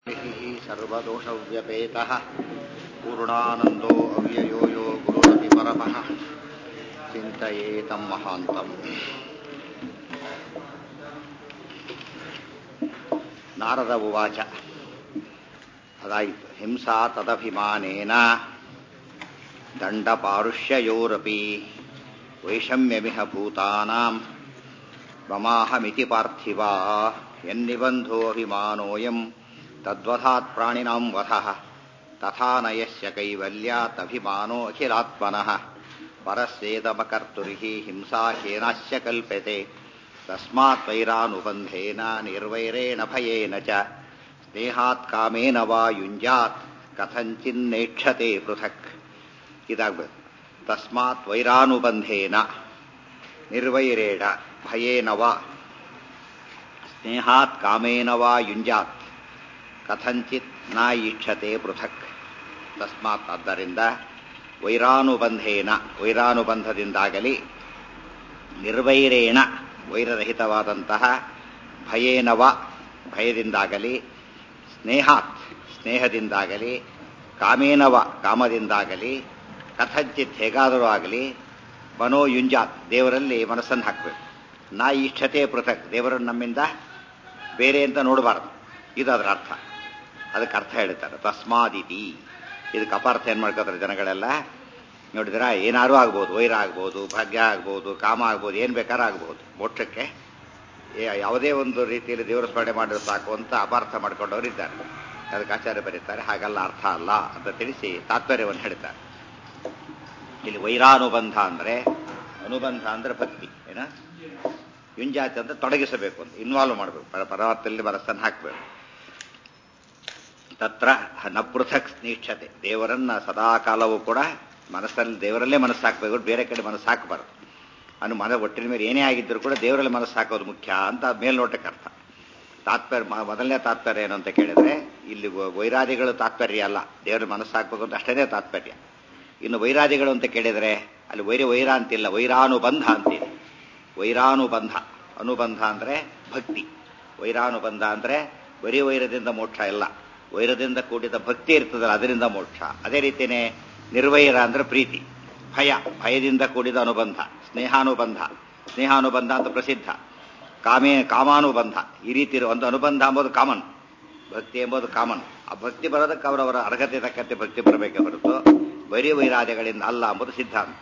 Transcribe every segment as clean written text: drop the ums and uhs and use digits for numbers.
ಸರ್ವದೋಷವ್ಯಪೇತಃ ಪೂರ್ಣಾನಂದೋ ಅವ್ಯಯೋ ಯೋ ಗುರುರಪಿ ಪರಮಃ ಚಿಂತಯೇತಂ ಮಹಾಂತಂ. ನಾರದ ಉವಾಚ. ಅದಾಯಿತು. ಹಿಂಸಾ ತದಭಿಮಾನೇನ ದಂಡಪಾರುಷ್ಯಯೋರಪಿ ವೈಷಮ್ಯಮಿಹ ಭೂತಾನಾಂ ಮಮಾಹಮಿತಿ ಪಾರ್ಥಿವ ಯನ್ನಿಬಂಧೋ ಅಭಿಮಾನೋಯಂ ತದ್ವಧಾತ್ ಪ್ರಾಣಿನಾಂ ವಧಃ ತಥಾ ನ ಯಸ್ಯ ಕೈವಲ್ಯಾತ್ ಅಭಿಮಾನೋ ಅಖಿಲಾತ್ಮನಃ ಪರಸ್ಯೇದಮಕರ್ತುರ್ಹಿ ಹಿಂಸಾ ಕೇನಾಸ್ಯ ಕಲ್ಪ್ಯತೆ ತಸ್ಮಾತ್ ವೈರಾನುಬಂಧೇನ ನಿರ್ವೈರೇಣ ಭಯೇನ ಚ ಸ್ನೇಹಾತ್ ಕಾಮೇನ ವಾ ಯುಂಜಾತ್ ಕಥಂಚಿನ್ನೇಕ್ಷತೆ ಪೃಥಕ್. ಇದಾಗಬೇಕು. ತಸ್ಮಾತ್ ವೈರಾನುಬಂಧೇನ ನಿರ್ವೈರೇಣ ಭಯೇನ ವಾ ಸ್ನೇಹಾತ್ ಕಾಮೇನ ವಾ ಯುಂಜಾತ್ ಕಥಂಚಿತ್ ನ ಈಕ್ಷತೆ ಪೃಥಕ್. ತಸ್ಮಾತ್ ಆದ್ದರಿಂದ ವೈರಾನುಬಂಧೇನ ವೈರಾನುಬಂಧದಿಂದಾಗಲಿ ನಿರ್ವೈರೇಣ ವೈರರಹಿತವಾದಂತಹ ಭಯೇನವ ಭಯದಿಂದಾಗಲಿ ಸ್ನೇಹಾತ್ ಸ್ನೇಹದಿಂದಾಗಲಿ ಕಾಮೇನವ ಕಾಮದಿಂದಾಗಲಿ ಕಥಂಚಿತ್ ಹೇಗಾದರೂ ಆಗಲಿ ಮನೋಯುಂಜಾತ್ ದೇವರಲ್ಲಿ ಮನಸ್ಸನ್ನು ಹಾಕಬೇಕು. ನಾ ಇಷ್ಟತೆ ಪೃಥಕ್ ದೇವರನ್ನು ನಮ್ಮಿಂದ ಬೇರೆ ಅಂತ ನೋಡಬಾರದು. ಇದು ಅದರ ಅರ್ಥ. ಅದಕ್ಕೆ ಅರ್ಥ ಹೇಳ್ತಾರೆ ತಸ್ಮಾದಿತಿ. ಇದಕ್ಕೆ ಅಪಾರ್ಥ ಏನು ಮಾಡ್ಕೋತಾರೆ ಜನಗಳೆಲ್ಲ ನೋಡಿದ್ರ. ಏನಾರು ಆಗ್ಬೋದು, ವೈರ ಆಗ್ಬೋದು, ಭಾಗ್ಯ ಆಗ್ಬೋದು, ಕಾಮ ಆಗ್ಬೋದು, ಏನು ಬೇಕಾದ್ರೂ ಆಗ್ಬೋದು. ಮೋಕ್ಷಕ್ಕೆ ಯಾವುದೇ ಒಂದು ರೀತಿಯಲ್ಲಿ ದೇವರ ಸ್ಮರಣೆ ಮಾಡಿದ್ರೆ ಸಾಕು ಅಂತ ಅಪಾರ್ಥ ಮಾಡ್ಕೊಂಡವರು ಇದ್ದಾರೆ. ಅದಕ್ಕೆ ಆಚಾರ್ಯ ಬರೀತಾರೆ ಹಾಗಲ್ಲ, ಅರ್ಥ ಅಲ್ಲ ಅಂತ ತಿಳಿಸಿ ತಾತ್ಪರ್ಯವನ್ನು ಹೇಳ್ತಾರೆ. ಇಲ್ಲಿ ವೈರಾನುಬಂಧ ಅಂದ್ರೆ ಅನುಬಂಧ ಅಂದ್ರೆ ಭಕ್ತಿ ಏನ ಯುಂಜಾತಿ ಅಂತ ತೊಡಗಿಸಬೇಕು ಅಂತ ಇನ್ವಾಲ್ವ್ ಮಾಡಬೇಕು. ಪರಮಾರ್ಥದಲ್ಲಿ ಮನಸ್ಸನ್ನು ಹಾಕಬೇಕು. ತತ್ರ ನ ಪೃಥಕ್ ಸ್ನೇಕ್ಷತೆ ದೇವರನ್ನ ಸದಾಕಾಲವೂ ಕೂಡ ಮನಸ್ಸಲ್ಲಿ ದೇವರಲ್ಲೇ ಮನಸ್ಸು ಹಾಕಬೇಕು, ಬೇರೆ ಕಡೆ ಮನಸ್ಸು ಹಾಕಬಾರದು. ಮನ ಒಟ್ಟಿನ ಮೇಲೆ ಏನೇ ಆಗಿದ್ದರೂ ಕೂಡ ದೇವರಲ್ಲಿ ಮನಸ್ಸು ಹಾಕೋದು ಮುಖ್ಯ ಅಂತ ಮೇಲ್ನೋಟಕ್ಕೆ ಅರ್ಥ. ತಾತ್ಪರ್ಯ ಮೊದಲನೇ ತಾತ್ಪರ್ಯ ಏನು ಅಂತ ಕೇಳಿದ್ರೆ ಇಲ್ಲಿ ವೈರಾದಿಗಳು ತಾತ್ಪರ್ಯ ಅಲ್ಲ, ದೇವರ ಮನಸ್ಸು ಹಾಕಬೇಕು ಅಂತ ಅಷ್ಟೇ ತಾತ್ಪರ್ಯ. ಇನ್ನು ವೈರಾದಿಗಳು ಅಂತ ಕೇಳಿದರೆ ಅಲ್ಲಿ ವೈರ ಅಂತಿಲ್ಲ, ವೈರಾನುಬಂಧ ಅಂತಿದೆ. ವೈರಾನುಬಂಧ ಅನುಬಂಧ ಅಂದ್ರೆ ಭಕ್ತಿ. ವೈರಾನುಬಂಧ ಅಂದ್ರೆ ಬರೀ ವೈರದಿಂದ ಮೋಕ್ಷ ಇಲ್ಲ, ವೈರದಿಂದ ಕೂಡಿದ ಭಕ್ತಿ ಇರ್ತದಲ್ಲ ಅದರಿಂದ ಮೋಕ್ಷ. ಅದೇ ರೀತಿಯೇ ನಿರ್ವೈರ ಅಂದ್ರೆ ಪ್ರೀತಿ. ಭಯದಿಂದ ಕೂಡಿದ ಅನುಬಂಧ ಸ್ನೇಹಾನುಬಂಧ. ಸ್ನೇಹಾನುಬಂಧ ಅಂತ ಪ್ರಸಿದ್ಧ. ಕಾಮಾನುಬಂಧ. ಈ ರೀತಿ ಒಂದು ಅನುಬಂಧ ಎಂಬುದು ಕಾಮನ್, ಭಕ್ತಿ ಎಂಬುದು ಕಾಮನ್. ಆ ಭಕ್ತಿ ಬರೋದಕ್ಕೆ ಅವರವರ ಅರ್ಹತೆ ತಕ್ಕಂತೆ ಭಕ್ತಿ ಬರಬೇಕೆ ಹೊರತು ಬರೀ ವೈರಾದಿಗಳಿಂದ ಅಲ್ಲ ಎಂಬುದು ಸಿದ್ಧಾಂತ.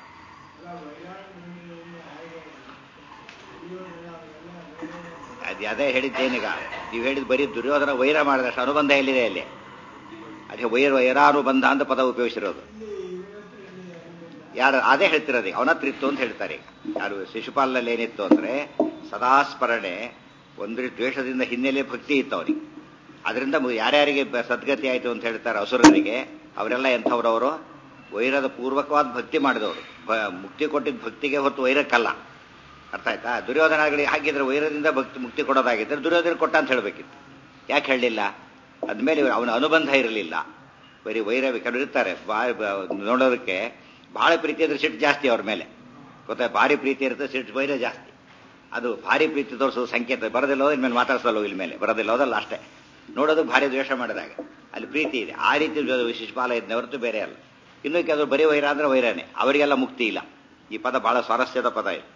ಅದೇ ಹೇಳಿದ್ದೇನೀಗ ನೀವು ಹೇಳಿದ್ ಬರೀ ದುರ್ಯೋಧನ ವೈರ ಮಾಡಿದಷ್ಟು ಅನುಬಂಧ ಎಲ್ಲಿದೆ ಅಲ್ಲಿ? ಅದೇ ವೈರಾನುಬಂಧ ಅಂತ ಪದ ಉಪಯೋಗಿಸಿರೋದು ಯಾರು? ಅದೇ ಹೇಳ್ತಿರೋದು ಅವನತ್ರಿತ್ತು ಅಂತ ಹೇಳ್ತಾರೆ. ಯಾರು ಶಿಶುಪಾಲನಲ್ಲಿ ಏನಿತ್ತು ಅಂದ್ರೆ ಸದಾ ಸ್ಮರಣೆ, ಒಂದು ದ್ವೇಷದಿಂದ ಹಿನ್ನೆಲೆ ಭಕ್ತಿ ಇತ್ತು ಅವನಿಗೆ. ಅದರಿಂದ ಯಾರ್ಯಾರಿಗೆ ಸದ್ಗತಿ ಆಯಿತು ಅಂತ ಹೇಳ್ತಾರೆ ಅಸುರರಿಗೆ, ಅವರೆಲ್ಲ ಎಂಥವ್ರವರು? ವೈರದ ಪೂರ್ವಕವಾದ ಭಕ್ತಿ ಮಾಡಿದವರು. ಮುಕ್ತಿ ಕೊಟ್ಟಿದ್ದ ಭಕ್ತಿಗೆ ಹೊತ್ತು ವೈರಕ್ಕಲ್ಲ. ಅರ್ಥ ಆಯ್ತಾ? ದುರ್ಯೋಧನಗಳಿಗೆ ಹಾಗಿದ್ರೆ ವೈರದಿಂದ ಮುಕ್ತಿ ಕೊಡೋದಾಗಿದ್ದರೆ ದುರ್ಯೋಧನ ಕೊಟ್ಟ ಅಂತ ಹೇಳಬೇಕಿತ್ತು. ಯಾಕೆ ಹೇಳಲಿಲ್ಲ? ಅದ್ಮೇಲೆ ಅವನ ಅನುಬಂಧ ಇರಲಿಲ್ಲ. ಬರೀ ವೈರ ಕೆಲವರು ಇರ್ತಾರೆ ನೋಡೋದಕ್ಕೆ ಬಹಳ ಪ್ರೀತಿ ಇದ್ರೆ ಸಿಟ್ಟು ಜಾಸ್ತಿ ಅವ್ರ ಮೇಲೆ, ಗೊತ್ತಾ? ಭಾರಿ ಪ್ರೀತಿ ಇರುತ್ತೆ, ಸಿಟ್ಟು ವೈರ ಜಾಸ್ತಿ. ಅದು ಭಾರಿ ಪ್ರೀತಿ ತೋರಿಸೋದು ಸಂಕೇತ. ಬರೋದಿಲ್ಲ ಹೋದ ಇನ್ಮೇಲೆ ಮಾತಾಡ್ಸಲ್ಲ, ಇಲ್ಲಿ ಮೇಲೆ ಬರೋದಿಲ್ಲ ಹೋದಲ್ಲ ಅಷ್ಟೇ. ನೋಡೋದು ಭಾರಿ ದ್ವೇಷ ಮಾಡಿದಾಗ ಅಲ್ಲಿ ಪ್ರೀತಿ ಇದೆ. ಆ ರೀತಿ ಶಿಶುಪಾಲ ಇದನ್ನ ಹೊರತು ಬೇರೆ ಅಲ್ಲ. ಇನ್ನೂ ಕೆಲವರು ಬರೀ ವೈರ ಅಂದ್ರೆ ವೈರನೇ, ಅವರಿಗೆಲ್ಲ ಮುಕ್ತಿ ಇಲ್ಲ. ಈ ಪದ ಬಹಳ ಸ್ವಾರಸ್ಯದ ಪದ ಇದು.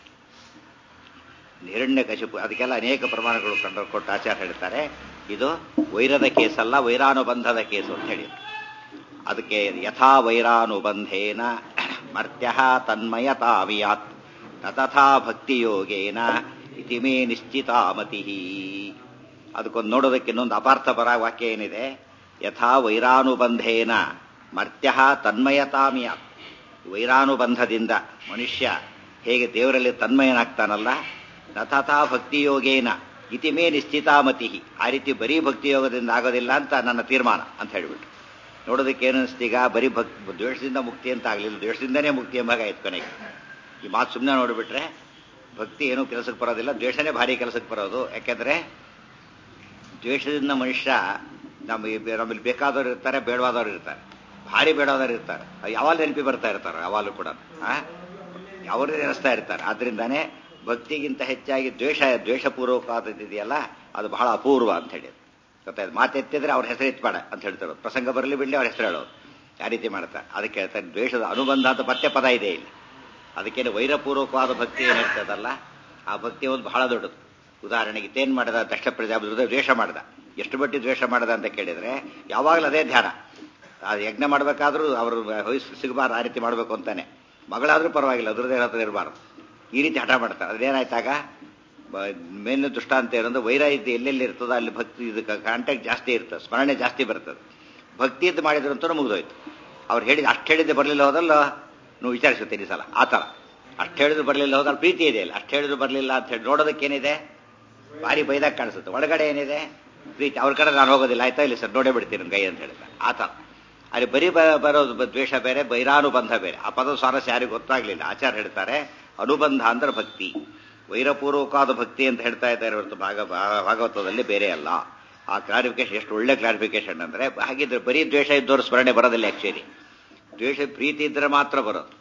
ಹಿರಣ್ಯಕಶಿಪು ಅದಕ್ಕೆಲ್ಲ ಅನೇಕ ಪ್ರಮಾಣಗಳು ಕೊಟ್ಟು ಆಚಾರ್ಯ ಹೇಳ್ತಾರೆ ಇದು ವೈರದ ಕೇಸಲ್ಲ, ವೈರಾನುಬಂಧದ ಕೇಸು ಅಂತ ಹೇಳಿ. ಅದಕ್ಕೆ ಯಥಾ ವೈರಾನುಬಂಧೇನ ಮರ್ತ್ಯ ತನ್ಮಯತಾವಿಯಾತ್ ತಥಾ ಭಕ್ತಿಯೋಗೇನ ಇತಿ ಮೇ ನಿಶ್ಚಿತಾಮತಿ. ಅದಕ್ಕೊಂದು ನೋಡೋದಕ್ಕೆ ಇನ್ನೊಂದು ಅಪಾರ್ಥ ಪರ ವಾಕ್ಯ ಏನಿದೆ. ಯಥಾ ವೈರಾನುಬಂಧೇನ ಮರ್ತ್ಯ ತನ್ಮಯತಾಮಿಯಾತ್. ವೈರಾನುಬಂಧದಿಂದ ಮನುಷ್ಯ ಹೇಗೆ ದೇವರಲ್ಲಿ ತನ್ಮಯನಾಗ್ತಾನಲ್ಲ, ತಥಾ ಭಕ್ತಿಯೋಗೇನ ಇತಿ ಮೇ ನಿಶ್ಚಿತಾಮತಿ. ಆ ರೀತಿ ಬರೀ ಭಕ್ತಿಯೋಗದಿಂದ ಆಗೋದಿಲ್ಲ ಅಂತ ನನ್ನ ತೀರ್ಮಾನ ಅಂತ ಹೇಳಿಬಿಟ್ಟು ನೋಡೋದಕ್ಕೆ ಏನು ಅನಿಸ್ತೀಗ? ಬರೀ ದ್ವೇಷದಿಂದ ಮುಕ್ತಿ ಅಂತ ಆಗಲಿಲ್ಲ, ದ್ವೇಷದಿಂದನೇ ಮುಕ್ತಿ ಎಂಬಾಗ ಆಯ್ತು ಕೊನೆಗೆ. ಈ ಮಾತು ಸುಮ್ಮನೆ ನೋಡಿಬಿಟ್ರೆ ಭಕ್ತಿ ಏನೂ ಕೆಲಸಕ್ಕೆ ಬರೋದಿಲ್ಲ, ದ್ವೇಷನೇ ಭಾರಿ ಕೆಲಸಕ್ಕೆ ಬರೋದು. ಯಾಕೆಂದ್ರೆ ದ್ವೇಷದಿಂದ ಮನುಷ್ಯ ನಮ್ಮಲ್ಲಿ ಬೇಕಾದವರು ಇರ್ತಾರೆ, ಬೇಡವಾದವರು ಇರ್ತಾರೆ. ಭಾರಿ ಬೇಡವಾದವರು ಇರ್ತಾರೆ, ಯಾವಾಗ ನೆನಪಿ ಬರ್ತಾ ಇರ್ತಾರೆ, ಯಾವಾಗಲೂ ಕೂಡ ಯಾವರೇ ನೆನೆಸ್ತಾ ಇರ್ತಾರೆ. ಆದ್ರಿಂದಾನೇ ಭಕ್ತಿಗಿಂತ ಹೆಚ್ಚಾಗಿ ದ್ವೇಷಪೂರ್ವಕವಾದದ್ದಿದೆಯಲ್ಲ ಅದು ಬಹಳ ಅಪೂರ್ವ ಅಂತ ಹೇಳಿ. ಗೊತ್ತಾಯ್ತು. ಮಾತೆತ್ತಿದ್ರೆ ಅವ್ರ ಹೆಸರು ಎತ್ತಬೇಡ ಅಂತ ಹೇಳ್ತಾರೆ. ಪ್ರಸಂಗ ಬರಲಿ ಬಿಡಲಿ ಅವ್ರ ಹೆಸರು ಹೇಳೋದು. ಆ ರೀತಿ ಮಾಡ್ತಾರೆ. ಅದಕ್ಕೆ ಹೇಳ್ತಾರೆ ದ್ವೇಷದ ಅನುಬಂಧ ಅಂತ ಮತ್ತೆ ಪದ ಇದೆ ಇಲ್ಲ. ಅದಕ್ಕೇನು ವೈರಪೂರ್ವಕವಾದ ಭಕ್ತಿ ಏನಿರ್ತದಲ್ಲ, ಆ ಭಕ್ತಿ ಒಂದು ಬಹಳ ದೊಡ್ಡದು. ಉದಾಹರಣೆಗೆ ಇದೇನು ಮಾಡಿದ, ದಕ್ಷ ಪ್ರಜಾಪತಿ ದ್ವೇಷ ಮಾಡಿದ. ಎಷ್ಟು ಬಟ್ಟಿ ದ್ವೇಷ ಮಾಡಿದ ಅಂತ ಕೇಳಿದ್ರೆ ಯಾವಾಗಲೂ ಅದೇ ಧ್ಯಾನ. ಆ ಯಜ್ಞ ಮಾಡಬೇಕಾದ್ರೂ ಅವರು ಸಿಗಬಾರ್ದು, ಆ ರೀತಿ ಮಾಡಬೇಕು ಅಂತಾನೆ. ಮಗಳಾದ್ರೂ ಪರವಾಗಿಲ್ಲ, ದುರ್ದೇ ಹತ್ರ ಇರಬಾರ್ದು, ಈ ರೀತಿ ಹಠ ಮಾಡ್ತಾರೆ. ಅದೇನಾಯ್ತಾಗ ಮೇಲಿನ ದೃಷ್ಟಾಂತ ಏನಂದ್ರೆ ವೈರ ಇದ್ದು ಎಲ್ಲೆಲ್ಲಿ ಇರ್ತದೋ ಅಲ್ಲಿ ಭಕ್ತಿ ಇದಕ್ಕೆ ಕಾಂಟ್ಯಾಕ್ಟ್ ಜಾಸ್ತಿ ಇರ್ತದೆ, ಸ್ಮರಣೆ ಜಾಸ್ತಿ ಬರ್ತದೆ. ಭಕ್ತಿ ಇದ್ದು ಮಾಡಿದ್ರು ಅಂತ ಮುಗಿದೋಯ್ತು. ಅವ್ರು ಹೇಳಿದ ಅಷ್ಟು ಹೇಳಿದ್ದೆ ಬರಲಿಲ್ಲ ಹೋದಲ್ಲ, ನೀವು ವಿಚಾರಿಸುತ್ತೀನಿ ಸಲ ಆ ಥರ. ಅಷ್ಟು ಹೇಳಿದ್ರು ಬರಲಿಲ್ಲ ಹೋದಲ್ಲಿ ಪ್ರೀತಿ ಇದೆ ಇಲ್ಲ, ಅಷ್ಟು ಹೇಳಿದ್ರು ಬರಲಿಲ್ಲ ಅಂತ ಹೇಳಿ ನೋಡೋದಕ್ಕೇನಿದೆ, ಭಾರಿ ಬೈದಾಗ ಕಾಣಿಸುತ್ತೆ. ಒಳಗಡೆ ಏನಿದೆ ಪ್ರೀತಿ. ಅವ್ರ ಕಡೆ ನಾನು ಹೋಗೋದಿಲ್ಲ, ಆಯ್ತಾ ಇಲ್ಲ ಸರ್ ನೋಡೇ ಬಿಡ್ತೀನಿ ನನ್ನ ಕೈ ಅಂತ ಹೇಳ್ತಾರೆ. ಆ ಥರ ಅಲ್ಲಿ ಬರೀ ಬರೋದು ದ್ವೇಷ ಬೇರೆ, ಬೈರಾನುಬಂಧ ಬೇರೆ. ಆ ಪದ ಸ್ವಾರಸ್ಯ ಯಾರಿಗೂ ಗೊತ್ತಾಗ್ಲಿಲ್ಲ. ಆಚಾರ್ಯ ಹೇಳ್ತಾರೆ ಅನುಬಂಧ ಅಂದ್ರೆ ಭಕ್ತಿ, ವೈರಪೂರ್ವಕವಾದ ಭಕ್ತಿ ಅಂತ ಹೇಳ್ತಾ ಇದ್ದಾರೆ ಹೊರತು ಭಾಗವತದಲ್ಲಿ ಬೇರೆ ಅಲ್ಲ. ಆ ಕ್ಲಾರಿಫಿಕೇಶನ್ ಎಷ್ಟು ಒಳ್ಳೆ ಕ್ಲಾರಿಫಿಕೇಶನ್ ಅಂದ್ರೆ, ಹಾಗಿದ್ರೆ ಬರೀ ದ್ವೇಷ ಇದ್ದವ್ರು ಸ್ಮರಣೆ ಬರೋದಿಲ್ಲ. ಆಕ್ಚುಲಿ ದ್ವೇಷ ಪ್ರೀತಿ ಇದ್ರೆ ಮಾತ್ರ ಬರೋದು.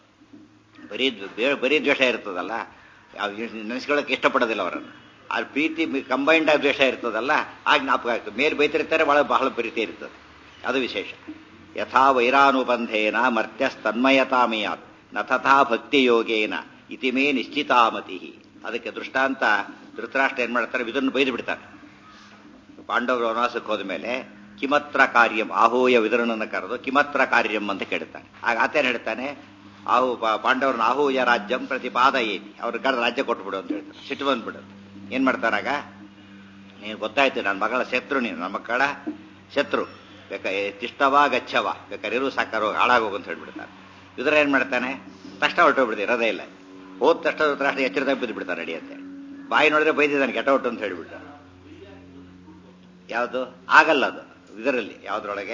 ಬರೀ ದ್ವೇಷ ಇರ್ತದಲ್ಲ, ನೆನೆಸ್ಕೊಳ್ಳೋಕೆ ಇಷ್ಟಪಡೋದಿಲ್ಲ ಅವರನ್ನು. ಆ ಪ್ರೀತಿ ಕಂಬೈಂಡ್ ಆಗಿ ದ್ವೇಷ ಇರ್ತದಲ್ಲ, ಆಗ ಜ್ಞಾಪಕ ಆಗ್ತದೆ. ಮೇಲೆ ಬೈತಿರ್ತಾರೆ, ಬಹಳ ಪ್ರೀತಿ ಇರ್ತದೆ, ಅದು ವಿಶೇಷ. ಯಥಾ ವೈರಾನುಬಂಧೇನ ಮರ್ತ್ಯಸ್ತನ್ಮಯತಾಮಿಯಾತ್ ನ ತಥಾ ಭಕ್ತಿಯೋಗೇನ ಇತಿ ಮೇ ನಿಶ್ಚಿತಾಮತಿ. ಅದಕ್ಕೆ ದೃಷ್ಟಾಂತ ಧೃತರಾಷ್ಟ್ರ ಏನ್ ಮಾಡ್ತಾರೆ, ಇದನ್ನು ಬೈದು ಬಿಡ್ತಾರೆ. ಪಾಂಡವರು ವನವಾಸಕ್ಕೆ ಹೋದ ಮೇಲೆ ಕಿಮತ್ರ ಕಾರ್ಯಂ, ಆಹೂಯ ವಿದುರನನ್ನು ಕರೆದು ಕಿಮತ್ರ ಕಾರ್ಯಂ ಅಂತ ಕೇಳ್ತಾನೆ. ಆಗ ಆತೇನು ಹೇಳ್ತಾನೆ, ಪಾಂಡವ್ರನ್ನ ಆಹೂಯ ರಾಜ್ಯಂ ಪ್ರತಿಪಾದಯೇತಿ, ಅವ್ರ ಕಡೆ ರಾಜ್ಯ ಕೊಟ್ಬಿಡು ಅಂತ ಹೇಳ್ತಾರೆ. ಸಿಟ್ಟು ಬಂದ್ಬಿಡು. ಏನ್ ಮಾಡ್ತಾನಾಗ, ನೀನು ಗೊತ್ತಾಯ್ತು ನನ್ನ ಮಗಳ ಶತ್ರು, ನೀನು ನಮ್ಮ ಮಕ್ಕಳ ಶತ್ರು, ತಿಷ್ಟವ ಗಚ್ಚವ, ಬೇಕಾದ್ರೆ ಇರು ಸಾಕಾರು ಹಾಳಾಗೋಗು ಅಂತ ಹೇಳ್ಬಿಡ್ತಾನೆ. ವಿದುರ ಏನ್ ಮಾಡ್ತಾನೆ, ತಕ್ಷಣ ಹೊರಟೋಗ್ಬಿಡ್ತೀವಿ, ಇರೋದೇ ಇಲ್ಲ. ಹೋದ ತಕ್ಷಣ ಧೃತರಾಷ್ಟ್ರ ಎಚ್ಚರದಾಗ ಬಿದ್ದು ಬಿಡ್ತಾನೆ ರೆಡಿ ಅಂತ. ಬಾಯಿ ನೋಡಿದ್ರೆ ಬೈದಿದ್ದಾನೆ, ಕೆಟ್ಟ ಹೊಟ್ಟು ಅಂತ ಹೇಳ್ಬಿಡ್ತಾನೆ. ಯಾವುದು ಆಗಲ್ಲ ಅದು ಇದರಲ್ಲಿ, ಯಾವುದ್ರೊಳಗೆ,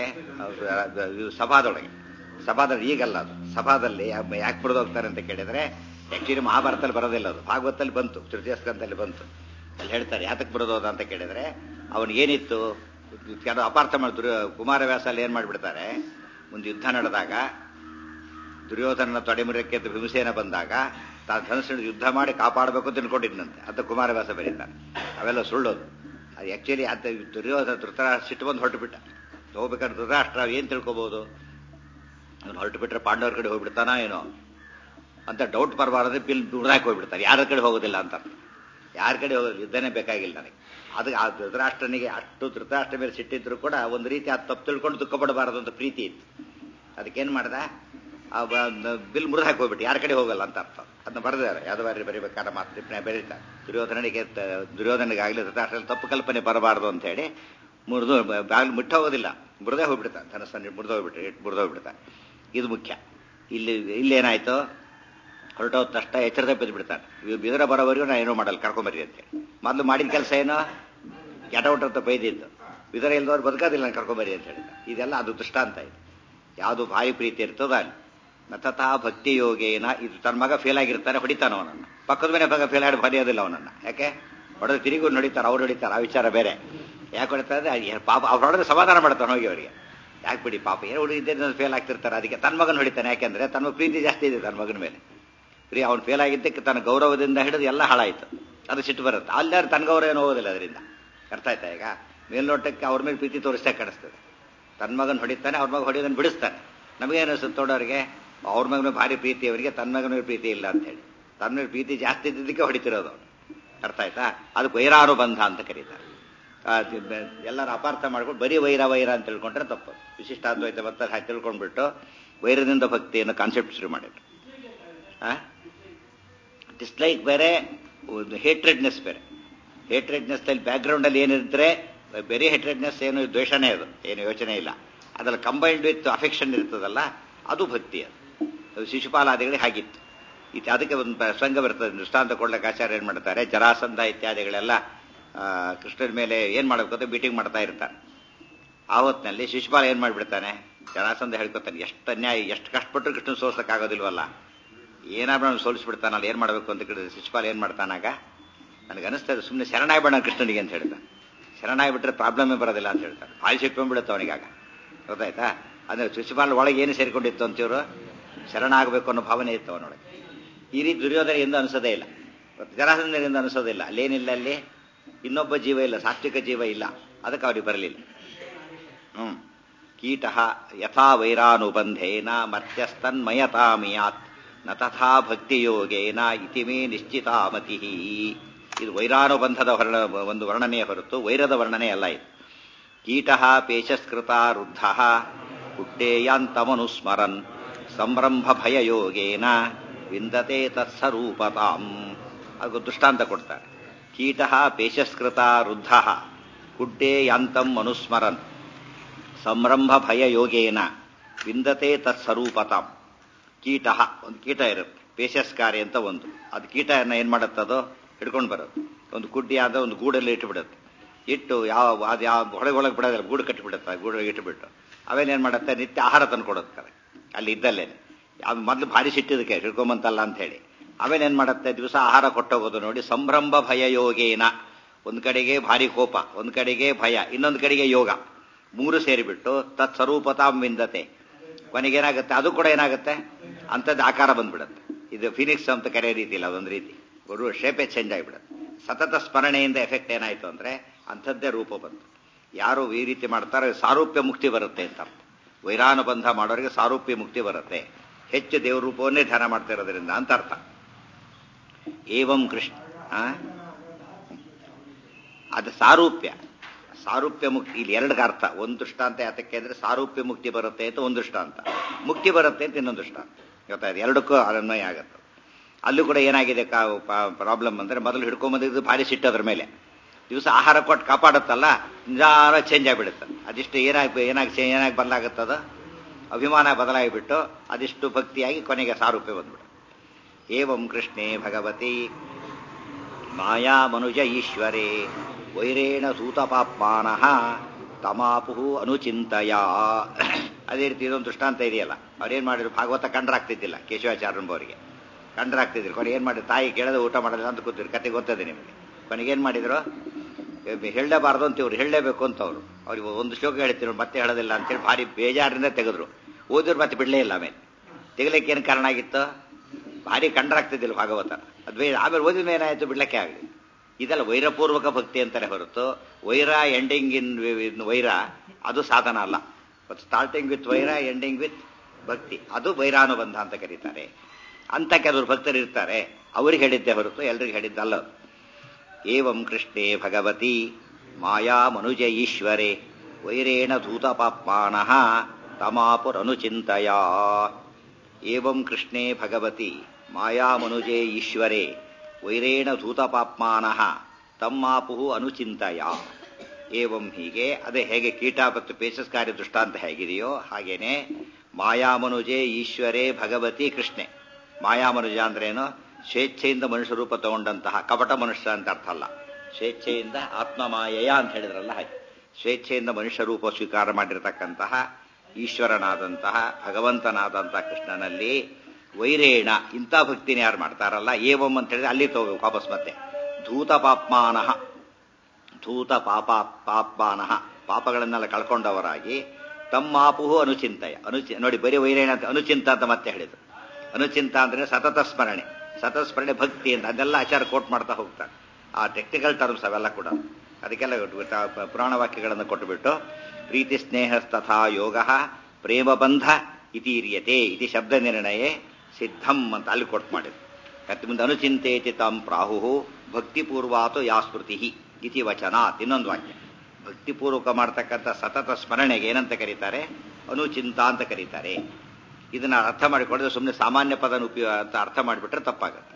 ಸಭಾದೊಳಗೆ ಈಗಲ್ಲ ಅದು. ಸಭಾದಲ್ಲಿ ಯಾಕೆ ಬಿಡದು ಹೋಗ್ತಾರೆ ಅಂತ ಕೇಳಿದ್ರೆ, ಆಕ್ಚುಲಿ ಮಹಾಭಾರತದಲ್ಲಿ ಬರೋದಿಲ್ಲ ಅದು, ಭಾಗವತದಲ್ಲಿ ಬಂತು, ತೃತೀಯ ಸ್ಕಂದದಲ್ಲಿ ಬಂತು. ಅಲ್ಲಿ ಹೇಳ್ತಾರೆ ಯಾತಕ್ಕೆ ಬಿಡೋದು ಅಂತ ಕೇಳಿದ್ರೆ, ಅವನಿಗೇನಿತ್ತು ಕೆಲವು ಅಪಾರ್ಥ ಮಾಡಿದ್ರು. ಕುಮಾರವ್ಯಾಸ ಅಲ್ಲಿ ಏನ್ ಮಾಡಿಬಿಡ್ತಾರೆ, ಒಂದು ಯುದ್ಧ ನಡೆದಾಗ ದುರ್ಯೋಧನ ತೊಡೆಮುರಕ್ಕೆ ಭೀಮಸೇನ ಬಂದಾಗ ತಾನು ಧನಸ್ಸು ಯುದ್ಧ ಮಾಡಿ ಕಾಪಾಡಬೇಕು ಅಂತ ತಿಳ್ಕೊಂಡಿದ್ದಂತೆ ಅಂತ ಕುಮಾರವ್ಯಾಸ ಬರೀತಾರೆ. ಅವೆಲ್ಲ ಸುಳ್ಳೋದು. ಅದು ಆಕ್ಚುಲಿ ಅಂತ ದುರ್ಯೋಧನ ಧೃತರಾಷ್ಟ್ರ ಸಿಟ್ಟು ಬಂದು ಹೊರಟು ಬಿಟ್ಟ. ಹೋಗ್ಬೇಕಾದ್ರೆ ಧೃತರಾಷ್ಟ್ರ ಏನ್ ತಿಳ್ಕೊಬಹುದು, ಅವ್ನು ಹೊರಟು ಬಿಟ್ರೆ ಪಾಂಡವರ ಕಡೆ ಹೋಗ್ಬಿಡ್ತಾನ ಏನೋ ಅಂತ ಡೌಟ್ ಬರಬಾರದ್ರೆ ಬಿಲ್ ದುಡ್ದಾಕಿ ಹೋಗ್ಬಿಡ್ತಾರೆ. ಯಾರ ಕಡೆ ಹೋಗೋದಿಲ್ಲ ಅಂತ, ಯಾರ ಕಡೆ ಹೋಗೋದು, ಯುದ್ಧನೇ ಬೇಕಾಗಿಲ್ಲ ನನಗೆ. ಅದಕ್ಕೆ ಆ ಧೃತರಾಷ್ಟ್ರನಿಗೆ ಅಷ್ಟು ಧೃತರಾಷ್ಟ್ರ ಮೇಲೆ ಸಿಟ್ಟಿದ್ರು ಕೂಡ ಒಂದು ರೀತಿ ಅದು ತಪ್ಪು ತಿಳ್ಕೊಂಡು ದುಃಖ ಪಡಬಾರದು ಅಂತ ಪ್ರೀತಿ ಇತ್ತು. ಅದಕ್ಕೇನು ಮಾಡ್ದ, ಬಿಲ್ ಮುರಿದು ಹಾಕಿ ಹೋಗ್ಬಿಟ್ಟು ಯಾರ ಕಡೆ ಹೋಗಲ್ಲ ಅಂತ ಅರ್ಥ. ಅದನ್ನ ಬರೆದಾರೆ, ಯಾವ್ದು ಬರೀಬೇಕಾದ ಮಾತು ಬರೀತಾರೆ. ದುರ್ಯೋಧನಿಗಾಗಲಿ ಧೃತರಾಷ್ಟ್ರದಲ್ಲಿ ತಪ್ಪು ಕಲ್ಪನೆ ಬರಬಾರದು ಅಂತ ಹೇಳಿ ಮುರಿದು ಬಾಗಿಲು ಮುಟ್ಟ ಹೋಗೋದಿಲ್ಲ, ಮುರಿದೇ ಹೋಗ್ಬಿಡ್ತಾನೆ, ಧನಸ್ಸನ್ನು ಮುರಿದೋಗ್ಬಿಡ್ತಾನೆ. ಇದು ಮುಖ್ಯ. ಇಲ್ಲೇನಾಯ್ತು, ಹೊರಟೋದ ತಕ್ಷಣ ಎಚ್ಚರದ ಬಿದ್ದು ಬಿಡ್ತಾನೆ. ಬಿದರ ಬರೋವರೆಗೂ ನಾನು ಏನೋ ಮಾಡಲ್ಲ, ಕರ್ಕೊಂಬರ್ರಿ ಅಂತೇಳಿ. ಮೊದಲು ಮಾಡಿದ ಕೆಲಸ ಏನೋ ಕೆಟ ಅಂತ ಬೈದಿದ್ದು, ಬಿದರ ಇಲ್ದವ್ರು ಬದುಕೋದಿಲ್ಲ, ನಾನು ಕರ್ಕೊಂಬರ್ರಿ ಅಂತ ಹೇಳಿದ. ಇದೆಲ್ಲ ಅದು ದೃಷ್ಟಾಂತ. ಇದು ಯಾವುದು ಭಾರಿ ಪ್ರೀತಿ ಇರ್ತದ ಅಲ್ಲಿ. ನತಥಾ ಭಕ್ತಿ ಯೋಗೇನ, ಇದು ತನ್ನ ಮಗ ಫೇಲ್ ಆಗಿರ್ತಾನೆ, ಹೊಡಿತಾನ ಅವನನ್ನು. ಪಕ್ಕದ ಮನೆ ಮಗ ಫೇಲ್ ಆಗಿ ಹೊಡೆಯೋದಿಲ್ಲ ಅವನನ್ನು. ಯಾಕೆ ಹೊಡೆದು ತಿರುಗಿ ಹೊಡಿತಾರೆ, ಅವ್ರು ಹೊಡಿತಾರೆ, ಆ ವಿಚಾರ ಬೇರೆ. ಯಾಕೆ ಹೊಡಿತಾರೆ, ಪಾಪ ಅವ್ರು ಹೊಡೆದ್ರೆ ಸಮಾಧಾನ ಮಾಡ್ತಾನೆ ಹೋಗಿ ಅವರಿಗೆ. ಯಾಕೆ ಬಿಡಿ ಪಾಪ ಏನೋ ಹುಡುಗಿದ್ದೆ ಫೇಲ್ ಆಗ್ತಿರ್ತಾರೆ, ಅದಕ್ಕೆ ತನ್ನ ಮಗನ ಹೊಡಿತಾನೆ. ಯಾಕೆಂದ್ರೆ ತನ್ನ ಪ್ರೀತಿ ಜಾಸ್ತಿ ಇದೆ ತನ್ನ ಮಗನ ಮೇಲೆ. ಅವ್ನು ಫೇಲ್ ಆಗಿದ್ದಕ್ಕೆ ತನ್ನ ಗೌರವದಿಂದ ಹಿಡಿದು ಎಲ್ಲ ಹಾಳಾಯ್ತು, ಅದು ಸಿಟ್ಟು ಬರುತ್ತೆ. ಅಲ್ಲಾರು ತನ್ನ ಗೌರವ ಏನೋ ಹೋಗೋದಿಲ್ಲ ಅದರಿಂದ. ಅರ್ಥ ಆಯ್ತಾ? ಈಗ ಮೇಲ್ನೋಟಕ್ಕೆ ಅವ್ರ ಮೇಲೆ ಪ್ರೀತಿ ತೋರಿಸ್ತಾ ಕಾಣಿಸ್ತದೆ. ತನ್ನ ಮಗನ ಹೊಡಿತಾನೆ, ಅವ್ರ ಮಗ ಹೊಡಿಯೋದನ್ನು ಬಿಡಿಸ್ತಾನೆ. ನಮಗೇನು ಅನಿಸುತ್ತೆ ನೋಡೋರಿಗೆ, ಅವ್ರ ಮಗನ ಭಾರಿ ಪ್ರೀತಿ ಅವರಿಗೆ, ತನ್ನ ಮಗನ ಪ್ರೀತಿ ಇಲ್ಲ ಅಂತ ಹೇಳಿ. ತನ್ನ ಮೇಲೆ ಪ್ರೀತಿ ಜಾಸ್ತಿ ಇದ್ದಿದ್ದಕ್ಕೆ ಹೊಡಿತಿರೋದು. ಅರ್ಥ ಆಯ್ತಾ? ಅದಕ್ಕೆ ವೈರಾನುಬಂಧ ಅಂತ ಕರೀತಾರೆ. ಎಲ್ಲರೂ ಅಪಾರ್ಥ ಮಾಡ್ಕೊಂಡು ಬರೀ ವೈರ ಅಂತ ತಿಳ್ಕೊಂಡ್ರೆ ತಪ್ಪು. ವಿಶಿಷ್ಟಾದ್ವೈತ ಭಕ್ತರು ಹಾಗೆ ತಿಳ್ಕೊಂಡ್ಬಿಟ್ಟು ವೈರದಿಂದ ಭಕ್ತಿಯನ್ನು ಕಾನ್ಸೆಪ್ಟ್ ಶುರು ಮಾಡಿದ್ರು. ಡಿಸ್ಲೈಕ್ ಬೇರೆ, ಹೇಟ್ರೆಡ್ನೆಸ್ ಬೇರೆ. ಹೇಟ್ರೆಡ್ನೆಸ್ ಅಲ್ಲಿ ಬ್ಯಾಕ್ಗ್ರೌಂಡ್ ಅಲ್ಲಿ ಏನಿದ್ರೆ ಬೇರೆ, ಹೇಟ್ರೆಡ್ನೆಸ್ ಏನು ದ್ವೇಷನೇ, ಅದು ಏನು ಯೋಚನೆ ಇಲ್ಲ. ಅದ್ರಲ್ಲಿ ಕಂಬೈನ್ಡ್ ವಿತ್ ಅಫೆಕ್ಷನ್ ಇರ್ತದಲ್ಲ, ಅದು ಭಕ್ತಿ. ಅದು ಶಿಶುಪಾಲಾದಿಗಳಿಗೆ ಹಾಗಿತ್ತು. ಅದಕ್ಕೆ ಒಂದು ಪ್ರಸಂಗ ಬರ್ತದೆ, ದೃಷ್ಟಾಂತ ಕೊಡ್ಲಿಕ್ಕೆ ಆಚಾರ್ಯ ಏನ್ ಮಾಡ್ತಾರೆ, ಜರಾಸಂಧ ಇತ್ಯಾದಿಗಳೆಲ್ಲ ಕೃಷ್ಣನ ಮೇಲೆ ಏನ್ ಮಾಡ್ಬೇಕು ಅಂತ ಮೀಟಿಂಗ್ ಮಾಡ್ತಾ ಇರ್ತಾರೆ. ಆ ಹೊತ್ತಿನಲ್ಲಿ ಶಿಶುಪಾಲ ಏನ್ ಮಾಡ್ಬಿಡ್ತಾನೆ, ಜರಾಸಂಧ ಹೇಳ್ಕೊತಾನೆ, ಎಷ್ಟು ಅನ್ಯಾಯ, ಎಷ್ಟು ಕಷ್ಟಪಟ್ಟರು ಕೃಷ್ಣ ಸೋಲ್ಸಕ್ಕಾಗೋದಿಲ್ವಲ್ಲ, ಏನಾದ್ರೂ ಅವ್ನು ಸೋಲಿಸ್ಬಿಡ್ತಾನಲ್ಲ, ಏನ್ ಮಾಡ್ಬೇಕು ಅಂತ ಕೇಳಿದ್ರೆ ಶಿಶುಪಾಲ ಏನ್ ಮಾಡ್ತಾನಾಗ, ನನಗೆ ಅನಿಸ್ತದೆ ಸುಮ್ಮನೆ ಶರಣಾಗ್ಬೇಡ ಕೃಷ್ಣನಿಗೆ ಅಂತ ಹೇಳ್ತಾನೆ. ಶರಣಾಗ್ಬಿಟ್ರೆ ಪ್ರಾಬ್ಲಮೇ ಬರೋದಿಲ್ಲ ಅಂತ ಹೇಳ್ತಾರೆ. ಭಾಳ ಸಿಟ್ಕೊಂಡ್ಬಿಡುತ್ತೆ ಅವನಿಗಾಗ. ಗೊತ್ತಾಯ್ತಾ? ಅಂದ್ರೆ ಶಿಶುಪಾಲ ಒಳಗೆ ಏನು ಸೇರಿಕೊಂಡಿತ್ತು ಅಂತಿವರು, ಶರಣಾಗಬೇಕು ಅನ್ನೋ ಭಾವನೆ ಇತ್ತು ಅವನೊಳಗೆ. ಈ ರೀತಿ ದುರ್ಯೋಧನೆಯಿಂದ ಅನಿಸೋದೇ ಇಲ್ಲ, ಜರಾಸಂಧನಿಂದ ಅನಿಸೋದಿಲ್ಲ. ಅಲ್ಲೇನಿಲ್ಲ, ಅಲ್ಲಿ ಇನ್ನೊಬ್ಬ ಜೀವ ಇಲ್ಲ, ಸಾತ್ವಿಕ ಜೀವ ಇಲ್ಲ. ಅದಕ್ಕೆ ಅವ್ರಿಗೆ ಬರಲಿಲ್ಲ. ಕೀಟ ಯಥಾ ವೈರಾನುಬಂಧೇನ ಮರ್ತ್ಯಸ್ತನ್ಮಯತಾಮಿಯಾತ್ ನ ತಥಾ ಭಕ್ತಿಯೋಗೇನ ಇತಿ ಮೇ ನಿಶ್ಚಿತಾಮತಿ. ಇದು ವೈರಾನುಬಂಧದ ಒಂದು ವರ್ಣನೆಯ ಹೊರತು ವೈರದ ವರ್ಣನೆ ಅಲ್ಲ ಇದು. ಕೀಟ ಪೇಶಸ್ಕೃತ ರುದ್ಧ ಕುಟ್ಟೇಯಾಂತಮನುಸ್ಮರನ್ ಸಂರಂಭ ಭಯಯೋಗೇನ ವಿಂದತೆ ತತ್ಸರೂಪತಾಂ. ಅದು ದೃಷ್ಟಾಂತ ಕೊಡ್ತಾರೆ. ಕೀಟ ಪೇಶಸ್ಕೃತ ರುದ್ಧ ಕುಡ್ಡೇಯಾಂತಂ ಅನುಸ್ಮರನ್ ಸಂರಂಭ ಭಯಯೋಗೇನ ವಿಂದತೆ ತತ್ಸರೂಪತಾಂ. ಕೀಟ ಒಂದು ಕೀಟ ಇರುತ್ತೆ, ಪೇಶಸ್ಕಾರಿ ಅಂತ ಒಂದು. ಅದು ಕೀಟನ ಏನ್ ಮಾಡುತ್ತದೋ ಹಿಡ್ಕೊಂಡು ಬರೋದು. ಒಂದು ಕುಡ್ಡಿ ಆದ ಒಂದು ಗೂಡಲ್ಲಿ ಇಟ್ಟುಬಿಡುತ್ತೆ. ಇಟ್ಟು ಅದು ಯಾವ ಹೊಳಗೆ ಬಿಡೋದಿಲ್ಲ, ಗೂಡು ಕಟ್ಟಿಬಿಡುತ್ತೆ. ಗೂಡು ಇಟ್ಟುಬಿಟ್ಟು ಅವೇನ್ ಏನ್ ಮಾಡುತ್ತೆ, ನಿತ್ಯ ಆಹಾರ ತಂದು ಕೊಡುತ್ತೆ ಅಲ್ಲಿ ಇದ್ದಲ್ಲೇನೆ. ಅದು ಮೊದಲು ಭಾರಿ ಸಿಟ್ಟಿದಕ್ಕೆ ಹಿಡ್ಕೊಂಬಂತಲ್ಲ ಅಂತ ಹೇಳಿ ಆಮೇಲೆ ಏನ್ ಮಾಡುತ್ತೆ, ದಿವಸ ಆಹಾರ ಕೊಟ್ಟೋಗೋದು ನೋಡಿ. ಸಂಭ್ರಂಭ ಭಯ ಯೋಗೇನ, ಒಂದ್ ಕಡೆಗೆ ಭಾರಿ ಕೋಪ, ಒಂದ್ ಕಡೆಗೆ ಭಯ, ಇನ್ನೊಂದು ಕಡೆಗೆ ಯೋಗ, ಮೂರು ಸೇರಿಬಿಟ್ಟು ತತ್ಸ್ವರೂಪತಾಂ ವಿಂದತೆ. ಕೊನೆಗೇನಾಗುತ್ತೆ, ಅದು ಕೂಡ ಏನಾಗುತ್ತೆ, ಅಂಥದ್ದು ಆಕಾರ ಬಂದ್ಬಿಡುತ್ತೆ. ಇದು ಫಿನಿಕ್ಸ್ ಅಂತ ಕರೆಯೋ ರೀತಿ ಇಲ್ಲ, ಅದೊಂದು ರೀತಿ ಶೇಪೇ ಚೇಂಜ್ ಆಗಿಬಿಡುತ್ತೆ. ಸತತ ಸ್ಮರಣೆಯಿಂದ ಎಫೆಕ್ಟ್ ಏನಾಯ್ತು ಅಂದ್ರೆ ಅಂಥದ್ದೇ ರೂಪ ಬಂತು. ಯಾರು ಈ ರೀತಿ ಮಾಡ್ತಾರೆ ಸಾರೂಪ್ಯ ಮುಕ್ತಿ ಬರುತ್ತೆ ಅಂತ ಅರ್ಥ. ವೈರಾನುಬಂಧ ಮಾಡೋರಿಗೆ ಸಾರೂಪ್ಯ ಮುಕ್ತಿ ಬರುತ್ತೆ, ಹೆಚ್ಚು ದೇವ್ರ ರೂಪವನ್ನೇ ಧ್ಯಾನ ಮಾಡ್ತಾ ಇರೋದ್ರಿಂದ ಅಂತ ಅರ್ಥ. ಏವಂ ಕೃಷ್ಣ ಅದು ಸಾರೂಪ್ಯ ಮುಕ್ತಿ. ಇಲ್ಲಿ ಎರಡಿಗೆ ಅರ್ಥ. ಒಂದು ದೃಷ್ಟಾಂತ ಯಾತಕ್ಕೆ ಅಂದ್ರೆ ಸಾರೂಪ್ಯ ಮುಕ್ತಿ ಬರುತ್ತೆ ಅಂತ ಒಂದು ದೃಷ್ಟಾಂತ, ಮುಕ್ತಿ ಬರುತ್ತೆ ಅಂತ ಇನ್ನೊಂದು ದೃಷ್ಟಾಂತ. ಗೊತ್ತಾಯ್ತು, ಎರಡಕ್ಕೂ ಅನ್ವಯ ಆಗತ್ತೆ. ಅಲ್ಲೂ ಕೂಡ ಏನಾಗಿದೆ ಪ್ರಾಬ್ಲಮ್ ಅಂದ್ರೆ, ಮೊದಲು ಹಿಡ್ಕೊಂಬಂದಿದ್ದು ಭಾರಿ ಸಿಟ್ಟು ಅದ್ರ ಮೇಲೆ, ದಿವಸ ಆಹಾರ ಕೊಟ್ಟು ಕಾಪಾಡುತ್ತಲ್ಲ, ನಿಜಾನ ಚೇಂಜ್ ಆಗಿಬಿಡುತ್ತೆ. ಅದಿಷ್ಟು ಏನಾಗಿ ಬದಲಾಗುತ್ತದ, ಅಭಿಮಾನ ಬದಲಾಗಿಬಿಟ್ಟು ಅದಿಷ್ಟು ಭಕ್ತಿಯಾಗಿ ಕೊನೆಗೆ ಸಾರೂಪ್ಯ ಬಂದ್ಬಿಡು. ಏವಂ ಕೃಷ್ಣೇ ಭಗವತಿ ಮಾಯಾ ಮನುಜ ಈಶ್ವರೇ ವೈರೇಣ ಸೂತಪಾಪ್ಮಾನಃ ತಮಾಪುಹು ಅನುಚಿಂತಯ. ಅದೇ ರೀತಿ ಇದೊಂದು ದೃಷ್ಟಾಂತ ಇದೆಯಲ್ಲ. ಅವ್ರೇನ್ ಮಾಡಿದ್ರು, ಭಾಗವತ ಕಂಡ್ರಾಗ್ತಿದ್ದಿಲ್ಲ ಕೇಶವಾಚಾರ್ಯಂಬವರಿಗೆ, ಕಂಡ್ರಾಗ್ತಿದ್ರು. ಕೊನೆಗೆ ಏನ್ ಮಾಡಿದ್ರು, ತಾಯಿ ಕೇಳದೆ ಊಟ ಮಾಡೋದಿಲ್ಲ ಅಂತ ಕೂತಿದ್ರು. ಕತೆ ಗೊತ್ತದೆ ನಿಮಗೆ. ಕೊನೆಗೇನ್ ಮಾಡಿದ್ರು, ಹೇಳಲೇಬಾರ್ದು ಅಂತ ಇವ್ರು ಹೇಳಲೇಬೇಕು ಅಂತ ಅವ್ರಿಗೆ ಒಂದು ಶ್ಲೋಕ ಹೇಳ್ತಿದ್ರು, ಮತ್ತೆ ಹೇಳೋದಿಲ್ಲ ಅಂತೇಳಿ ಭಾರಿ ಬೇಜಾರಿಂದ ತೆಗೆದ್ರು. ಓದಿದ್ರು ಮತ್ತೆ ಬಿಡಲೇ ಇಲ್ಲ. ಆಮೇಲೆ ತೆಗಲಿಕ್ಕೆ ಏನು ಕಾರಣ ಆಗಿತ್ತು, ಭಾರಿ ಕಂಡ್ರಾಗ್ತಿದ್ದಿಲ್ಲ ಭಾಗವತ. ಅದು ಆಮೇಲೆ ಓದಿದ ಏನಾಯ್ತು, ಬಿಡ್ಲಿಕ್ಕೆ ಆಗಲಿ. ಇದೆಲ್ಲ ವೈರಪೂರ್ವಕ ಭಕ್ತಿ ಅಂತಾನೆ ಹೊರತು ವೈರ ಎಂಡಿಂಗ್ ಇನ್ ವೈರ ಅದು ಸಾಧನ ಅಲ್ಲ. ಸ್ಟಾರ್ಟಿಂಗ್ ವಿತ್ ವೈರ ಎಂಡಿಂಗ್ ವಿತ್ ಭಕ್ತಿ, ಅದು ವೈರಾನುಬಂಧ ಅಂತ ಕರೀತಾರೆ. ಅಂತ ಕೆಲವರು ಭಕ್ತರು ಇರ್ತಾರೆ, ಅವ್ರಿಗೆ ಹೇಳಿದ್ದೆ ಹೊರತು ಎಲ್ರಿಗೂ ಹೇಳಿದ್ದಲ್ಲ. ಏವಂ ಕೃಷ್ಣೇ ಭಗವತಿ ಮಾಯಾ ಮನುಜ ಈಶ್ವರೇ ವೈರೇಣ ಧೂತಪಾಪ್ಮಾನಃ ತಮಾಪುರನುಚಿಂತಯ. ಏವಂ ಕೃಷ್ಣೇ ಭಗವತಿ ಮಾಯಾ ಮನುಜೇ ಈಶ್ವರೇ ವೈರೇಣ ಧೂತಪಾಪ್ಮಾನಃ ತಮ್ಮಾಪುಹು ಅನುಚಿಂತಯ. ಏವಂ ಹೀಗೆ, ಅದೇ ಹೇಗೆ ಕೀಟ ಮತ್ತು ಪೇಶಸ್ಕಾರಿ ದೃಷ್ಟಾಂತ ಹೇಗಿದೆಯೋ ಹಾಗೇನೆ ಮಾಯಾಮನುಜೇ ಈಶ್ವರೇ ಭಗವತಿ ಕೃಷ್ಣೆ. ಮಾಯಾಮನುಜ ಅಂದ್ರೇನು, ಸ್ವೇಚ್ಛೆಯಿಂದ ಮನುಷ್ಯ ರೂಪ ತಗೊಂಡಂತಹ ಕಪಟ ಮನುಷ್ಯ ಅಂತ ಅರ್ಥ ಅಲ್ಲ. ಸ್ವೇಚ್ಛೆಯಿಂದ ಆತ್ಮಮಾಯಯ ಅಂತ ಹೇಳಿದ್ರಲ್ಲ ಹಾಗೆ, ಸ್ವೇಚ್ಛೆಯಿಂದ ಮನುಷ್ಯ ರೂಪ ಸ್ವೀಕಾರ ಮಾಡಿರತಕ್ಕಂತಹ ಈಶ್ವರನಾದಂತಹ ಭಗವಂತನಾದಂತಹ ಕೃಷ್ಣನಲ್ಲಿ ವೈರೇಣ ಇಂಥ ಭಕ್ತಿನ ಯಾರು ಮಾಡ್ತಾರಲ್ಲ, ಏವಂ ಅಂತ ಹೇಳಿದ್ರೆ ಅಲ್ಲಿ ತಗೋಬೇಕು ವಾಪಸ್. ಮತ್ತೆ ಧೂತ ಪಾಪ್ಮಾನಃ, ಧೂತ ಪಾಪಾತ್ಮಾನಃ, ಪಾಪಗಳನ್ನೆಲ್ಲ ಕಳ್ಕೊಂಡವರಾಗಿ ತಮ್ಮಾಪುಹು ಅನುಚಿಂತಯ. ನೋಡಿ, ಬರೀ ವೈರೇಣ ಅಂತ ಅನುಚಿಂತ ಅಂತ ಮತ್ತೆ ಹೇಳಿದ್ರು. ಅನುಚಿಂತ ಅಂದ್ರೆ ಸತತ ಸ್ಮರಣೆ, ಸತತ ಸ್ಮರಣೆ ಭಕ್ತಿ ಅಂತ ಅದೆಲ್ಲ ಆಚಾರ ಕೋಟ್ ಮಾಡ್ತಾ ಹೋಗ್ತಾರೆ. ಆ ಟೆಕ್ನಿಕಲ್ ಟರ್ಮ್ಸ್ ಅವೆಲ್ಲ ಕೂಡ ಅದಕ್ಕೆಲ್ಲ ಪುರಾಣ ವಾಕ್ಯಗಳನ್ನು ಕೊಟ್ಟುಬಿಟ್ಟು ಪ್ರೀತಿ ಸ್ನೇಹಸ್ತಥಾ ಯೋಗ ಪ್ರೇಮಬಂಧ ಇತೀರ್ಯತೆ ಇತಿ ಶಬ್ದ ನಿರ್ಣಯ ಸಿದ್ಧಂ ಅಂತ ಅಲ್ಲಿ ಕೊಟ್ಟು ಮಾಡಿದ್ರು. ಮತ್ತೆ ಮುಂದೆ ಅನುಚಿಂತೇತಿ ತಂ ಪ್ರಾಹು ಭಕ್ತಿಪೂರ್ವಾತು ಯಾ ಸ್ಮೃತಿ ಇತಿ ವಚನಾತ್ ಇನ್ನೊಂದು ವಾಕ್ಯ. ಭಕ್ತಿಪೂರ್ವಕ ಮಾಡ್ತಕ್ಕಂಥ ಸತತ ಸ್ಮರಣೆಗೆ ಏನಂತ ಕರೀತಾರೆ, ಅನುಚಿಂತ ಅಂತ ಕರೀತಾರೆ. ಇದನ್ನ ಅರ್ಥ ಮಾಡಿಕೊಂಡ್ರೆ ಸುಮ್ಮನೆ ಸಾಮಾನ್ಯ ಪದನ ಉಪಯೋಗ ಅಂತ ಅರ್ಥ ಮಾಡಿಬಿಟ್ರೆ ತಪ್ಪಾಗತ್ತೆ.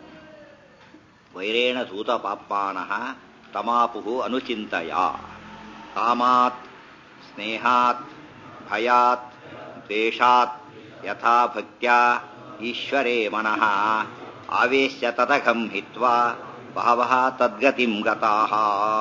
ವೈರೇಣ ಧೂತ ಪಾಪ್ಮಾನಃ ತಮಾಪುಹು ಅನುಚಿಂತಯ. ಕಾಮಾತ್ ಸ್ನೇಹಾತ್ ಭಯಾತ್ ದ್ವೇಷಾತ್ ಯಥಾ ಭಕ್ತ್ಯಾ ಈಶ್ವರೇ ಮನಃ ಆವೇಶ್ಯ ತದಘಂ ಹಿತ್ವಾ ಬಹವಃ ತದ್ಗತಿಂ ಗತಾಃ.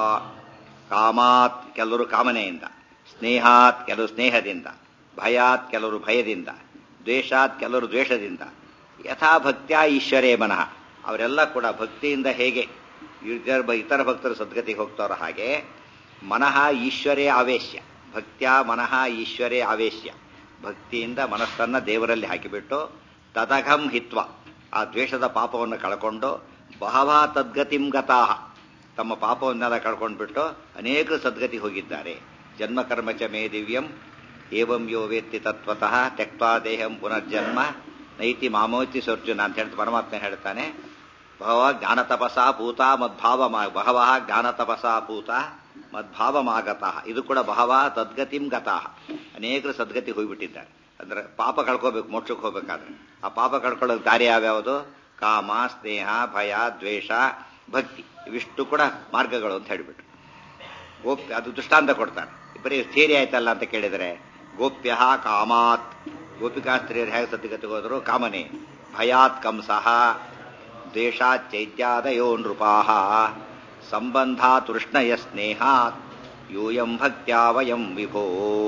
ಕಾಮಾತ್ ಕೆಲವರು ಕಾಮನೆಯಿಂದ, ಸ್ನೇಹಾತ್ ಕೆಲವರು ಸ್ನೇಹದಿಂದ, ಭಯಾತ್ ಕೆಲವರು ಭಯದಿಂದ, ದ್ವೇಷಾತ್ ಕೆಲವರು ದ್ವೇಷದಿಂದ, ಯಥಾ ಭಕ್ತ್ಯಾ ಈಶ್ವರೇ ಮನಃ ಅವರೆಲ್ಲ ಕೂಡ ಭಕ್ತಿಯಿಂದ ಹೇಗೆ ಇತರ ಭಕ್ತರು ಸದ್ಗತಿಗೆ ಹೋಗ್ತಾರೋ ಹಾಗೆ ಮನಃ ಈಶ್ವರೇ ಆವೇಶ್ಯ, ಭಕ್ತ್ಯಾ ಮನಃ ಈಶ್ವರೇ ಆವೇಶ್ಯ, ಭಕ್ತಿಯಿಂದ ಮನಸ್ಸನ್ನ ದೇವರಲ್ಲಿ ಹಾಕಿಬಿಟ್ಟು ತದಘಂ ಹಿತ್ವ ಆ ದ್ವೇಷದ ಪಾಪವನ್ನು ಕಳ್ಕೊಂಡು ಬಹವ ತದ್ಗತಿಂ ಗತಾಹ ತಮ್ಮ ಪಾಪವನ್ನೆಲ್ಲ ಕಳ್ಕೊಂಡ್ಬಿಟ್ಟು ಅನೇಕರು ಸದ್ಗತಿ ಹೋಗಿದ್ದಾರೆ. ಜನ್ಮ ಕರ್ಮ ಚ ಮೇ ದಿವ್ಯಂ ಏವಂ ಯೋ ವೇತ್ತಿ ತತ್ವತಃ ತ್ಯಕ್ವಾ ದೇಹಂ ಪುನರ್ಜನ್ಮ ನೈತಿ ಮಾಮೋತಿ ಸರ್ಜುನ ಅಂತ ಹೇಳ್ತಾ ಪರಮಾತ್ಮ ಹೇಳ್ತಾನೆ. ಬಹವ ಜ್ಞಾನತಪಸಾ ಭೂತ ಬಹವ ಜ್ಞಾನತಪಸಾ ಭೂತ ಮದ್ಭಾವಮಾಗತಃ. ಇದು ಕೂಡ ಬಹವ ತದ್ಗತಿಂ ಗತಃ. ಅನೇಕರು ಸದ್ಗತಿ ಹೋಗ್ಬಿಟ್ಟಿದ್ದಾರೆ. ಅಂದ್ರೆ ಪಾಪ ಕಳ್ಕೋಬೇಕು, ಮೋಕ್ಷಕ್ಕೆ ಹೋಗ್ಬೇಕಾದ್ರೆ ಆ ಪಾಪ ಕಳ್ಕೊಳ್ಳೋದು ಕಾರ್ಯ ಯಾವ್ಯಾವುದು? ಕಾಮ, ಸ್ನೇಹ, ಭಯ, ದ್ವೇಷ, ಭಕ್ತಿ, ಇವಿಷ್ಟು ಕೂಡ ಮಾರ್ಗಗಳು ಅಂತ ಹೇಳಿಬಿಟ್ರು. ಗೋಪ್ಯ ಅದು ದೃಷ್ಟಾಂತ ಕೊಡ್ತಾರೆ. ಬರೀ ಥಿಯರಿ ಆಯ್ತಲ್ಲ ಅಂತ ಕೇಳಿದರೆ, ಗೋಪ್ಯ ಕಾಮಾತ್, ಗೋಪಿಕಾ ಸ್ತ್ರೀಯರು ಹೇಗೆ ಸದ್ಗತಿಗೆ ಹೋದರು? ಕಾಮನೆ. ಭಯಾತ್ ಕಂಸಃ, ದ್ವೇಷಾತ್ ಚೈತ್ಯಾದಯೋ ನೃಪಾಃ, ಸಂಬಂಧ ತೃಷ್ಣಯ ಸ್ನೇಹಾತ್ ಯೂಯಂ ಭಕ್ತ್ಯಾ ವಯಂ ವಿಭೋ.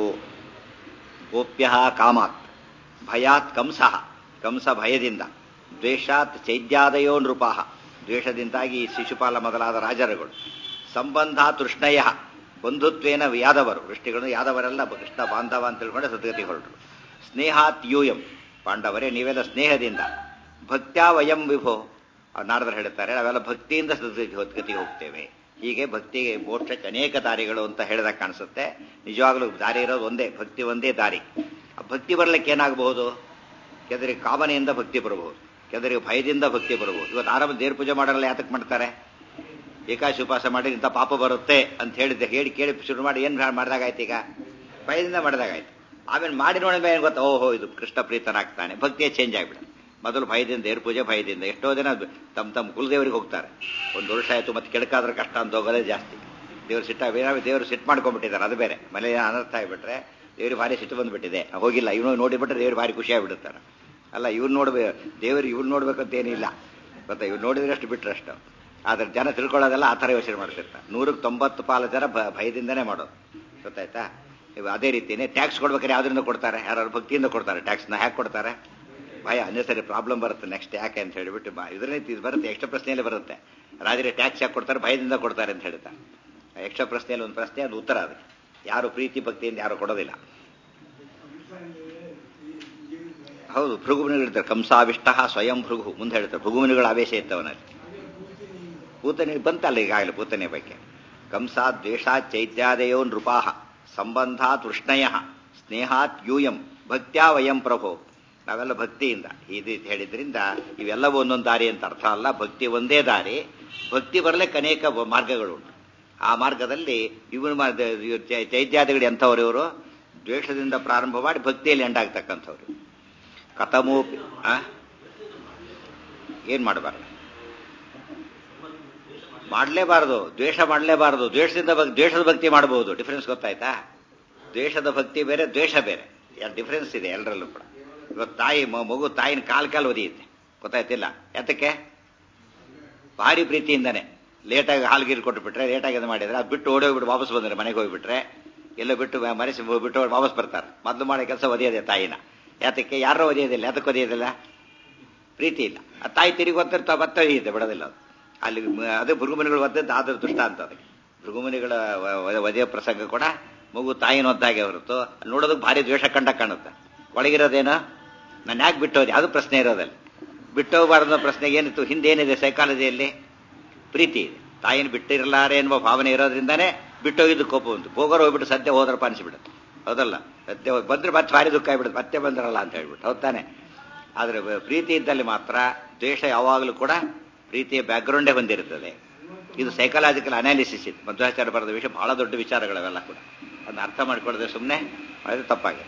ಗೋಪ್ಯ ಕಾಮಾತ್, ಭಯಾತ್ ಕಂಸಃ, ಕಂಸ ಭಯದಿಂದ, ದ್ವೇಷಾತ್ ಚೈತ್ಯಾದಯೋ ನೃಪಾಃ, ದ್ವೇಷದಿಂದಾಗಿ ಶಿಶುಪಾಲ ಮೊದಲಾದ ರಾಜರುಗಳು, ಸಂಬಂಧ ತೃಷ್ಣಯ, ಬಂಧುತ್ವೇನ ಯಾದವರು, ವೃಷ್ಟಿಗಳು ಯಾದವರೆಲ್ಲ ಕೃಷ್ಣ ಬಾಂಧವ ಅಂತ ತಿಳ್ಕೊಂಡೆ ಸದ್ಗತಿ ಹೊರಟರು. ಸ್ನೇಹಾತ್ ಯೂಯಂ, ಪಾಂಡವರೇ ನೀವೆಲ್ಲ ಸ್ನೇಹದಿಂದ, ಭಕ್ತ್ಯಾ ವಯಂ ವಿಭೋ, ನಾರದರು ಹೇಳ್ತಾರೆ ನಾವೆಲ್ಲ ಭಕ್ತಿಯಿಂದ ಸದ್ಗತಿಗೆ ಹೋಗ್ತೇವೆ. ಹೀಗೆ ಭಕ್ತಿಗೆ ಮೋಕ್ಷಕ್ಕೆ ಅನೇಕ ದಾರಿಗಳು ಅಂತ ಹೇಳಿದಾಗ ಕಾಣಿಸುತ್ತೆ. ನಿಜವಾಗ್ಲೂ ದಾರಿ ಇರೋದು ಒಂದೇ, ಭಕ್ತಿ ಒಂದೇ ದಾರಿ. ಆ ಭಕ್ತಿ ಬರ್ಲಿಕ್ಕೆ ಏನಾಗಬಹುದು? ಕೆದರಿಗೆ ಕಾಮನೆಯಿಂದ ಭಕ್ತಿ ಬರಬಹುದು, ಕೆದರಿಗೆ ಭಯದಿಂದ ಭಕ್ತಿ ಬರಬಹುದು. ಇವತ್ತು ಆರಾಮ ದೇವ್ರ ಪೂಜೆ ಮಾಡಲ್ಲ, ಯಾತಕ್ಕೆ ಮಾಡ್ತಾರೆ? ಏಕಾಶಿ ಉಪವಾಸ ಮಾಡಿ ಇಂಥ ಪಾಪ ಬರುತ್ತೆ ಅಂತ ಹೇಳಿದ್ದೆ, ಹೇಳಿ ಕೇಳಿ ಶುರು ಮಾಡಿ ಏನು ಮಾಡಿದಾಗಾಯ್ತು? ಈಗ ಭಯದಿಂದ ಮಾಡಿದಾಗಾಯ್ತು. ಆಮೇಲೆ ಮಾಡಿ ನೋಡಿದ ಏನು ಗೊತ್ತಾ? ಓಹೋ ಇದು ಕೃಷ್ಣ ಪ್ರೀತನಾಗ್ತಾನೆ, ಭಕ್ತಿಯೇ ಚೇಂಜ್ ಆಗಿಬಿಡುತ್ತೆ. ಮೊದಲು ಭಯದಿಂದ, ದೇವ್ರ ಪೂಜೆ ಭಯದಿಂದ. ಎಷ್ಟೋ ಜನ ತಮ್ಮ ಕುಲದೇವರಿಗೆ ಹೋಗ್ತಾರೆ, ಒಂದು ವರ್ಷ ಆಯಿತು ಮತ್ತೆ ಕೆಡಕಾದ್ರೆ ಕಷ್ಟ ಅಂತ ಹೋಗೋದೇ ಜಾಸ್ತಿ. ದೇವ್ರು ದೇವರು ಸಿಟ್ಟು ಮಾಡ್ಕೊಂಡ್ಬಿಟ್ಟಿದ್ದಾರೆ, ಅದು ಬೇರೆ. ಮನೆ ಅನರ್ಥ ಆಗಿಬಿಟ್ರೆ ದೇವ್ರಿಗೆ ಭಾರಿ ಸಿಟ್ಟು ಬಂದುಬಿಟ್ಟಿದೆ, ಹೋಗಿಲ್ಲ ಇವನು ನೋಡಿಬಿಟ್ರೆ ದೇವ್ರು ಭಾರಿ ಖುಷಿ ಆಗಿಬಿಡುತ್ತಾರೆ. ಅಲ್ಲ ಇವ್ರು ನೋಡ್ಬೇಕು, ದೇವ್ರು ಇವ್ರು ನೋಡ್ಬೇಕಂತ ಏನಿಲ್ಲ ಗೊತ್ತಾ, ಇವ್ರು ನೋಡಿದ್ರಷ್ಟು ಬಿಟ್ರಷ್ಟು. ಆದ್ರೆ ಜನ ತಿಳ್ಕೊಳ್ಳೋದೆಲ್ಲ ಆ ಥರ ಯೋಚನೆ ಮಾಡ್ತಿರ್ತಾರೆ. 190% ಜನ ಭಯದಿಂದನೇ ಮಾಡೋದು, ಗೊತ್ತಾಯ್ತಾ? ಅದೇ ರೀತಿನೇ ಟ್ಯಾಕ್ಸ್ ಕೊಡ್ಬೇಕಾದ್ರೆ ಯಾವ್ದರಿಂದ ಕೊಡ್ತಾರೆ? ಯಾರು ಭಕ್ತಿಯಿಂದ ಕೊಡ್ತಾರೆ. ಟ್ಯಾಕ್ಸ್ನ ಹ್ಯಾಕ್ ಕೊಡ್ತಾರೆ? ಭಯ, ಅನ್ನೆಸರಿ ಪ್ರಾಬ್ಲಮ್ ಬರುತ್ತೆ ನೆಕ್ಸ್ಟ್, ಯಾಕೆ ಅಂತ ಹೇಳಿಬಿಟ್ಟು ಇದನ್ನೇ ಇದು ಬರುತ್ತೆ. ಎಕ್ಸ್ಟ್ರಾ ಪ್ರಶ್ನೆಯಲ್ಲಿ ಬರುತ್ತೆ, ರಾಜರಿಗೆ ಟ್ಯಾಕ್ಸ್ ಯಾಕೆ ಕೊಡ್ತಾರೆ? ಭಯದಿಂದ ಕೊಡ್ತಾರೆ ಅಂತ ಹೇಳ್ತಾರೆ. ಎಕ್ಸ್ಟ್ರಾ ಪ್ರಶ್ನೆಯಲ್ಲಿ ಒಂದು ಪ್ರಶ್ನೆ, ಅದು ಉತ್ತರ. ಅದಕ್ಕೆ ಯಾರು ಪ್ರೀತಿ ಭಕ್ತಿಯಿಂದ ಯಾರು ಕೊಡೋದಿಲ್ಲ. ಹೌದು, ಭೃಗುಮುನಿಗಳು ಇರ್ತಾರೆ. ಕಂಸಾವಿಷ್ಟ ಸ್ವಯಂ ಭೃಗು ಮುಂದೆ ಹೇಳ್ತಾರೆ. ಭೃಗುಮುನಿಗಳ ಆವೇಶ ಇತ್ತವನಲ್ಲಿ. ಪೂತನೆ ಬಂತಲ್ಲ ಈಗಾಗಲೇ ಪೂತನೆ ಬಗ್ಗೆ. ಕಂಸಾ ದ್ವೇಷಾತ್ ಚೈತ್ಯಾದಯೋ ನೃಪಾಃ, ಸಂಬಂಧ ತೃಷ್ಣಯ ಸ್ನೇಹಾತ್ ಯೂಯಂ ಭಕ್ತ್ಯಾ ವಯಂ ಪ್ರಭೋ. ನಾವೆಲ್ಲ ಭಕ್ತಿಯಿಂದ ಈ ರೀತಿ ಹೇಳಿದ್ರಿಂದ ಇವೆಲ್ಲವೂ ಒಂದೊಂದು ದಾರಿ ಅಂತ ಅರ್ಥ ಅಲ್ಲ. ಭಕ್ತಿ ಒಂದೇ ದಾರಿ. ಭಕ್ತಿ ಬರಲಿಕ್ಕೆ ಅನೇಕ ಮಾರ್ಗಗಳುಂಟು. ಆ ಮಾರ್ಗದಲ್ಲಿ ಚೈತ್ಯಾದಿಗಳು ಎಂಥವ್ರು? ಇವರು ದ್ವೇಷದಿಂದ ಪ್ರಾರಂಭ ಮಾಡಿ ಭಕ್ತಿಯಲ್ಲಿ ಎಂಡಾಗ್ತಕ್ಕಂಥವ್ರು. ಕಥಮೋಪಿ ಏನ್ ಮಾಡಬಾರ್ದು? ಮಾಡಲೇಬಾರದು, ದ್ವೇಷ ಮಾಡಲೇಬಾರದು. ದ್ವೇಷದ ಭಕ್ತಿ ಮಾಡಬಹುದು. ಡಿಫರೆನ್ಸ್ ಗೊತ್ತಾಯ್ತಾ? ದ್ವೇಷದ ಭಕ್ತಿ ಬೇರೆ, ದ್ವೇಷ ಬೇರೆ. ಡಿಫರೆನ್ಸ್ ಇದೆ ಎಲ್ಲರಲ್ಲೂ ಕೂಡ. ಇವತ್ತು ಮಗು ತಾಯಿನ ಕಾಲ್ ಒದಿಯುತ್ತೆ, ಗೊತ್ತಾಯ್ತಿಲ್ಲ? ಯಾತಕ್ಕೆ? ಭಾರಿ ಪ್ರೀತಿಯಿಂದಾನೆ. ಲೇಟಾಗಿ ಹಾಲ್ಗೀರು ಕೊಟ್ಟುಬಿಟ್ರೆ, ಲೇಟಾಗಿ ಅದು ಮಾಡಿದ್ರೆ ಅದು ಬಿಟ್ಟು ಓಡೋಗ್ಬಿಟ್ಟು ವಾಪಸ್ ಬಂದ್ರೆ, ಮನೆಗೆ ಹೋಗ್ಬಿಟ್ರೆ ಎಲ್ಲ ಬಿಟ್ಟು ಮರೆಸಿ ಬಿಟ್ಟು ವಾಪಸ್ ಬರ್ತಾರೆ. ಮೊದಲು ಮಾಡೋ ಕೆಲಸ ಒದೆಯೋದೆ ತಾಯಿನ. ಯಾತಕ್ಕೆ? ಯಾರೋ ಒದೆಯೋದಿಲ್ಲ. ಯಾತಕ್ಕೆ ಒದೆಯೋದಿಲ್ಲ? ಪ್ರೀತಿ ಇಲ್ಲ. ಆ ತಾಯಿ ತಿರುಗಿ ಒತ್ತಿರ್ತಾ ಮತ್ತೆ ಒದೆಯುತ್ತೆ, ಬಿಡೋದಿಲ್ಲ ಅದು. ಅಲ್ಲಿ ಅದು ಭೃಗುಮುನಿಗಳು ಒದ್ದದ್ದು ಆದ ದೃಷ್ಟ ಅಂತ. ಅದಕ್ಕೆ ಭೃಗುಮುನಿಗಳ ಒದೆಯ ಪ್ರಸಂಗ ಕೂಡ ಮಗು ತಾಯಿನ ಒದ್ದಾಗೆ ಹೊರತು ಅಲ್ಲಿ ನೋಡೋದಕ್ಕೆ ಭಾರಿ ದ್ವೇಷ ಕಾಣುತ್ತೆ. ಒಳಗಿರೋದೇನೋ ನಾನು ಯಾಕೆ ಬಿಟ್ಟೋದೆ, ಅದು ಪ್ರಶ್ನೆ ಇರೋದಲ್ಲಿ. ಬಿಟ್ಟೋಗಬಾರ್ದು ಪ್ರಶ್ನೆಗೆ ಏನಿತ್ತು? ಹಿಂದೇನಿದೆ ಸೈಕಾಲಜಿಯಲ್ಲಿ? ಪ್ರೀತಿ ಇದೆ. ತಾಯಿನ ಬಿಟ್ಟಿರಲಾರೆ ಎನ್ನುವ ಭಾವನೆ ಇರೋದ್ರಿಂದಾನೇ ಬಿಟ್ಟೋಗಿದ್ದು ಕೋಪ ಉಂಟು. ಹೋಗೋರು ಹೋಗ್ಬಿಟ್ಟು ಸದ್ಯ ಹೋದ್ರಪ್ಪ ಅನಿಸ್ಬಿಡುತ್ತೆ, ಹೌದಲ್ಲ? ಸದ್ಯ ಬಂದ್ರೆ ಮತ್ತೆ ಭಾರಿ ದುಃಖ ಆಗ್ಬಿಡುತ್ತೆ, ಮತ್ತೆ ಬಂದ್ರಲ್ಲ ಅಂತ ಹೇಳ್ಬಿಟ್ಟು, ಹೌದ್ ತಾನೆ? ಆದರೆ ಪ್ರೀತಿ ಇದ್ದಲ್ಲಿ ಮಾತ್ರ ದ್ವೇಷ ಯಾವಾಗಲೂ ಕೂಡ ಪ್ರೀತಿಯ ಬ್ಯಾಕ್ಗ್ರೌಂಡೇ ಹೊಂದಿರುತ್ತದೆ. ಇದು ಸೈಕಾಲಜಿಕಲ್ ಅನಾಲಿಸಿಸ್. ಇದು ಮಧ್ವಾಚಾರ್ಯ ಬರೆದ ವಿಷಯ, ಬಹಳ ದೊಡ್ಡ ವಿಚಾರಗಳವೆಲ್ಲ ಕೂಡ. ಅದನ್ನ ಅರ್ಥ ಮಾಡಿಕೊಳ್ಳದೆ ಸುಮ್ಮನೆ ಮಾಡಿದ್ರೆ ತಪ್ಪಾಗಿದೆ.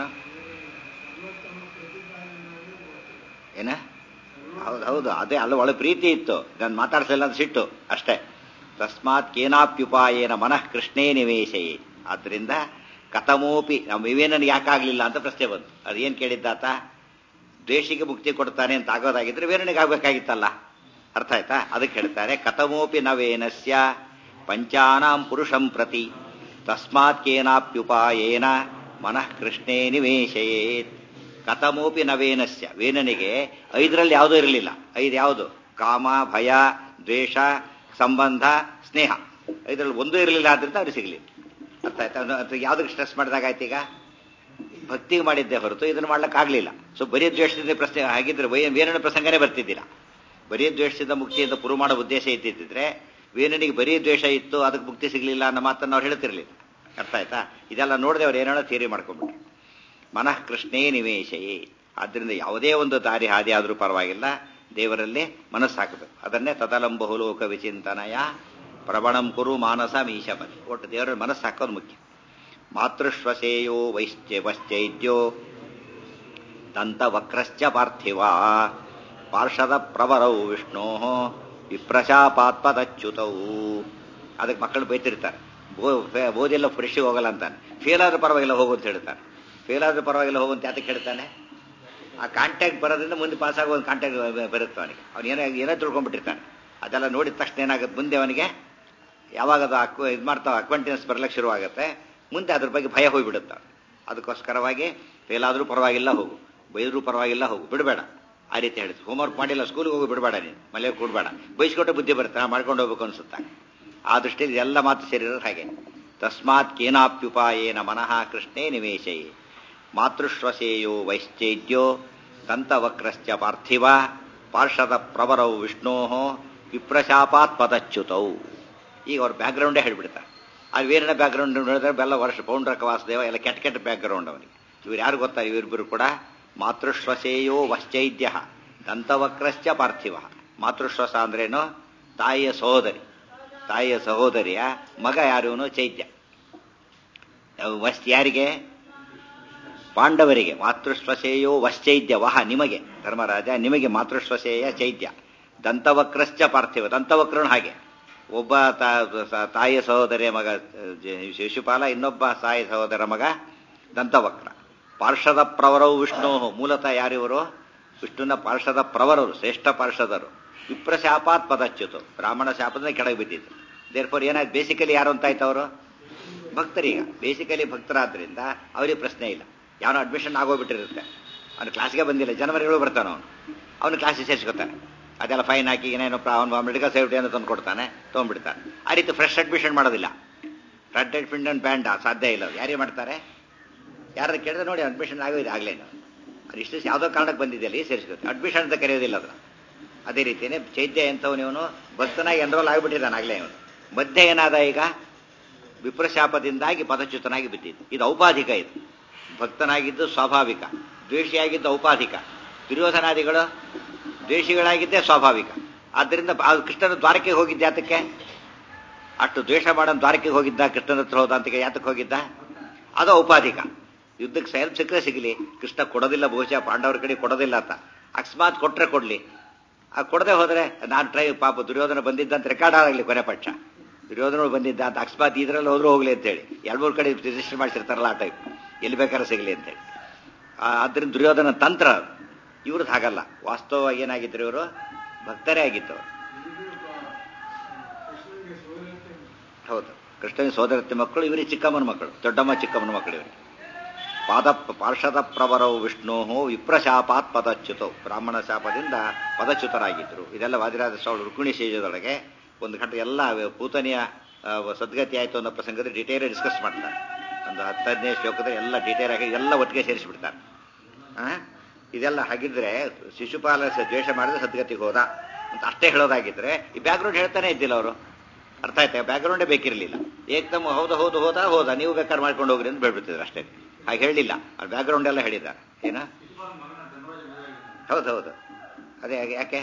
ಏನ ಹೌದು ಅದೇ ಅಲ್ಲ, ಒಳ್ಳೆ ಪ್ರೀತಿ ಇತ್ತು, ನಾನು ಮಾತಾಡ್ಸಲ್ಲ ಅಂತ ಸಿಟ್ಟು ಅಷ್ಟೇ. ತಸ್ಮಾತ್ ಕೇನಾಪ್ಯುಪಾಯೇನ ಮನಃ ಕೃಷ್ಣೇ ನಿವೇಶಯೇ. ಆದ್ರಿಂದ ಕಥಮೋಪಿ ನಮ್ಮ ಇವೇನನ್ನು ಯಾಕಾಗ್ಲಿಲ್ಲ ಅಂತ ಪ್ರಶ್ನೆ ಬಂತು. ಅದೇನು ಕೇಳಿದ್ದಾತ? ದ್ವೇಷಿಗೆ ಮುಕ್ತಿ ಕೊಡ್ತಾನೆ ಅಂತ ಆಗೋದಾಗಿದ್ರೆ ವೇರಣಿಗೆ ಆಗ್ಬೇಕಾಗಿತ್ತಲ್ಲ. ಅರ್ಥ ಆಯ್ತಾ? ಅದಕ್ಕೆ ಹೇಳ್ತಾರೆ ಕಥಮೋಪಿ ನವೇನಸ್ಯ ಪಂಚಾನಾಂ ಪುರುಷಂ ಪ್ರತಿ ತಸ್ಮಾತ್ ಕೇನಾಪ್ಯುಪಾಯೇನ ಮನಃ ಕೃಷ್ಣೇ ನಿವೇಶಯೇತ್. ಕಥಮೋಪಿ ನವೇನಸ್ಯ, ವೇನನಿಗೆ 5ರಲ್ಲಿ ಯಾವುದೂ ಇರಲಿಲ್ಲ. 5 ಯಾವುದು? ಕಾಮ, ಭಯ, ದ್ವೇಷ, ಸಂಬಂಧ, ಸ್ನೇಹ. 5ರಲ್ಲಿ ಒಂದೂ ಇರಲಿಲ್ಲ, ಆದ್ರಿಂದ ಅವ್ರಿಗೆ ಸಿಗಲಿಲ್ಲ. ಅರ್ಥ ಆಯ್ತಾ? ಯಾವುದಕ್ಕೆ ಸ್ಟ್ರೆಸ್ ಮಾಡಿದಾಗಾಯ್ತು? ಈಗ ಭಕ್ತಿಗೆ ಮಾಡಿದ್ದೆ ಹೊರತು ಇದನ್ನು ಮಾಡ್ಲಿಕ್ಕಾಗಲಿಲ್ಲ. ಸೊ ಬರೀ ದ್ವೇಷದಿಂದ ಪ್ರಶ್ನೆ ಆಗಿದ್ರೆ ವೇರನ ಪ್ರಸಂಗನೇ ಬರ್ತಿದ್ದಿಲ್ಲ. ಬರೀ ದ್ವೇಷದಿಂದ ಮುಕ್ತಿಯಿಂದ ಪುರು ಮಾಡೋ ಉದ್ದೇಶ ಇದ್ದಿದ್ರೆ ವೇಣನಿಗೆ ಬರೀ ದ್ವೇಷ ಇತ್ತು, ಅದಕ್ಕೆ ಮುಕ್ತಿ ಸಿಗಲಿಲ್ಲ ಅನ್ನೋ ಮಾತನ್ನು ಅವ್ರು ಹೇಳ್ತಿರ್ಲಿಲ್ಲ. ಅರ್ಥ ಆಯ್ತಾ? ಇದೆಲ್ಲ ನೋಡದೆ ಅವ್ರು ಏನೇನೋ ಥಿಯರಿ ಮಾಡ್ಕೊಂಡ್ಬಿಟ್ರು. ಮನಃ ಕೃಷ್ಣೇ ನಿವೇಶಯೇ. ಆದ್ದರಿಂದ ಯಾವುದೇ ಒಂದು ದಾರಿ ಹಾದಿ ಆದರೂ ಪರವಾಗಿಲ್ಲ, ದೇವರಲ್ಲಿ ಮನಸ್ಸು ಹಾಕಬೇಕು. ಅದನ್ನೇ ತದಲಂಬಹುಲೋಕ ವಿಚಿಂತನಯ ಪ್ರವಣಂ ಕುರು ಮಾನಸ ಮೀಶಪತಿ. ಒಟ್ಟು ದೇವರಲ್ಲಿ ಮನಸ್ಸು ಹಾಕೋದು ಮುಖ್ಯ. ಮಾತೃಶ್ವಸೇಯೋ ವಶ್ಚೈದ್ಯೋ ದಂತವಕ್ರಶ್ಚ ಪಾರ್ಥಿವ ಪಾರ್ಷದ ಪ್ರವರೌ ವಿಷ್ಣೋ ವಿಪ್ರಶಾಪಾತ್ಪದಚ್ಯುತೌ. ಅದಕ್ಕೆ ಮಕ್ಕಳು ಬೈತಿರ್ತಾರೆ, ಓದಿಲ್ಲ ಪರೀಕ್ಷೆಗೆ ಹೋಗಲ್ಲ ಅಂತಾನೆ. ಫೇಲ್ ಆದ್ರೂ ಪರವಾಗಿಲ್ಲ ಹೋಗು ಅಂತ ಹೇಳ್ತಾನೆ. ಫೇಲ್ ಆದ್ರೂ ಪರವಾಗಿಲ್ಲ ಹೋಗು ಅಂತ ಯಾತಕ್ಕೆ ಹೇಳ್ತಾನೆ? ಆ ಕಾಂಟ್ಯಾಕ್ಟ್ ಬರೋದ್ರಿಂದ ಮುಂದೆ ಪಾಸ್ ಆಗೋ ಒಂದು ಕಾಂಟ್ಯಾಕ್ಟ್ ಬರುತ್ತೆ ಅವನಿಗೆ. ಅವನು ಏನೋ ತಿಳ್ಕೊಂಡ್ಬಿಟ್ಟಿರ್ತಾನೆ. ಅದೆಲ್ಲ ನೋಡಿದ ತಕ್ಷಣ ಏನಾಗುತ್ತೆ, ಮುಂದೆ ಅವನಿಗೆ ಯಾವಾಗ ಅದು ಇದು ಮಾಡ್ತಾವ ಅಕ್ವೆಂಟೆನ್ಸ್ ಬರಲಿಕ್ಕೆ ಶುರುವಾಗುತ್ತೆ, ಮುಂದೆ ಅದ್ರ ಬಗ್ಗೆ ಭಯ ಹೋಗಿಬಿಡುತ್ತೆ. ಅದಕ್ಕೋಸ್ಕರವಾಗಿ ಫೇಲ್ ಆದರೂ ಪರವಾಗಿಲ್ಲ ಹೋಗು, ಬೈದರೂ ಪರವಾಗಿಲ್ಲ ಹೋಗು, ಬಿಡಬೇಡ. ಆ ರೀತಿ ಹೇಳಿದ್ರು. ಹೋಮ್ವರ್ಕ್ ಮಾಡಿಲ್ಲ ಸ್ಕೂಲ್ಗೆ ಹೋಗಿ ಬಿಡಬೇಡ, ನೀನು ಮನೆಗೆ ಕೂಡಬೇಡ, ಬೈಸ್ಕೊಟ್ಟೆ ಬುದ್ಧಿ ಬರುತ್ತೆ, ಮಾಡ್ಕೊಂಡು ಹೋಗ್ಬೇಕು ಅನ್ಸುತ್ತಾ. ಆ ದೃಷ್ಟಿಯಲ್ಲಿ ಎಲ್ಲ ಮಾತು ಸೇರಿರೋದು ಹಾಗೆ. ತಸ್ಮಾತ್ ಕೇನಾಪ್ಯುಪಾಯೇನ ಮನಃ ಕೃಷ್ಣೇ ನಿವೇಶಯೇ ಮಾತೃಶ್ವಸೇಯೋ ವೈಶ್ಚೈದ್ಯೋ ದಂತವಕ್ರಶ್ಚ ಪಾರ್ಥಿವ ಪಾರ್ಷದ ಪ್ರವರೌ ವಿಷ್ಣೋ ವಿಪ್ರಶಾಪಾತ್ ಪದಚ್ಯುತೌ. ಈಗ ಅವ್ರ ಬ್ಯಾಕ್ಗ್ರೌಂಡೇ ಹೇಳ್ಬಿಡ್ತಾರೆ. ಅಲ್ಲಿ ವೇರಿನ ಬ್ಯಾಕ್ಗ್ರೌಂಡ್ ನೋಡಿದ್ರೆ ಬೆಲ್ಲ ವರ್ಷ ಪೌಂಡ್ರಕ ವಾಸುದೇವ ಎಲ್ಲ ಕೆಟ್ಟ ಕೆಟ್ಟ ಬ್ಯಾಕ್ಗ್ರೌಂಡ್ ಅವನಿಗೆ. ಇವ್ರು ಯಾರು ಗೊತ್ತಾ? ಇವರಿಬ್ಬರು ಕೂಡ ಮಾತೃಶ್ವಸೇಯೋ ವಶ್ಚೈದ್ಯ ದಂತವಕ್ರಶ್ಚ ಪಾರ್ಥಿವ. ಮಾತೃಶ್ವಸ ಅಂದ್ರೇನು? ತಾಯಿಯ ಸಹೋದರಿ. ತಾಯಿಯ ಸಹೋದರಿಯ ಮಗ ಯಾರು? ಚೈತ್ಯ. ವಶ್ ಯಾರಿಗೆ? ಪಾಂಡವರಿಗೆ. ಮಾತೃಶ್ವಸೇಯೋ ವಶ್ಚೈದ್ಯ ವಹ, ನಿಮಗೆ ಧರ್ಮರಾಜ, ನಿಮಗೆ ಮಾತೃಶ್ವಸೇಯ ಚೈತ್ಯ. ದಂತವಕ್ರಶ್ಚ ಪಾರ್ಥಿವ, ದಂತವಕ್ರನು ಹಾಗೆ. ಒಬ್ಬ ತಾಯಿಯ ಸಹೋದರಿಯ ಮಗ ಶಿಶುಪಾಲ, ಇನ್ನೊಬ್ಬ ತಾಯಿಯ ಸಹೋದರ ಮಗ ದಂತವಕ್ರ. ಪಾರ್ಷದ ಪ್ರವರವು ವಿಷ್ಣು, ಮೂಲತಃ ಯಾರಿವರು? ವಿಷ್ಣುನ ಪಾರ್ಷದ ಪ್ರವರರು, ಶ್ರೇಷ್ಠ ಪಾರ್ಷದರು. ವಿಪ್ರಶಾಪಾತ್ ಪದಚ್ಯುತು, ಬ್ರಾಹ್ಮಣ ಶಾಪದಿಂದ ಕೆಳಗೆ ಬಿದ್ದಿದ್ರು. ದೇರ್ಫೋರ್ ಏನಾಯ್ತು? ಬೇಸಿಕಲಿ ಯಾರು ಅಂತಾಯ್ತು? ಅವರು ಭಕ್ತರೀಗ ಬೇಸಿಕಲಿ ಭಕ್ತರಾದ್ರಿಂದ ಅವರಿಗೆ ಪ್ರಶ್ನೆ ಇಲ್ಲ. ಯಾವನೋ ಅಡ್ಮಿಷನ್ ಆಗೋಗ್ಬಿಟ್ಟಿರುತ್ತೆ, ಅವನು ಕ್ಲಾಸ್ಗೆ ಬಂದಿಲ್ಲ, ಜನವರಿಗಳು ಬರ್ತಾನೆ, ಅವನು ಕ್ಲಾಸಿಗೆ ಸೇರಿಸ್ಕೊತಾನೆ. ಅದೆಲ್ಲ ಫೈನ್ ಹಾಕಿ ಏನೇನೋ ಅವನು ಮೆಡಿಕಲ್ ಸೇಫ್ಟಿ ಅಂತ ತಂದು ಕೊಡ್ತಾನೆ, ತೊಗೊಂಡ್ಬಿಡ್ತಾನೆ. ಆ ರೀತಿ ಫ್ರೆಶ್ ಅಡ್ಮಿಷನ್ ಮಾಡೋದಿಲ್ಲ. ರೆಡ್ ಅಡ್ಮಿಷನ್ ಬ್ಯಾಂಡ್ ಸಾಧ್ಯ ಇಲ್ಲ. ಯಾರೇ ಮಾಡ್ತಾರೆ? ಯಾರು ಕೇಳಿದ್ರೆ ನೋಡಿ ಅಡ್ಮಿಷನ್ ಆಗೋದು ಆಗ್ಲೇನು, ಅದು ಇಷ್ಟು ಯಾವುದೋ ಕಾರಣಕ್ಕೆ ಬಂದಿದೆಯಲ್ಲ, ಈ ಸೇರಿಸ್ಕೊತಾರೆ. ಅಡ್ಮಿಷನ್ ಅಂತ ಕರೆಯೋದಿಲ್ಲ ಅದನ್ನ. ಅದೇ ರೀತಿಯೇ ಚೈತ್ಯ ಎಂಥವನು ಇವನು ಭಕ್ತನಾಗಿ ಎನ್ರೋಲ್ ಆಗಿಬಿಟ್ಟಿದ್ದಾನೆ ಆಗಲೇ. ಇವನು ಮಧ್ಯೆ ಏನಾದ? ಈಗ ವಿಪ್ರಶಾಪದಿಂದಾಗಿ ಪದಚ್ಯುತನಾಗಿ ಬಿದ್ದಿದ್ದು. ಇದು ಔಪಾಧಿಕ. ಇದು ಭಕ್ತನಾಗಿದ್ದು ಸ್ವಾಭಾವಿಕ, ದ್ವೇಷಿಯಾಗಿದ್ದು ಔಪಾಧಿಕ. ದುರ್ಯೋಧನಾದಿಗಳು ದ್ವೇಷಿಗಳಾಗಿದ್ದೇ ಸ್ವಾಭಾವಿಕ. ಆದ್ದರಿಂದ ಕೃಷ್ಣನ ದ್ವಾರಕೆಗೆ ಹೋಗಿದ್ದ ಯಾತಕ್ಕೆ? ಅಷ್ಟು ದ್ವೇಷ ಮಾಡೋನು ದ್ವಾರಕೆಗೆ ಹೋಗಿದ್ದ, ಕೃಷ್ಣನ ಹತ್ರ ಹೋದ ಅಂತ ಯಾತಕ್ಕೆ ಹೋಗಿದ್ದ? ಅದು ಔಪಾಧಿಕ. ಯುದ್ಧಕ್ಕೆ ಸೈಲ್ ಸಿಕ್ಕರೆ ಸಿಗಲಿ, ಕೃಷ್ಣ ಕೊಡೋದಿಲ್ಲ, ಬಹುಶಃ ಪಾಂಡವರ ಕಡೆ ಕೊಡೋದಿಲ್ಲ ಅಂತ. ಅಕಸ್ಮಾತ್ ಕೊಟ್ರೆ ಕೊಡ್ಲಿ, ಕೊಡದೆ ಹೋದ್ರೆ ನಾನು ಪಾಪ ದುರ್ಯೋಧನ ಬಂದಿದ್ದಂತ ರೆಕಾರ್ಡ್ ಆಗಲಿ, ಕೊನೆ ಪಕ್ಷ ದುರ್ಯೋಧನ ಬಂದಿದ್ದ ಅಂತ ಅಕಸ್ಮಾತ್ ಇದರಲ್ಲಿ ಹೋದ್ರೂ ಹೋಗ್ಲಿ ಅಂತೇಳಿ 2-3 ಕಡೆ ರಿಜಿಸ್ಟರ್ ಮಾಡಿಸಿರ್ತಾರಲ್ಲ, ಆ ಟೈಪ್ ಎಲ್ಲಿ ಬೇಕಾದ್ರೆ ಸಿಗಲಿ ಅಂತೇಳಿ. ಆದ್ದರಿಂದ ದುರ್ಯೋಧನ ತಂತ್ರ. ಇವ್ರದ್ದು ಹಾಗಲ್ಲ. ವಾಸ್ತವವಾಗಿ ಏನಾಗಿದ್ರು? ಇವರು ಭಕ್ತರೇ ಆಗಿತ್ತು. ಹೌದು, ಕೃಷ್ಣನ ಸೋದರತ್ತಿ ಮಕ್ಕಳು, ಇವರಿಗೆ ಚಿಕ್ಕಮ್ಮನ ಮಕ್ಕಳು, ದೊಡ್ಡಮ್ಮ ಚಿಕ್ಕಮ್ಮನ ಮಕ್ಕಳು ಇವರಿಗೆ. ಪಾರ್ಷದ ಪ್ರವರವು ವಿಷ್ಣು ವಿಪ್ರಶಾಪಾತ್ ಪದಚ್ಯುತವು, ಬ್ರಾಹ್ಮಣ ಶಾಪದಿಂದ ಪದಚ್ಯುತರಾಗಿದ್ದರು. ಇದೆಲ್ಲ ವಾದಿರಾಜ ಸ್ವಾಮಿ ರುಕ್ಮಿಣಿ ಶೇಜದೊಳಗೆ ಒಂದು ಗಂಟೆ ಎಲ್ಲ ಪೂತನಿಯ ಸದ್ಗತಿ ಆಯಿತು ಅನ್ನೋ ಪ್ರಸಂಗದಲ್ಲಿ ಡೀಟೇಲ್ ಡಿಸ್ಕಸ್ ಮಾಡ್ತಾರೆ. ಒಂದು 10-15 ಶ್ಲೋಕದಲ್ಲಿ ಎಲ್ಲ ಡೀಟೇಲ್ ಆಗಿ ಎಲ್ಲ ಒಟ್ಟಿಗೆ ಸೇರಿಸಿಬಿಡ್ತಾರೆ. ಇದೆಲ್ಲ ಹಾಗಿದ್ರೆ ಶಿಶುಪಾಲ ದ್ವೇಷ ಮಾಡಿದ್ರೆ ಸದ್ಗತಿಗೆ ಹೋದ ಅಂತ ಅಷ್ಟೇ ಹೇಳೋದಾಗಿದ್ರೆ ಈ ಬ್ಯಾಕ್ಗ್ರೌಂಡ್ ಹೇಳ್ತಾನೆ ಇದ್ದಿಲ್ಲ ಅವರು. ಅರ್ಥ ಆಯ್ತಾ? ಬ್ಯಾಕ್ಗ್ರೌಂಡೇ ಬೇಕಿರಲಿಲ್ಲ. ಏಕ್ದಮ್ ಹೋದ ನೀವು ಬೇಕಾದ್ರೆ ಮಾಡ್ಕೊಂಡು ಹೋಗ್ರಿ ಅಂತ ಹೇಳ್ಬಿಡ್ತಿದ್ರು ಅಷ್ಟೇ. ಹಾಗೆ ಹೇಳಲಿಲ್ಲ, ಆ ಬ್ಯಾಕ್ಗ್ರೌಂಡ್ ಎಲ್ಲ ಹೇಳಿದ್ದಾರೆ. ಏನ? ಹೌದು, ಅದೇ ಯಾಕೆ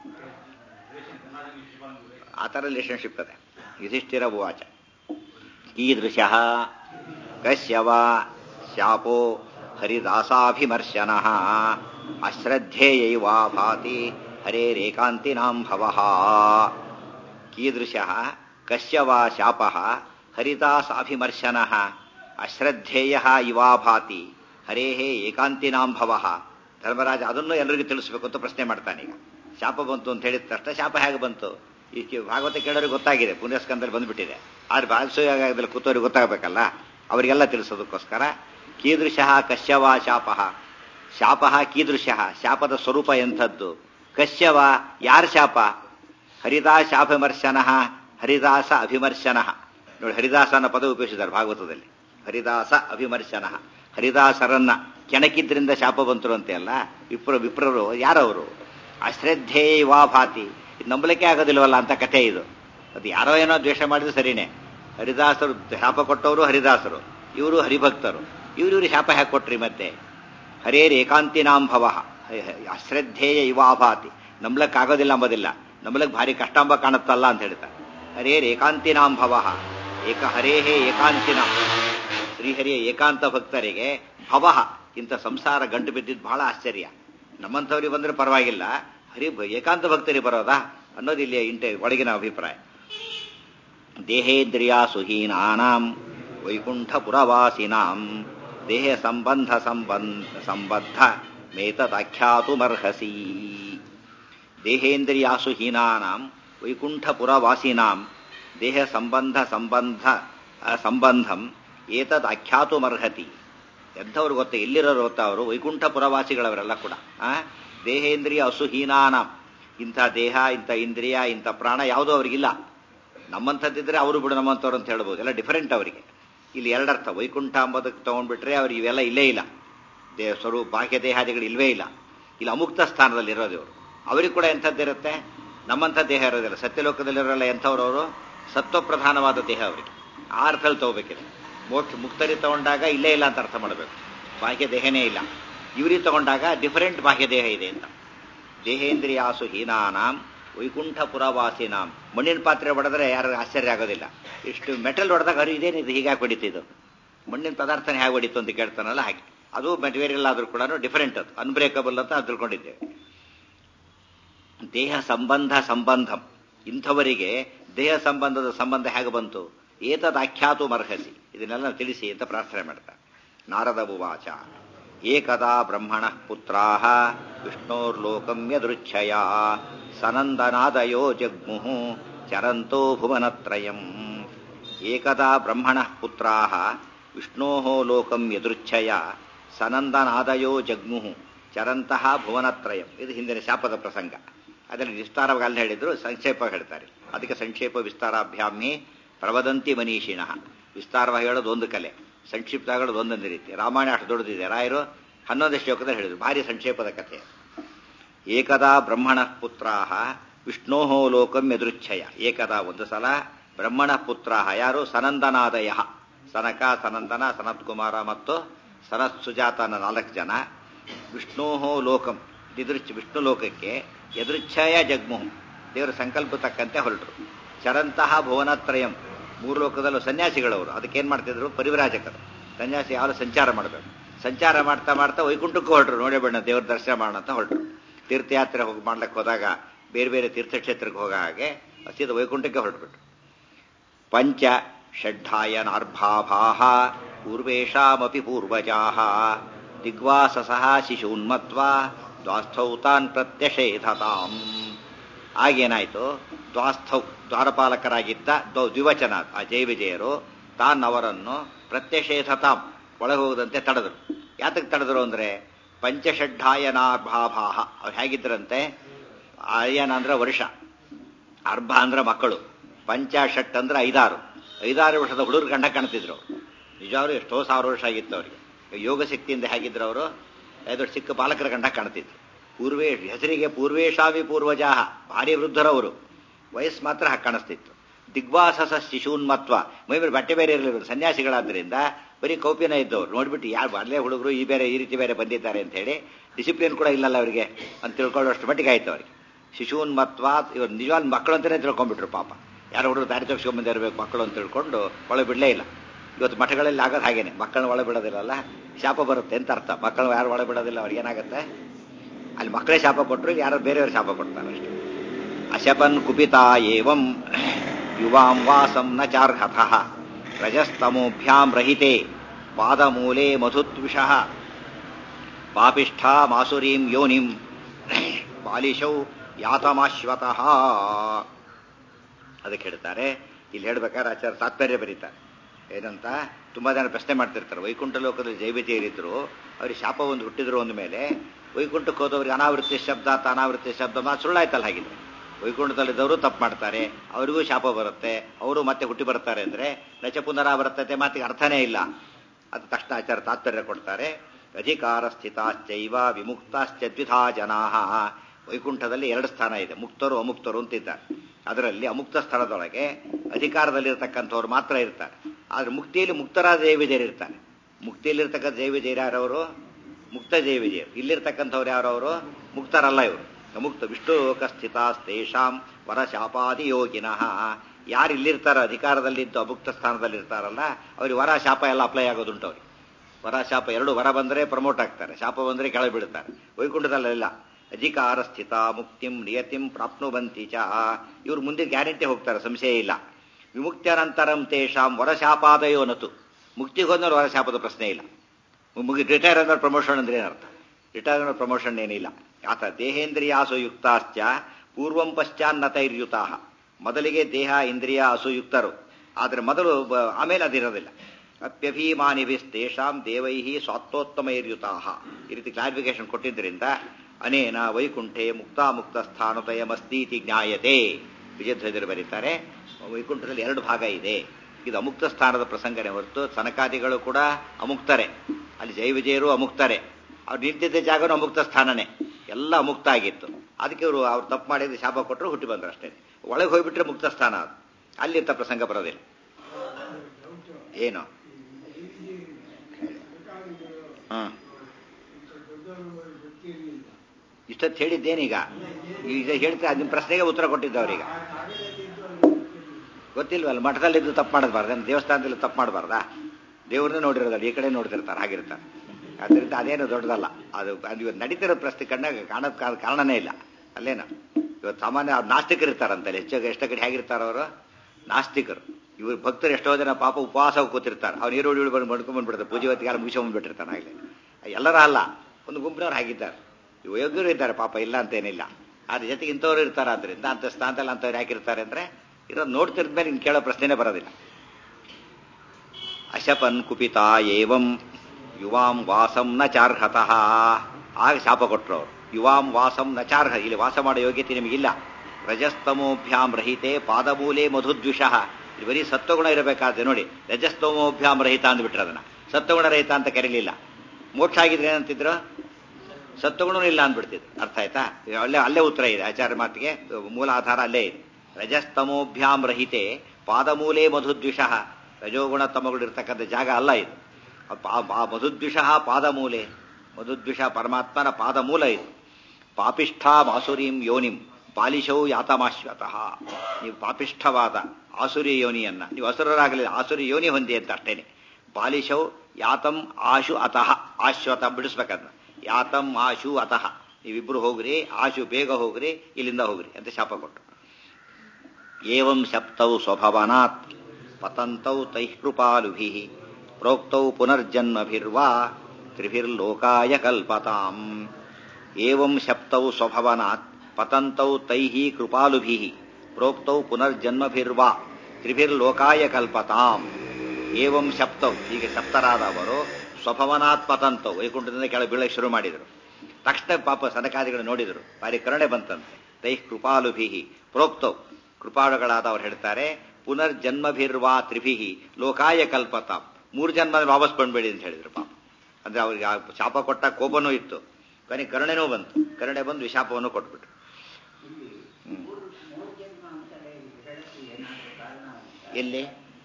ಆ ಥರ ರಿಲೇಷನ್ಶಿಪ್ ಅದೇ. ಯುಧಿಷ್ಠಿರ ಉವಾಚ ಕೀದೃಶ ಕಶ್ಯವ ಶಾಪೋ ಹರಿದಾಸಾಭಿಮರ್ಶನ ಅಶ್ರದ್ಧೇಯೈವಾ ಭಾತಿ ಹರೇರೇಕಾಂತಿನಾಂ ಭವಃ. ಕೀದೃಶ ಕಶ್ಯವ ಶಾಪ ಹರಿದಾಸಾಭಿಮರ್ಶನ ಅಶ್ರದ್ಧೇಯ ಇವಾ ಭಾತಿ ಹರೇಹೇ ಏಕಾಂತಿನಾಂ ಭವಃ. ಧರ್ಮರಾಜ ಅದನ್ನು ಎಲ್ಲರಿಗೂ ತಿಳಿಸ್ಬೇಕು ಅಂತ ಪ್ರಶ್ನೆ ಮಾಡ್ತಾನೆ. ಈಗ ಶಾಪ ಬಂತು ಅಂತ ಹೇಳಿದ ತಕ್ಷಣ ಶಾಪ ಹೇಗೆ ಬಂತು? ಈ ಭಾಗವತ ಕೇಳೋರಿಗೆ ಗೊತ್ತಾಗಿದೆ, ಪುಣ್ಯಸ್ಕಂದಲ್ಲಿ ಬಂದ್ಬಿಟ್ಟಿದೆ. ಆದ್ರೆ ಭಾಗದಲ್ಲಿ ಕೂತವ್ರಿಗೆ ಗೊತ್ತಾಗಬೇಕಲ್ಲ, ಅವರಿಗೆಲ್ಲ ತಿಳಿಸೋದಕ್ಕೋಸ್ಕರ ಕೀದೃಶ ಕಶ್ಯವ ಶಾಪ ಕೀದೃಶ, ಶಾಪದ ಸ್ವರೂಪ ಎಂಥದ್ದು? ಕಶ್ಯವ ಯಾರ ಶಾಪ? ಹರಿದಾಸ ಅಭಿಮರ್ಶನ, ಹರಿದಾಸ ಅಭಿಮರ್ಶನ. ನೋಡಿ, ಹರಿದಾಸ ಅನ್ನೋ ಪದ ಉಪಯೋಗಿಸಿದ್ದಾರೆ ಭಾಗವತದಲ್ಲಿ. ಹರಿದಾಸ ಅಭಿಮರ್ಶನ, ಹರಿದಾಸರನ್ನ ಕೆಣಕಿದ್ರಿಂದ ಶಾಪ ಬಂತರು ಅಂತೆ ಅಲ್ಲ. ವಿಪ್ರರು ಯಾರವರು? ಅಶ್ರದ್ಧೇಯ ವಾ ಭಾತಿ, ನಂಬಲಿಕ್ಕೆ ಆಗೋದಿಲ್ವಲ್ಲ ಅಂತ ಕಥೆ ಇದು. ಅದು ಯಾರೋ ಏನೋ ದ್ವೇಷ ಮಾಡಿದ್ರೆ ಸರಿನೇ. ಹರಿದಾಸರು ಶಾಪ ಕೊಟ್ಟವರು ಹರಿದಾಸರು, ಇವರು ಹರಿಭಕ್ತರು, ಇವ್ರು ಶಾಪ ಹ್ಯಾಕೆ ಕೊಟ್ರಿ ಮತ್ತೆ? ಹರೇರ್ ಏಕಾಂತಿನಾಂ ಭವ ಅಶ್ರದ್ಧೇಯ ಇವಾಭಾತಿ. ನಂಬ್ಲಕ್ಕಾಗೋದಿಲ್ಲ ಅಂಬೋದಿಲ್ಲ, ನಂಬ್ಲಕ್ ಭಾರಿ ಕಷ್ಟ ಅಂಬ ಕಾಣುತ್ತಲ್ಲ ಅಂತ ಹೇಳ್ತಾರೆ. ಹರೇರ್ ಏಕಾಂತಿನಾಂ ಭವ ಹರೇಹೇ ಏಕಾಂತಿನಾಂ. ಶ್ರೀಹರಿಯ ಏಕಾಂತ ಭಕ್ತರಿಗೆ ಭವ ಇಂಥ ಸಂಸಾರ ಗಂಟು ಬಿದ್ದಿದ್ದು ಬಹಳ ಆಶ್ಚರ್ಯ. ನಮ್ಮಂಥವ್ರಿಗೆ ಬಂದ್ರೆ ಪರವಾಗಿಲ್ಲ, ಏಕಾಂತ ಭಕ್ತರಿಗೆ ಬರೋದಾ ಅನ್ನೋದು ಇಲ್ಲಿ ಒಳಗಿನ ಅಭಿಪ್ರಾಯ. ದೇಹೇಂದ್ರಿಯ ಸುಹೀನಾನಾಂ ವೈಕುಂಠಪುರವಾಸಿನಾಂ ದೇಹ ಸಂಬದ್ಧ ಮೇತದಾಖ್ಯಾತುಮರ್ಹಸಿ. ದೇಹೇಂದ್ರಿಯಾಸು ಹೀನಾನಾಂ ವೈಕುಂಠಪುರವಾಸಿನಾಂ ದೇಹ ಸಂಬಂಧಂ ಏತದ್ ಆಖ್ಯಾತುಮರ್ಹತಿ. ಎಂಥವ್ರು ಗೊತ್ತ, ಎಲ್ಲಿರೋರು ಗೊತ್ತಾ ಅವರು? ವೈಕುಂಠಪುರವಾಸಿಗಳವರೆಲ್ಲ ಕೂಡ. ದೇಹೇಂದ್ರಿಯ ಅಸುಹೀನಾನಾಂ, ಇಂಥ ದೇಹ, ಇಂಥ ಇಂದ್ರಿಯ, ಇಂಥ ಪ್ರಾಣ ಯಾವುದೋ ಅವ್ರಿಗಿಲ್ಲ. ನಮ್ಮಂಥದ್ದಿದ್ರೆ ಅವರು ಬಿಡು ನಮ್ಮಂಥವ್ರು ಅಂತ ಹೇಳ್ಬೋದು, ಎಲ್ಲ ಡಿಫರೆಂಟ್ ಅವರಿಗೆ. ಇಲ್ಲಿ ಎರಡರ್ಥ. ವೈಕುಂಠ ಅಂಬೋದಕ್ಕೆ ತಗೊಂಡ್ಬಿಟ್ರೆ ಅವ್ರಿಗೆ ಇವೆಲ್ಲ ಇಲ್ಲೇ ಇಲ್ಲ, ಸ್ವರೂಪ ಬಾಹ್ಯ ದೇಹಾದಿಗಳು ಇಲ್ವೇ ಇಲ್ಲ. ಇಲ್ಲಿ ಅಮುಕ್ತ ಸ್ಥಾನದಲ್ಲಿ ಇರೋದು ಇವರು. ಅವರಿಗೆ ಕೂಡ ಎಂಥದ್ದಿರುತ್ತೆ, ನಮ್ಮಂಥ ದೇಹ ಇರೋದಿಲ್ಲ. ಸತ್ಯಲೋಕದಲ್ಲಿರೋಲ್ಲ ಎಂಥವ್ರು ಅವರು? ಸತ್ವಪ್ರಧಾನವಾದ ದೇಹ ಅವರಿಗೆ. ಆ ಅರ್ಥದಲ್ಲಿ ತಗೋಬೇಕಿದೆ. ಮುಕ್ತರಿ ತಗೊಂಡಾಗ ಇಲ್ಲೇ ಇಲ್ಲ ಅಂತ ಅರ್ಥ ಮಾಡಬೇಕು, ಬಾಹ್ಯ ದೇಹನೇ ಇಲ್ಲ. ಇವರಿಗೆ ತಗೊಂಡಾಗ ಡಿಫರೆಂಟ್ ಬಾಹ್ಯ ದೇಹ ಇದೆ ಅಂತ. ದೇಹೇಂದ್ರಿಯಾಸು ಹೀನಾನಾಂ ವೈಕುಂಠಪುರವಾಸಿನಾಂ. ಮಣ್ಣಿನ ಪಾತ್ರೆ ಹೊಡೆದ್ರೆ ಯಾರು ಆಶ್ಚರ್ಯ ಆಗೋದಿಲ್ಲ. ಇಷ್ಟು ಮೆಟಲ್ ಹೊಡೆದಾಗ ಅವ್ರು ಇದೇನಿದು ಹೀಗಾಗಿ ಹೊಡಿತಿದ್ದು, ಮಣ್ಣಿನ ಪದಾರ್ಥನ ಹೇಗೆ ಹೊಡಿತು ಅಂತ ಕೇಳ್ತಾನಲ್ಲ ಹಾಗೆ. ಅದು ಮೆಟೀರಿಯಲ್ ಆದ್ರೂ ಕೂಡ ಡಿಫರೆಂಟ್, ಅದು ಅನ್ಬ್ರೇಕಬಲ್ ಅಂತ ನಾವು ತಿಳ್ಕೊಂಡಿದ್ದೇವೆ. ದೇಹ ಸಂಬಂಧಂ, ಇಂಥವರಿಗೆ ದೇಹ ಸಂಬಂಧ ಹೇಗೆ ಬಂತು? ಏತದ್ ಆಖ್ಯಾತು ಮರ್ಹಸಿ, ಇದನ್ನೆಲ್ಲ ತಿಳಿಸಿ ಅಂತ ಪ್ರಾರ್ಥನೆ ಮಾಡ್ತಾರೆ. ನಾರದ ಉವಾಚ ಏಕದಾ ಬ್ರಹ್ಮಣ ಪುತ್ರಾಃ ವಿಷ್ಣೋರ್ಲೋಕಂ ಯದೃಚ್ಛಯ ಸನಂದನಾದಯೋ ಜಗ್ಮುಃ ಚರಂತೋ ಭುವನತ್ರಯಂ. ಏಕದಾ ಬ್ರಹ್ಮಣ ಪುತ್ರಾಃ ವಿಷ್ಣೋಃ ಲೋಕಂ ಯದೃಚ್ಛಯ ಸನಂದನಾದಯೋ ಜಗ್ಮುಃ ಚರಂತಃ ಭುವನತ್ರಯಂ. ಇದು ಹಿಂದಿನ ಶಾಪದ ಪ್ರಸಂಗ. ಅದರಲ್ಲಿ ವಿಸ್ತಾರವಾಗಿ ಅಲ್ಲಿ ಹೇಳಿದ್ರು, ಸಂಕ್ಷೇಪ ಹೇಳ್ತಾರೆ. ಅದಕ್ಕೆ ಸಂಕ್ಷೇಪ ವಿಸ್ತಾರಾಭ್ಯಾಮಿ ಪ್ರವದಂತಿ ಮನೀಷಿಣಃ. ವಿಸ್ತಾರವಾಗಿ ಹೇಳೋದು ಒಂದು ಕಲೆ, ಸಂಕ್ಷಿಪ್ತ ಹೇಳೋದು ಒಂದೊಂದು ರೀತಿ. ರಾಮಾಯಣ ಅಷ್ಟು ದೊಡ್ಡದಿದೆ, ರಾಯರು 11 ಶ್ಲೋಕದಲ್ಲಿ ಹೇಳಿದ್ರು, ಭಾರಿ ಸಂಕ್ಷೇಪದ ಕಥೆ. ಏಕದಾ ಬ್ರಹ್ಮಣ ಪುತ್ರಾಃ ವಿಷ್ಣೋಃ ಲೋಕಂ ಯದೃಚ್ಛಯ. ಏಕದಾ ಒಂದು ಸಲ, ಬ್ರಹ್ಮಣ ಪುತ್ರಾಃ ಯಾರು? ಸನಂದನಾದಯ, ಸನಕ, ಸನಂದನ, ಸನತ್ ಕುಮಾರ ಮತ್ತು ಸನತ್ ಸುಜಾತ ಅನ್ನೋ 4 ಜನ. ವಿಷ್ಣೋಃ ಲೋಕಂ ವಿಷ್ಣು ಲೋಕಕ್ಕೆ ಯದೃಚ್ಛಯ ಜಗ್ಮುಹು, ದೇವರ ಸಂಕಲ್ಪ ತಕ್ಕಂತೆ ಹೊರಟರು. ಚರಂತಹ ಭುವನತ್ರಯಂ, 3 ಲೋಕದಲ್ಲೂ ಸನ್ಯಾಸಿಗಳವರು. ಅದಕ್ಕೇನ್ ಮಾಡ್ತಿದ್ರು? ಪರಿವ್ರಾಜಕರು. ಸನ್ಯಾಸಿ ಯಾರು ಸಂಚಾರ ಮಾಡಬೇಕು. ಸಂಚಾರ ಮಾಡ್ತಾ ಮಾಡ್ತಾ ವೈಕುಂಠಕ್ಕೂ ಹೊರಟರು. ನೋಡಬೇಡ ದೇವರ ದರ್ಶನ ಮಾಡೋಣ ಅಂತ ಹೊರಟರು. ತೀರ್ಥಯಾತ್ರೆ ಮಾಡ್ಲಿಕ್ಕೆ ಹೋದಾಗ ಬೇರೆ ಬೇರೆ ತೀರ್ಥಕ್ಷೇತ್ರಕ್ಕೆ ಹೋಗ ಹಾಗೆ ಸೀದಾ ವೈಕುಂಠಕ್ಕೆ ಹೊರಟುಬಿಟ್ರು. ಪಂಚ ಷಡ್ಢಾಯನಾರ್ಭಾಭಾಃ ಪೂರ್ವೇಷಾಮಪಿ ಪೂರ್ವಜಾಃ ದಿಗ್ವಾಸಸಃ ಶಿಶೂನ್ಮತ್ವಾ ದ್ವಾಸ್ಥೌ ತಾನ್ ಪ್ರತ್ಯಷೇಧತಾಂ. ಆಗೇನಾಯ್ತು? ದ್ವಾಸ್ಥೌ ದ್ವಾರಪಾಲಕರಾಗಿದ್ದ ದ್ವಿವಚನ ಆ ಜಯ ವಿಜಯರು ತಾನ್ ಅವರನ್ನು ಪ್ರತ್ಯಷೇಧತಾಂ ಒಳಗೆ ಹೋಗದಂತೆ ತಡೆದರು. ಯಾತಕ್ಕೆ ತಡೆದರು ಅಂದ್ರೆ ಪಂಚಷಡ್ಢಾಯನಾರ್ಭಾಭಾಃ. ಅವ್ರು ಹೇಗಿದ್ರಂತೆ? ಆಯನ ಅಂದ್ರೆ ವರ್ಷ, ಅರ್ಭ ಅಂದ್ರೆ ಮಕ್ಕಳು, ಪಂಚಷಟ್ ಅಂದ್ರೆ 5 ವರ್ಷದ ಹುಡುಗರು ಗಂಡ ಕಾಣ್ತಿದ್ರು. ನಿಜವಾಗ್ಲೂ ಎಷ್ಟೋ 1000 ವರ್ಷ ಆಗಿತ್ತು ಅವರಿಗೆ. ಯೋಗ ಶಕ್ತಿಯಿಂದ ಹೇಗಿದ್ರು ಅವರು? 5 ಚಿಕ್ಕ ಬಾಲಕರ ಗಂಡ ಕಾಣ್ತಿದ್ರು. ಹೆಸರಿಗೆ ಪೂರ್ವೇಶಾವಿ ಪೂರ್ವಜಾಹ, ಭಾರಿ ವೃದ್ಧರವರು. ವಯಸ್ಸು ಮಾತ್ರ ಹಾಗೆ ಕಾಣಿಸ್ತಿತ್ತು. ದಿಗ್ವಾಸಸ ಶಿಶೂನ್ಮತ್ವ, ಮೈಮೇಲೆ ಬಟ್ಟೆ ಬೇರೆ ಇರಲಿಲ್ಲ, ಸನ್ಯಾಸಿಗಳಾದ್ರಿಂದ ಬರೀ ಕೌಪಿನ ಇದ್ದವ್ರು. ನೋಡ್ಬಿಟ್ಟು ಯಾರು ಅಲ್ಲೇ ಹುಡುಗರು ಈ ರೀತಿ ಬೇರೆ ಬಂದಿದ್ದಾರೆ ಅಂತ ಹೇಳಿ ಡಿಸಿಪ್ಲಿನ್ ಕೂಡ ಇಲ್ಲಲ್ಲ ಅವರಿಗೆ ಅಂತ ತಿಳ್ಕೊಳ್ಳೋಷ್ಟು ಮಟ್ಟಿಗೆ ಆಯ್ತು ಅವರಿಗೆ. ಶಿಶೂನ್ಮತ್ವ, ಇವರು ನಿಜವಾದ ಮಕ್ಕಳು ಅಂತಾನೆ ತಿಳ್ಕೊಂಡ್ಬಿಟ್ರು. ಪಾಪ ಯಾರು ಹುಡುಗರು ದಾರಿ ತಪ್ಪಿಸ್ಕೊಂಡ್ಬಂದಿರಬೇಕು ಮಕ್ಕಳು ಅಂತ ತಿಳ್ಕೊಂಡು ಒಳಗೆ ಬಿಡಲೇ ಇಲ್ಲ. ಇವತ್ತು ಮಠಗಳಲ್ಲಿ ಆಗೋದು ಹಾಗೇನೆ, ಮಕ್ಕಳನ್ನ ಒಳಗೆ ಬಿಡೋದಿಲ್ಲಲ್ಲ, ಶಾಪ ಬರುತ್ತೆ ಅಂತ ಅರ್ಥ. ಮಕ್ಕಳು ಯಾರು ಒಳಗೆ ಬಿಡೋದಿಲ್ಲ, ಅವ್ರಿಗೆ ಏನಾಗುತ್ತೆ? ಅಲ್ಲಿ ಮಕ್ಕಳೇ ಶಾಪ ಕೊಟ್ಟರು, ಯಾರು ಬೇರೆಯವರು ಶಾಪ ಕೊಡ್ತಾರೆ ಅಷ್ಟೇ. ಅಶಪನ್ ಕುಪಿತಾ ಏವಂ ಯುವಾಂ ವಾಸಂ ನ ಚಾರ್ಹತಃ ರಜಸ್ತಮೋಭ್ಯಾಂ ರಹಿತೆ ಪಾದಮೂಲೆ ಮಧುತ್ವಿಷಃ ಪಾಪಿಷ್ಠಾ ಮಾಸುರೀಂ ಯೋನಿಂ ಬಾಲಿಶೌ ಯಾತಮಾಶ್ವತಃ. ಅದಕ್ಕೆ ಹೇಳ್ತಾರೆ, ಇಲ್ಲಿ ಹೇಳ್ಬೇಕಾದ್ರೆ ಆಚಾರ್ಯ ತಾತ್ಪರ್ಯ ಬರೀತಾರೆ. ಏನಂತ ತುಂಬಾ ಜನ ಪ್ರಶ್ನೆ ಮಾಡ್ತಿರ್ತಾರೆ. ವೈಕುಂಠ ಲೋಕದಲ್ಲಿ ಜೈವಿಜಯರಿದ್ರು, ಅವ್ರಿಗೆ ಶಾಪ ಒಂದು ಹುಟ್ಟಿದ್ರು ಅಂದ ಮೇಲೆ ವೈಕುಂಠಕ್ಕೆ ಹೋದವ್ರಿಗೆ ಅನಾವೃತ್ತಿ ಶಬ್ದ ಅನಾವೃತ್ತಿ ಶಬ್ದ ಸುಳ್ಳಾಯ್ತಲ್ಲ. ಹಾಗಿದ್ರೆ ವೈಕುಂಠದಲ್ಲಿದ್ದವರು ತಪ್ಪು ಮಾಡ್ತಾರೆ, ಅವರಿಗೂ ಶಾಪ ಬರುತ್ತೆ, ಅವರು ಮತ್ತೆ ಹುಟ್ಟಿ ಬರ್ತಾರೆ ಅಂದ್ರೆ ನಚ ಪುನರಾವರ್ತತೆ ಮಾತಿಗೆ ಅರ್ಥನೇ ಇಲ್ಲ. ಅದು ತಕ್ಷಣ ಆಚಾರ್ಯ ತಾತ್ಪರ್ಯ ಕೊಡ್ತಾರೆ. ಅಧಿಕಾರ ಸ್ಥಿತಾಶ್ಚೈವ ವಿಮುಕ್ತಾಶ್ಚ ದ್ವಿಧಾ ಜನಾಃ. ವೈಕುಂಠದಲ್ಲಿ 2 ಸ್ಥಾನ ಇದೆ, ಮುಕ್ತರು ಅಮುಕ್ತರು ಅಂತಿದ್ದಾರೆ. ಅದರಲ್ಲಿ ಅಮುಕ್ತ ಸ್ಥಳದೊಳಗೆ ಅಧಿಕಾರದಲ್ಲಿರ್ತಕ್ಕಂಥವ್ರು ಮಾತ್ರ ಇರ್ತಾರೆ. ಆದ್ರೆ ಮುಕ್ತಿಯಲ್ಲಿ ಮುಕ್ತರಾದ ಜೈವಿಜಯರು ಇರ್ತಾರೆ. ಮುಕ್ತಿಯಲ್ಲಿರ್ತಕ್ಕಂಥ ಜೈವಿಜಯರು ಯಾರವರು? ಮುಕ್ತ ಜೈವಿಜಯರು. ಇಲ್ಲಿರ್ತಕ್ಕಂಥವ್ರು ಯಾರವರು? ಮುಕ್ತರಲ್ಲ ಇವರು. ಅಮುಕ್ತ ವಿಷ್ಣು ಲೋಕ ಸ್ಥಿತಾಸ್ತೇಷಾಂ ವರಶಾಪಾದಿ ಯೋಗಿನಃ. ಯಾರು ಇಲ್ಲಿರ್ತಾರ ಅಧಿಕಾರದಲ್ಲಿದ್ದು ಅಮುಕ್ತ ಸ್ಥಾನದಲ್ಲಿರ್ತಾರಲ್ಲ ಅವ್ರಿಗೆ ವರ ಶಾಪ ಎಲ್ಲ ಅಪ್ಲೈ ಆಗೋದುಂಟು. ಅವ್ರಿಗೆ ವರ ಶಾಪ ಎರಡು, ವರ ಬಂದರೆ ಪ್ರಮೋಟ್ ಆಗ್ತಾರೆ, ಶಾಪ ಬಂದರೆ ಕೆಳಗೆ ಬೀಳ್ತಾರೆ. ವೈಕುಂಠದಲ್ಲೆಲ್ಲ ಅಧಿಕಾರ ಸ್ಥಿತ ಮುಕ್ತಿಂ ನಿಯತಿಂ ಪ್ರಾಪ್ನುವಂತಿ ಚ. ಇವ್ರು ಮುಂದೆ ಗ್ಯಾರಂಟಿ ಹೋಗ್ತಾರೆ, ಸಂಶಯ ಇಲ್ಲ. ವಿಮುಕ್ತ್ಯನಂತರಂ ತೇಷಾಂ ವರಶಾಪಾದಯೋ ನತು. ಮುಕ್ತಿಗೆ ಹೋದ್ಮೇಲೆ ವರಶಾಪದ ಪ್ರಶ್ನೆ ಇಲ್ಲ. ರಿಟೈರ್ ಅಂದ್ರೆ ಪ್ರಮೋಷನ್ ಅಂದ್ರೆ ಏನರ್ಥ? ರಿಟೈರ್ ಅಂದ್ರೆ ಪ್ರಮೋಷನ್ ಏನಿಲ್ಲ. ಆತ ದೇಹೇಂದ್ರಿಯಾಸು ಯುಕ್ತಾಶ್ಚ ಪೂರ್ವಂ ಪಶ್ಚಾನ್ನತೈರ್ಯುತಾ. ಮೊದಲಿಗೆ ದೇಹ ಇಂದ್ರಿಯ ಅಸುಯುಕ್ತರು, ಆದರೆ ಮೊದಲು ಆಮೇಲೆ ಅದಿರೋದಿಲ್ಲ. ಅಪ್ಯಭಿಮಾನಿಭಿಸ್ತೇಷಾಂ ದೇವೈಹಿ ಸ್ವಾತ್ಮೋತ್ತಮೈರ್ಯುತಾ. ಈ ರೀತಿ ಕ್ಲಾರಿಫಿಕೇಶನ್ ಕೊಟ್ಟಿದ್ದರಿಂದ ಅನೇನ ವೈಕುಂಠೆ ಮುಕ್ತಾಮುಕ್ತ ಸ್ಥಾನೋದಯಮಸ್ತೀತಿ ಜ್ಞಾಯತೆ. ವಿಜಯಧ್ವಜರು ಬರೀತಾರೆ, ವೈಕುಂಠದಲ್ಲಿ ಎರಡು ಭಾಗ ಇದೆ. ಇದು ಅಮುಕ್ತ ಸ್ಥಾನದ ಪ್ರಸಂಗನೇ ಹೊರತು ಸನಕಾದಿಗಳು ಕೂಡ ಅಮುಕ್ತರೆ, ಅಲ್ಲಿ ಜೈ ವಿಜಯರು ಅಮುಕ್ತರೆ. ಅವ್ರು ನಿಂತಿದ್ದ ಜಾಗನೂ ಅಮುಕ್ತ ಸ್ಥಾನನೇ, ಎಲ್ಲ ಅಮುಕ್ತ ಆಗಿತ್ತು. ಅದಕ್ಕೆ ಅವ್ರು ತಪ್ಪು ಮಾಡಿದ ಶಾಪ ಕೊಟ್ಟರು, ಹುಟ್ಟಿ ಬಂದರು ಅಷ್ಟೇ. ಒಳಗೆ ಹೋಗ್ಬಿಟ್ರೆ ಮುಕ್ತ ಸ್ಥಾನ ಅದು, ಅಲ್ಲಿಂತ ಪ್ರಸಂಗ ಬರೋದಿಲ್ಲ. ಏನು ಇಷ್ಟೊತ್ತು ಹೇಳಿದ್ದೇನೀಗ? ಈಗ ಹೇಳ್ತಾರೆ, ನಿಮ್ಮ ಪ್ರಶ್ನೆಗೆ ಉತ್ತರ ಕೊಟ್ಟಿದ್ದವ್ರೀಗ. ಗೊತ್ತಿಲ್ವಲ್ಲ, ಮಠದಲ್ಲಿದ್ದು ತಪ್ಪು ಮಾಡಬಾರ್ದು, ದೇವಸ್ಥಾನದಲ್ಲಿ ತಪ್ಪು ಮಾಡಬಾರ್ದಾ? ದೇವ್ರನ್ನೇ ನೋಡಿರೋದಲ್ಲ, ಈ ಕಡೆ ನೋಡ್ತಿರ್ತಾರೆ, ಹಾಗಿರ್ತಾರೆ. ಅದರಿಂದ ಅದೇನು ದೊಡ್ಡದಲ್ಲ. ಅದು ಇವತ್ತು ನಡೀತಿರೋ ಪ್ರಶ್ನೆ ಕಣ್ಣಾಗ ಕಾಣೋದ್ ಕಾರಣನೇ ಇಲ್ಲ. ಅಲ್ಲೇನು ಇವತ್ತು ಸಾಮಾನ್ಯ ನಾಸ್ತಿಕರು ಇರ್ತಾರಂತಲ್ಲ, ಎಷ್ಟೋ ಕಡೆ ಹೇಗಿರ್ತಾರ ಅವರು? ನಾಸ್ತಿಕರು. ಇವ್ರು ಭಕ್ತರು ಎಷ್ಟೋ ಜನ ಪಾಪ ಉಪವಾಸ ಕೂತಿರ್ತಾರೆ, ಅವ್ರು ಈರುಳ್ಳಿ ಬಂದು ಮಡ್ಕೊಂಡ್ಬಂದ್ಬಿಡ್ತಾರೆ, ಪೂಜೆ ಹೊತ್ತಿಗೆ ಮುಗಿಸ್ಕೊಂಡ್ಬಿಟ್ಟಿರ್ತಾನೆ. ಆಗಲೇ ಎಲ್ಲರ ಅಲ್ಲ, ಒಂದು ಗುಂಪಿನವ್ರು ಹಾಗಿದ್ದಾರೆ. ಯೋಗ್ಯರು ಇದ್ದಾರೆ ಪಾಪ, ಇಲ್ಲ ಅಂತೇನಿಲ್ಲ. ಅದ್ರ ಜೊತೆಗೆ ಇಂಥವ್ರು ಇರ್ತಾರಾದ್ರಿಂದ ಅಂತ ಸ್ಥಾನದಲ್ಲಿ ಅಂಥವ್ರು ಯಾಕಿರ್ತಾರೆ ಅಂದ್ರೆ ಇರೋದು ನೋಡ್ತಿರ್ದ್ಮೇಲೆ ಇನ್ನು ಕೇಳೋ ಪ್ರಶ್ನೆನೇ ಬರೋದಿಲ್ಲ. ಅಶಪನ್ ಕುಪಿತ ಏವಂ ಯುವಾಂ ವಾಸಂ ನ ಚಾರ್ಹತಃ. ಆಗ ಶಾಪ ಕೊಟ್ಟರು ಅವರು, ಯುವಾಂ ವಾಸಂ ನ ಚಾರ್ಹ. ಇಲ್ಲಿ ವಾಸ ಮಾಡೋ ಯೋಗ್ಯತೆ ನಿಮಗಿಲ್ಲ. ರಜಸ್ತಮೋಭ್ಯಾಂ ರಹಿತೆ ಪಾದಮೂಲೆ ಮಧುದ್ವಿಷಃ. ಇಲ್ಲಿ ಬರೀ ಸತ್ವಗುಣ ಇರಬೇಕಾದ್ರೆ ನೋಡಿ, ರಜಸ್ತಮೋಭ್ಯಾಂ ರಹಿತ ಅಂದ್ಬಿಟ್ರೆ ಅದನ್ನ ಸತ್ವಗುಣ ರಹಿತ ಅಂತ ಕರೀಲಿಲ್ಲ. ಮೋಕ್ಷ ಆಗಿದ್ರೆ ಏನಂತಿದ್ರು? ಸತ್ವಗುಣನೂ ಇಲ್ಲ ಅಂದ್ಬಿಡ್ತಿದ್ರು. ಅರ್ಥ ಆಯ್ತಾ? ಅಲ್ಲೇ ಉತ್ತರ ಇದೆ, ಆಚಾರ್ಯ ಮಾತಿಗೆ ಮೂಲ ಆಧಾರ ಅಲ್ಲೇ ಇದೆ. ರಜಸ್ತಮೋಭ್ಯಾಂ ರಹಿತೆ ಪಾದಮೂಲೆ ಮಧುದ್ವಿಷಃ. ರಜೋಗುಣ ತಮಗಳಿರ್ತಕ್ಕಂಥ ಜಾಗ ಅಲ್ಲ ಇದು. ಮಧುದ್ವಿಷಃ ಪಾದಮೂಲೆ. ಮಧುದ್ವಿಷ ಪರಮಾತ್ಮನ ಪಾದಮೂಲ ಇದು. ಪಾಪಿಷ್ಠಾ ಮಾಸುರೀಂ ಯೋನಿಂ ಬಾಲಿಶೌ ಯಾತಮಾಶ್ವತಃ. ನೀವು ಪಾಪಿಷ್ಠವಾದ ಆಸುರಿ ಯೋನಿಯನ್ನ, ನೀವು ಅಸುರರಾಗಲಿಲ್ಲ, ಆಸುರಿ ಯೋನಿ ಹೊಂದಿ ಅಂತ ಅಷ್ಟೇನೆ. ಬಾಲಿಶೌ ಯಾತಂ ಆಶು ಅತಃ. ಆಶ್ವತ ಬಿಡಿಸ್ಬೇಕನ್ನ, ಯಾತಂ ಆಶು ಅತಃ. ನೀವಿಬ್ರು ಹೋಗ್ರಿ, ಆಶು ಬೇಗ ಹೋಗ್ರಿ, ಇಲ್ಲಿಂದ ಹೋಗ್ರಿ ಅಂತ ಶಾಪ ಕೊಟ್ಟು. ಏವಂ ಶಪ್ತೌ ಸ್ವಭವನಾತ್ ಪತಂತೌ ತೈಃ ಕೃಪಾಲುಭಿಃ ಪ್ರೋಕ್ತೌ ಪುನರ್ಜನ್ಮಭಿರ್ವಾ ತ್ರಿಭಿರ್ಲೋಕಾಯ ಕಲ್ಪತಾಂ. ಏವಂ ಶಪ್ತೌ ಸ್ವಭವನಾತ್ ಪತಂತೌ ತೈಃ ಕೃಪಾಲುಭಿಃ ಪ್ರೋಕ್ತೌ ಪುನರ್ಜನ್ಮಭಿರ್ವಾ ತ್ರಿಭಿರ್ಲೋಕಾಯ ಕಲ್ಪತಾಂ. ಏವಂ ಶಪ್ತೌ, ಹೀಗೆ ಶಪ್ತರಾದವರು ಸ್ವಭವನಾತ್ ಪತಂತೌ, ವೈಕುಂಠದಿಂದ ಕೆಳಗೆ ಬೀಳಕ್ಕೆ ಶುರು ಮಾಡಿದರು. ತಕ್ಷಣ ಪಾಪ ಸನಕಾದಿಗಳು ನೋಡಿದರು, ಭಾರಿ ಕರುಣೆ ಬಂತಂತೆ. ತೈಃ ಕೃಪಾಲುಭಿಃ ಪ್ರೋಕ್ತೌ, ಕೃಪಾಳುಗಳಾದವರು ಹೇಳ್ತಾರೆ, ಪುನರ್ಜನ್ಮಭಿರ್ವಾ ತ್ರಿಭಿಃ ಲೋಕಾಯ ಕಲ್ಪತಾಂ. 3 ಜನ್ಮ ವಾಪಸ್ ಬಂದ್ಬೇಡಿ ಅಂತ ಹೇಳಿದ್ರು ಪಾಪ. ಅಂದ್ರೆ ಅವ್ರಿಗೆ ಆ ಶಾಪ ಕೊಟ್ಟ ಕೋಪನೂ ಇತ್ತು, ಕೊನೆಗೆ ಕರುಣೆನೂ ಬಂತು. ಕರುಣೆ ಬಂದು ವಿಶಾಪವನ್ನು ಕೊಟ್ಬಿಟ್ರು. ಎಲ್ಲಿ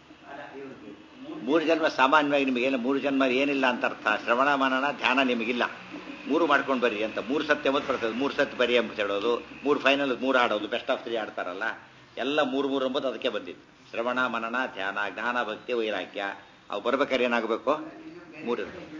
3 ಜನ್ಮ ಸಾಮಾನ್ಯವಾಗಿ ನಿಮಗೇನು 3 ಜನ್ಮ ಏನಿಲ್ಲ ಅಂತ ಅರ್ಥ. ಶ್ರವಣ ಮನನ ಧ್ಯಾನ ನಿಮಗಿಲ್ಲ, 3 ಮಾಡ್ಕೊಂಡು ಬರ್ರಿ ಅಂತ. 3 ಸತ್ಯ ಎಂಬುದು ಬರ್ತದೆ, 3 ಸತ್ ಬರಿ ಎಂಬ ಹೇಳೋದು, 3 ಫೈನಲ್ 3 ಆಡೋದು, ಬೆಸ್ಟ್ ಆಫ್ 3 ಆಡ್ತಾರಲ್ಲ, ಎಲ್ಲ 3 ಎಂಬುದು ಅದಕ್ಕೆ ಬಂದಿತ್ತು. ಶ್ರವಣ ಮನನ ಧ್ಯಾನ ಜ್ಞಾನ ಭಕ್ತಿ ವೈರಾಗ್ಯ ಅವು ಬರ್ಬೇಕಾದ್ರೆ ಏನಾಗಬೇಕು? 3.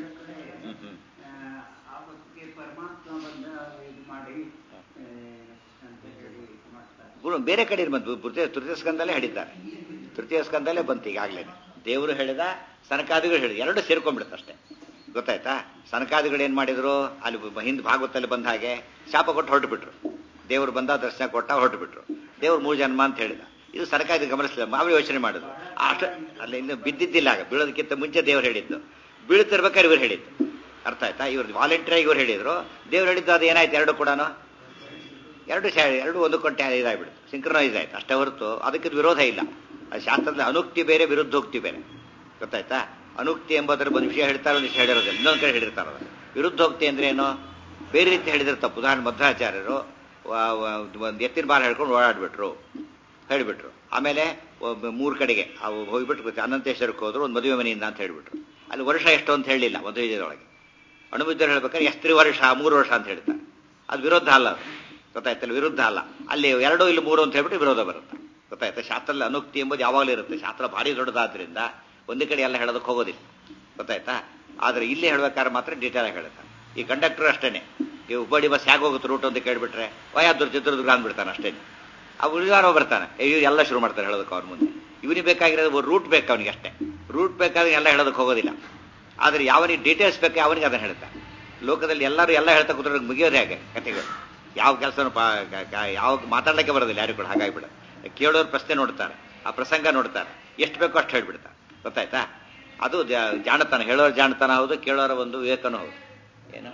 ಬೇರೆ ಕಡೆ ಬಂತು, ತೃತೀಯ ಸ್ಕಂದಲ್ಲೇ ಹೇಳಿದ್ದಾರೆ. ತೃತೀಯ ಸ್ಕಂದಲ್ಲೇ ಬಂತು ಈಗಾಗಲೇ. ದೇವರು ಹೇಳಿದ, ಸನಕಾದಿಗಳು ಹೇಳಿದ, ಎರಡು ಸೇರ್ಕೊಂಡ್ಬಿಡುತ್ತೆ ಅಷ್ಟೇ. ಗೊತ್ತಾಯ್ತಾ? ಸನಕಾದಿಗಳು ಏನ್ ಮಾಡಿದ್ರು, ಅಲ್ಲಿ ಹಿಂದ್ ಭಾಗವತಲ್ಲಿ ಬಂದ ಹಾಗೆ ಶಾಪ ಕೊಟ್ಟು ಹೊರಟು ಬಿಟ್ರು. ದೇವರು ಬಂದ, ದರ್ಶನ ಕೊಟ್ಟ, ಹೊರಟು ಬಿಟ್ರು. ದೇವ್ರು 3 ಜನ್ಮ ಅಂತ ಹೇಳಿದ. ಇದು ಸನಕಾದಿ ಗಮನಿಸಲಿಲ್ಲ, ಮಾವಿ ಯೋಚನೆ ಮಾಡಿದ್ರು. ಅಷ್ಟು ಅಲ್ಲಿ ಇನ್ನು ಬಿದ್ದಿದ್ದಿಲ್ಲ, ಆಗ ಬೀಳೋದಕ್ಕಿಂತ ಮುಂಚೆ ದೇವ್ರು ಹೇಳಿದ್ದು, ಬೀಳ್ತಿರ್ಬೇಕಾದ್ರೆ ಇವ್ರು ಹೇಳಿದ್ದು. ಅರ್ಥ ಆಯ್ತಾ? ಇವ್ರು ವಾಲಂಟಿಯರಾಗಿ ಇವ್ರು ಹೇಳಿದ್ರು, ದೇವ್ರು ಹೇಳಿದ್ದು ಅದು ಏನಾಯ್ತು, ಎರಡು ಕೂಡ ಎರಡು ಒಂದಕ್ಕೊಂಟೆ ಇದಾಗ್ಬಿಡ್ತು, ಸಿಂಕ್ರನೈಸ್ ಆಯ್ತು ಅಷ್ಟೇ ಹೊರತು ಅದಕ್ಕೆ ವಿರೋಧ ಇಲ್ಲ. ಅದು ಶಾಸ್ತ್ರದಲ್ಲಿ ಅನುಕ್ತಿ ಬೇರೆ, ವಿರುದ್ಧೋಕ್ತಿ ಬೇರೆ. ಗೊತ್ತಾಯ್ತಾ? ಅನುಕ್ತಿ ಎಂಬುದರ ಒಂದು ವಿಷಯ ಹೇಳ್ತಾರೆ, ಒಂದು ವಿಷಯ ಹೇಳಿರೋದಿಲ್ಲ, ಇನ್ನೊಂದು ಕಡೆ ಹೇಳಿರ್ತಾರ. ವಿರುದ್ಧೋಕ್ತಿ ಅಂದ್ರೆ ಏನು? ಬೇರೆ ರೀತಿ ಹೇಳಿದ್ರೆ ತಪ್ಪು. ಉದಾಹರಣೆ ಮಧ್ವಾಚಾರ್ಯರು ಒಂದು ಎತ್ತಿನ ಬಾಲ ಹೇಳ್ಕೊಂಡು ಓಡಾಡ್ಬಿಟ್ರು, ಹೇಳಿಬಿಟ್ರು. ಆಮೇಲೆ 3 ಕಡೆಗೆ ಅವು ಹೋಗಿಬಿಟ್ಟು ಅನಂತೇಶ್ವರಕ್ಕೆ ಹೋದ್ರು, ಒಂದು ಮದುವೆ ಮನೆಯಿಂದ ಅಂತ ಹೇಳಿಬಿಟ್ರು. ಅಲ್ಲಿ ವರ್ಷ ಎಷ್ಟು ಅಂತ ಹೇಳಲಿಲ್ಲ ಮದುವೆಯೊಳಗೆ. ಅಣುವಿದ್ಯರು ಹೇಳ್ಬೇಕಾದ್ರೆ ಎಷ್ಟು ವರ್ಷ 3 ವರ್ಷ ಅಂತ ಹೇಳ್ತಾರೆ. ಅದು ವಿರುದ್ಧ ಅಲ್ಲ, ಅದು ಗೊತ್ತಾಯ್ತಲ್ಲ, ವಿರುದ್ಧ ಅಲ್ಲ. ಅಲ್ಲಿ 2 ಇಲ್ಲಿ 3 ಅಂತ ಹೇಳ್ಬಿಟ್ಟು ವಿರೋಧ ಬರುತ್ತೆ. ಗೊತ್ತಾಯ್ತಾ? ಶಾಸ್ತ್ರದಲ್ಲಿ ಅನುಕ್ತಿ ಎಂಬುದು ಯಾವಾಗಲೂ ಇರುತ್ತೆ. ಶಾಸ್ತ್ರ ಭಾರಿ ದೊಡ್ಡದಾದ್ರಿಂದ ಒಂದೇ ಕಡೆ ಎಲ್ಲ ಹೇಳೋದಕ್ಕೆ ಹೋಗೋದಿಲ್ಲ. ಗೊತ್ತಾಯ್ತಾ? ಆದರೆ ಇಲ್ಲಿ ಹೇಳ್ಬೇಕಾದ್ರೆ ಮಾತ್ರ ಡೀಟೇಲ್ ಆಗಿ ಹೇಳ್ತಾರೆ. ಈ ಕಂಡಕ್ಟರ್ ಅಷ್ಟೇನೆ, ಈ ಹುಬ್ಬಳ್ಳಿ ಬಸ್ ಹೇಗೆ ಹೋಗುತ್ತೆ ರೂಟ್ ಅಂತ ಕೇಳ್ಬಿಟ್ರೆ ವಯಾದ್ರು ಚಿತ್ರದುರ್ಗ ಅಂದ್ಬಿಡ್ತಾನೆ ಅಷ್ಟೇನೆ. ಆ ಉಳಿದಾರೋ ಬರ್ತಾನೆ, ಎಲ್ಲ ಶುರು ಮಾಡ್ತಾರೆ ಹೇಳೋದಕ್ಕೆ ಅವ್ರ ಮುಂದೆ. ಇವನಿಗೆ ಬೇಕಾಗಿರೋದು ರೂಟ್ ಬೇಕು ಅವನಿಗೆ ಅಷ್ಟೇ. ರೂಟ್ ಬೇಕಾದ್ರೆ ಎಲ್ಲ ಹೇಳೋದಕ್ಕೆ ಹೋಗೋದಿಲ್ಲ. ಆದರೆ ಯಾವನಿಗೆ ಡೀಟೇಲ್ಸ್ ಬೇಕು ಅವನಿಗೆ ಅದನ್ನು ಹೇಳ್ತಾರೆ. ಲೋಕದಲ್ಲಿ ಎಲ್ಲರೂ ಎಲ್ಲ ಹೇಳ್ತಾ ಕೂತ್ರೆ ಮುಗಿಯೋದು ಹೇಗೆ ಕಥೆಗಳು? ಯಾವ ಕೆಲಸನೂ ಯಾವ ಮಾತಾಡಲಿಕ್ಕೆ ಬರೋದಿಲ್ಲ ಯಾರು ಕೂಡ. ಹಾಗಾಗಿಬಿಡ ಕೇಳೋರು ಪ್ರಶ್ನೆ ನೋಡ್ತಾರೆ, ಆ ಪ್ರಸಂಗ ನೋಡ್ತಾರೆ, ಎಷ್ಟು ಬೇಕೋ ಅಷ್ಟು ಹೇಳ್ಬಿಡ್ತಾರೆ. ಗೊತ್ತಾಯ್ತಾ? ಅದು ಜಾಣತನ. ಹೇಳೋರು ಜಾಣತನ ಹೌದು, ಕೇಳೋರ ಒಂದು ವಿವೇಕನೂ ಹೌದು. ಏನು